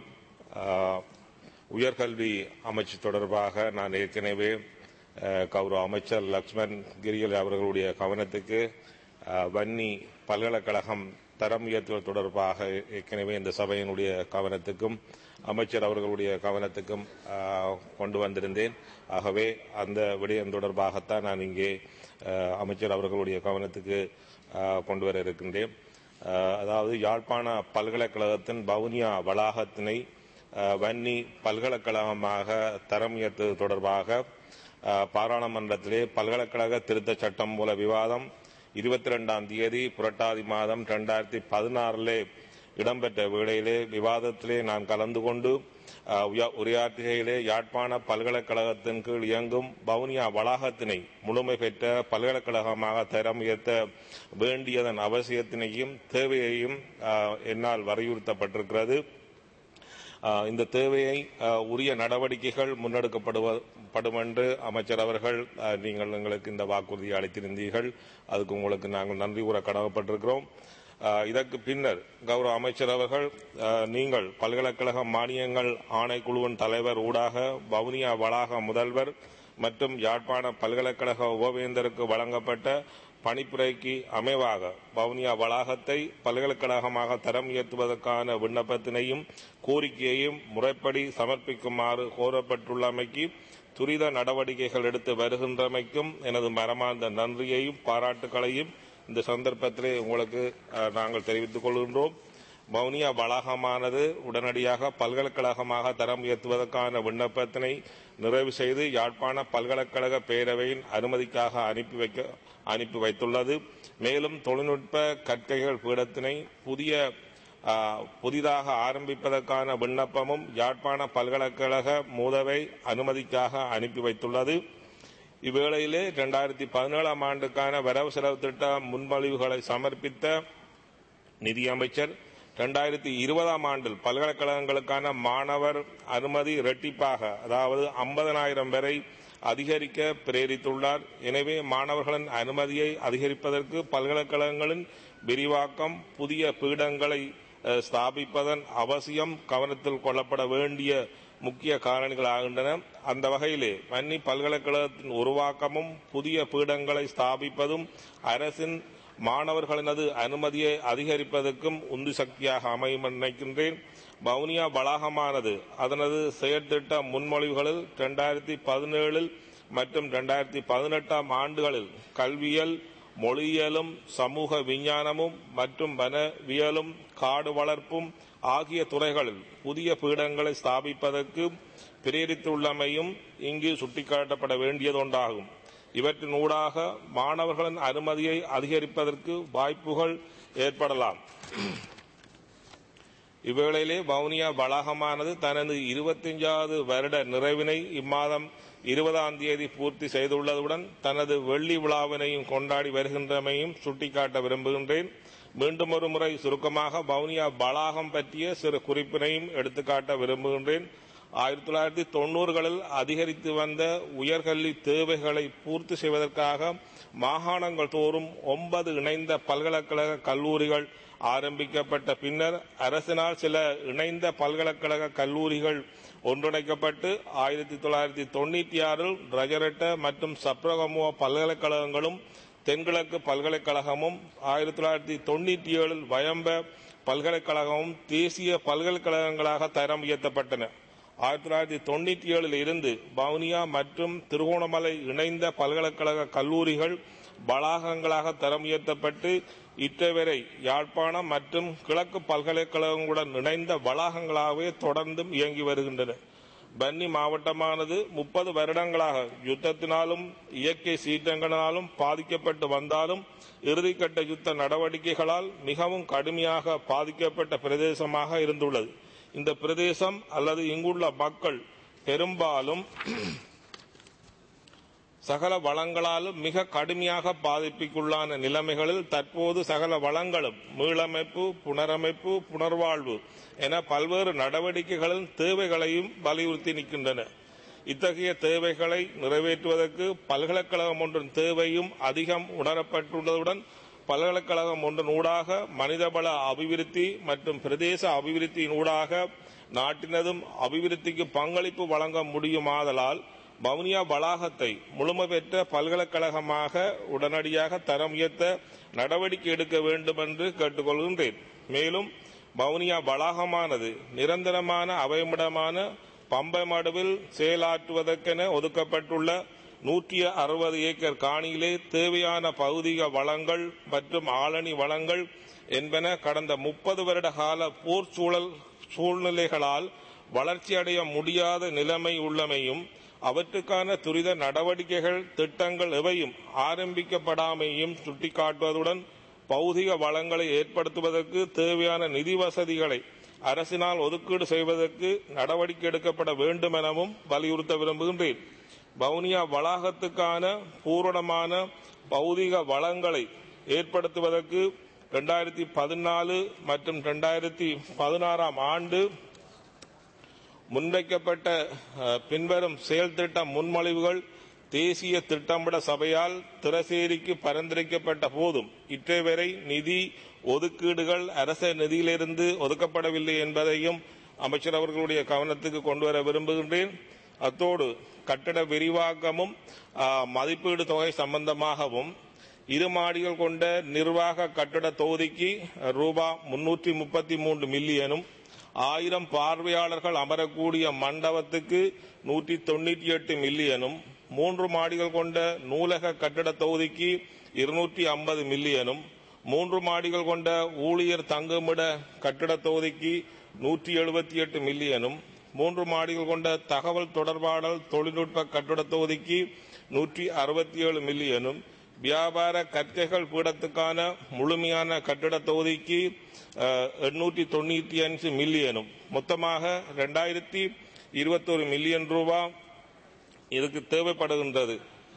உயர்கல்வி அமைச்சு தொடர்பாக நான் ஏற்கனவே கௌரவ அமைச்சர் லக்ஷ்மண் கிரிகள் அவர்களுடைய கவனத்துக்கு வன்னி பல்கலைக்கழகம் தரம் உயர்த்துவது தொடர்பாக ஏற்கனவே இந்த சபையினுடைய கவனத்துக்கும் அமைச்சர் அவர்களுடைய கவனத்துக்கும் கொண்டு வந்திருந்தேன். ஆகவே அந்த விடயம் தொடர்பாகத்தான் நான் இங்கே அமைச்சர் அவர்களுடைய கவனத்துக்கு கொண்டு வர இருக்கின்றேன். அதாவது யாழ்ப்பாண பல்கலைக்கழகத்தின் வவுனியா வளாகத்தினை வன்னி பல்கலைக்கழகமாக தரம் உயர்த்துவது தொடர்பாக பாராளுமன்றத்திலே பல்கலைக்கழக திருத்த சட்டம் மூல விவாதம் இருபத்தி ரெண்டாம் தேதி புரட்டாதி மாதம் இரண்டாயிரத்தி பதினாறிலே இடம்பெற்ற வேளையிலே விவாதத்திலே நான் கலந்து கொண்டு உரையாற்றுகையிலே யாழ்ப்பாண பல்கலைக்கழகத்தின் கீழ் இயங்கும் வவுனியா வளாகத்தினை முழுமை பெற்ற பல்கலைக்கழகமாக தரம் உயர்த்த வேண்டியதன் அவசியத்தினையும் தேவையையும் என்னால் வலியுறுத்தப்பட்டிருக்கிறது. இந்த தேவையை உரிய நடவடிக்கைகள் முன்னெடுக்கப்படும் என்று அமைச்சர் அவர்கள் நீங்கள் எங்களுக்கு இந்த வாக்குறுதியை அளித்திருந்தீர்கள். அதுக்கு உங்களுக்கு நாங்கள் நன்றி கூற கடமைப்பட்டிருக்கிறோம். இதற்கு பின்னர் கௌரவ அமைச்சர் அவர்கள் நீங்கள் பல்கலைக்கழக மானியங்கள் ஆணைக்குழுவின் தலைவர் ஊடாக வவுனியா வளாக முதல்வர் மற்றும் யாழ்ப்பாண பல்கலைக்கழக உபவேந்தருக்கு வழங்கப்பட்ட பணிப்புரைக்கு அமைவாக வவுனியா வளாகத்தை பல்கலைக்கழகமாக தரம் உயர்த்துவதற்கான விண்ணப்பத்தினையும் கோரிக்கையையும் முறைப்படி சமர்ப்பிக்குமாறு கோரப்பட்டுள்ளமைக்கு துரித நடவடிக்கைகள் எடுத்து வருகின்றமைக்கும் எனது மனமார்ந்த நன்றியையும் பாராட்டுகளையும் இந்த சந்தர்ப்பத்திலே உங்களுக்கு நாங்கள் தெரிவித்துக் கொள்கின்றோம். வவுனியா வளாகமானது உடனடியாக பல்கலைக்கழகமாக தரம் உயர்த்துவதற்கான விண்ணப்பத்தினை நிறைவு செய்து யாழ்ப்பாண பல்கலைக்கழக பேரவையின் அனுமதிக்காக அனுப்பி வைக்க அனுப்பி வைத்துள்ளது. மேலும் தொழில்நுட்ப கற்கைகள் பீடத்தினை புதிய புதிதாக ஆரம்பிப்பதற்கான விண்ணப்பமும் யாழ்ப்பாண பல்கலைக்கழக மூதவை அனுமதிக்காக அனுப்பி வைத்துள்ளது. இவ்வேளையிலே இரண்டாயிரத்தி பதினேழாம் ஆண்டுக்கான வரவு செலவு திட்ட முன்மொழிவுகளை சமர்ப்பித்த நிதியமைச்சர் இரண்டாயிரத்தி இருபதாம் ஆண்டில் பல்கலைக்கழகங்களுக்கான மாணவர் அனுமதி இரட்டிப்பாக அதாவது ஐம்பதனாயிரம் வரை அதிகரிக்க பிரேரித்துள்ளார். எனவே மாணவர்களின் அனுமதியை அதிகரிப்பதற்கு பல்கலைக்கழகங்களின் விரிவாக்கம் புதிய பீடங்களை ஸ்தாபிப்பதன் அவசியம் கவனத்தில் கொள்ளப்பட வேண்டிய முக்கிய காரணிகள் ஆகின்றன. அந்த வகையிலே வன்னி பல்கலைக்கழகத்தின் உருவாக்கமும் புதிய பீடங்களை ஸ்தாபிப்பதும் அரசின் மாணவர்களினது அனுமதியை அதிகரிப்பதற்கும் உந்து சக்தியாக அமையும் நினைக்கின்றேன். வவுனியா வளாகமானது அதனது செயற்திட்ட முன்மொழிவுகளில் இரண்டாயிரத்தி பதினேழில் மற்றும் இரண்டாயிரத்தி பதினெட்டாம் ஆண்டுகளில் கல்வியல், மொழியியலும், சமூக விஞ்ஞானமும் மற்றும் வனவியலும், காடு வளர்ப்பும் ஆகிய துறைகளில் புதிய பீடங்களை ஸ்தாபிப்பதற்கு பிரேரித்துள்ளமையும் இங்கு சுட்டிக்காட்டப்பட வேண்டியதொன்றாகும். இவற்றின் ஊடாக மாணவர்களின் அனுமதியை அதிகரிப்பதற்கு வாய்ப்புகள் ஏற்படலாம். இவ்வேளையிலே வவுனியா வளாகமானது தனது இருபத்தஞ்சாவது வருட நிறைவினை இம்மாதம் இருபதாம் தேதி பூர்த்தி செய்துள்ளதுடன் தனது வெள்ளி விழாவினையும் கொண்டாடி வருகின்றமையும் சுட்டிக்காட்ட விரும்புகின்றேன். மீண்டும் ஒரு முறை சுருக்கமாக வவுனியா வளாகம் பற்றிய சிறு குறிப்பினையும் எடுத்துக்காட்ட விரும்புகின்றேன். ஆயிரத்தி தொள்ளாயிரத்தி தொண்ணூறுகளில் அதிகரித்து வந்த உயர்கல்வி தேவைகளை பூர்த்தி செய்வதற்காக மாகாணங்கள் தோறும் ஒன்பது இணைந்த பல்கலைக்கழக கல்லூரிகள் ஆரம்பிக்கப்பட்ட பின்னர் அரசினால் சில இணைந்த பல்கலைக்கழக கல்லூரிகள் ஒன்றிணைக்கப்பட்டு ஆயிரத்தி தொள்ளாயிரத்தி தொண்ணூற்றி ஆறில் ரஜரட்ட மற்றும் சப்ரகமுவ பல்கலைக்கழகங்களும் தென்கிழக்கு பல்கலைக்கழகமும் ஆயிரத்தி தொள்ளாயிரத்தி தொண்ணூற்றி ஏழில் வயம்ப பல்கலைக்கழகமும் தேசிய பல்கலைக்கழகங்களாக தரம் உயர்த்தப்பட்டன. ஆயிரத்தி தொள்ளாயிரத்தி தொண்ணூற்றி ஏழில் இருந்து வவுனியா மற்றும் திருகோணமலை இணைந்த பல்கலைக்கழக கல்லூரிகள் வளாகங்களாக தரம் உயர்த்தப்பட்டு இற்றவரை யாழ்ப்பாணம் மற்றும் கிழக்கு பல்கலைக்கழகங்களுடன் இணைந்த வளாகங்களாகவே தொடர்ந்தும் இயங்கி வருகின்றன. பன்னி மாவட்டமானது முப்பது வருடங்களாக யுத்தத்தினாலும் இயற்கை சீற்றங்களாலும் பாதிக்கப்பட்டு வந்தாலும் இறுதிக்கட்ட யுத்த நடவடிக்கைகளால் மிகவும் கடுமையாக பாதிக்கப்பட்ட பிரதேசமாக இருந்துள்ளது. இந்த பிரதேசம் அல்லது இங்குள்ள மக்கள் பெரும்பாலும் சகல வளங்களாலும் மிக கடுமையாக பாதிப்புக்குள்ளான நிலைமைகளில் தற்போது சகல வளங்களும் மீளமைப்பு, புனரமைப்பு, புனர்வாழ்வு என பல்வேறு நடவடிக்கைகளின் தேவைகளையும் வலியுறுத்தி நிற்கின்றன. இத்தகைய தேவைகளை நிறைவேற்றுவதற்கு பல்கலைக்கழகம் ஒன்றின் தேவையும் அதிகம் உணரப்பட்டுள்ளதுடன் பல்கலைக்கழகம் ஒன்றின் ஊடாக மனிதவள அபிவிருத்தி மற்றும் பிரதேச அபிவிருத்தியின் ஊடாக நாட்டினதும் அபிவிருத்திக்கு பங்களிப்பு வழங்க முடியுமாதலால் வவுனியா வளாகத்தை முழுமை பெற்ற பல்கலைக்கழகமாக உடனடியாக தரம் உயர்த்த நடவடிக்கை எடுக்க வேண்டும் என்று கேட்டுக்கொள்கின்றேன். மேலும் வவுனியா வளாகமானது நிரந்தரமான அவைமிடமான பம்பை மடுவில் செயலாற்றுவதற்கென ஒதுக்கப்பட்டுள்ள நூற்றி அறுபது ஏக்கர் காணியிலே தேவையான பௌதிக வளங்கள் மற்றும் ஆளணி வளங்கள் என்பன கடந்த முப்பது வருட கால போர் சூழல் சூழ்நிலைகளால் வளர்ச்சியடைய முடியாத நிலைமை உள்ளமையும் அவற்றுக்கான துரித நடவடிக்கைகள் திட்டங்கள் எவையும் ஆரம்பிக்கப்படாமையும் சுட்டிக்காட்டுவதுடன் பௌதிக வளங்களை ஏற்படுத்துவதற்கு தேவையான நிதி வசதிகளை அரசினால் ஒதுக்கீடு செய்வதற்கு நடவடிக்கை எடுக்கப்பட வேண்டும் எனவும் வலியுறுத்த விரும்புகின்றேன். வவுனியா வளாகத்துக்கான பூரணமான பௌதிக வளங்களை ஏற்படுத்துவதற்கு இரண்டாயிரத்தி பதினாலு மற்றும் இரண்டாயிரத்தி பதினாறாம் ஆண்டு முன்வைக்கப்பட்ட பின்வரும் செயல் திட்ட முன்மொழிவுகள் தேசிய திட்டமிட சபையால் திரசேரிக்கு பரிந்துரைக்கப்பட்ட போதும் இற்றைவரை நிதி ஒதுக்கீடுகள் அரச நிதியிலிருந்து ஒதுக்கப்படவில்லை என்பதையும் அமைச்சர் அவர்களுடைய கவனத்துக்கு கொண்டு வர விரும்புகின்றேன். அத்தோடு கட்டட விரிவாக்கமும் மதிப்பீடு தொகை சம்பந்தமாகவும் இரு மாடிகள் கொண்ட நிர்வாக கட்டட தொகுதிக்கு ரூபாய் முன்னூற்றி முப்பத்தி மூன்று மில்லியனும் ஆயிரம் பார்வையாளர்கள் அமரக்கூடிய மண்டபத்துக்கு நூற்றி தொண்ணூற்றி எட்டு மில்லியனும் மூன்று மாடிகள் கொண்ட நூலக கட்டட தொகுதிக்கு இருநூற்றி ஐம்பது மில்லியனும் மூன்று மாடிகள் கொண்ட ஊழியர் தங்குமிட கட்டட தொகுதிக்கு நூற்றி எழுபத்தி எட்டு மில்லியனும் மூன்று மாடிகள் கொண்ட தகவல் தொடர்பாடல் தொழில்நுட்ப கட்டட தொகுதிக்கு நூற்றி அறுபத்தி ஏழு மில்லியனும் வியாபார கற்கைகள் பீடத்துக்கான முழுமையான கட்டட தொகுதிக்கு எண்ணூற்றி தொண்ணூற்றி அஞ்சு மில்லியனும் மொத்தமாக இரண்டாயிரத்தி இருபத்தொரு மில்லியன் ரூபாய் இதுக்கு தேவைப்படுகின்றது.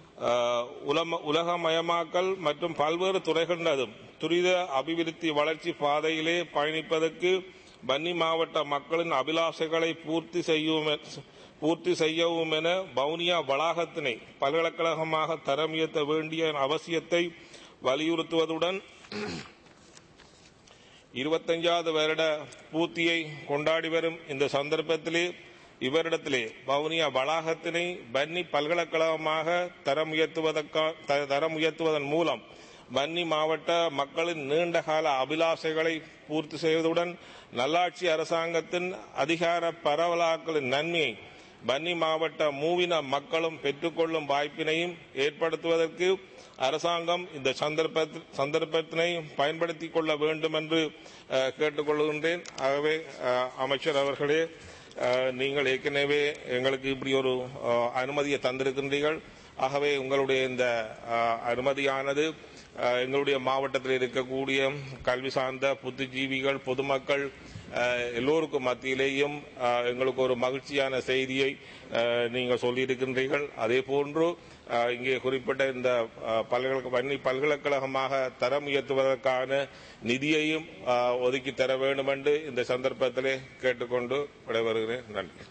உலகமயமாக்கல் மற்றும் பல்வேறு துறைகளினதும் துரித அபிவிருத்தி வளர்ச்சி பாதையிலே பயணிப்பதற்கு வன்னி மாவட்ட மக்களின் அபிலாஷைகளை பூர்த்தி செய்யும் பூர்த்தி செய்யவும் என வவுனியா வளாகத்தினை பல்கலைக்கழகமாக தரம் உயர்த்த வேண்டிய அவசியத்தை வலியுறுத்துவதுடன் இருபத்தஞ்சாவது வருட பூர்த்தியை கொண்டாடி வரும் இந்த சந்தர்ப்பத்திலே இவரிடத்திலே வவுனியா வளாகத்தினை வன்னி பல்கலைக்கழகமாக தரம் உயர்த்துவதற்கான தரம் உயர்த்துவதன் மூலம் வன்னி மாவட்ட மக்களின் நீண்டகால அபிலாஷைகளை பூர்த்தி செய்வதுடன் நல்லாட்சி அரசாங்கத்தின் அதிகார பரவலாக்கலின் நன்மையை வன்னி மாவட்ட மூவின மக்களும் பெற்றுக்கொள்ளும் வாய்ப்பினையும் ஏற்படுத்துவதற்கு அரசாங்கம் இந்த சந்தர்ப்பத்தினை பயன்படுத்திக் கொள்ள வேண்டும் என்று கேட்டுக்கொள்கின்றேன். ஆகவே அமைச்சர் அவர்களே, நீங்கள் ஏற்கனவே எங்களுக்கு இப்படி ஒரு அனுமதியை தந்திருக்கின்றீர்கள். ஆகவே உங்களுடைய இந்த அனுமதியானது எங்களுடைய மாவட்டத்தில் இருக்கக்கூடிய கல்வி சார்ந்த புத்திஜீவிகள் பொதுமக்கள் எல்லோருக்கும் மத்தியிலேயும் எங்களுக்கு ஒரு மகிழ்ச்சியான செய்தியை நீங்கள் சொல்லியிருக்கின்றீர்கள். அதே போன்று இங்கே குறிப்பிட்ட இந்த பல்கலை வன்னி பல்கலைக்கழகமாக தரம் உயர்த்துவதற்கான நிதியையும் ஒதுக்கி தர வேண்டும் என்று இந்த சந்தர்ப்பத்திலே கேட்டுக்கொண்டு விடைபெறுகிறேன். நன்றி.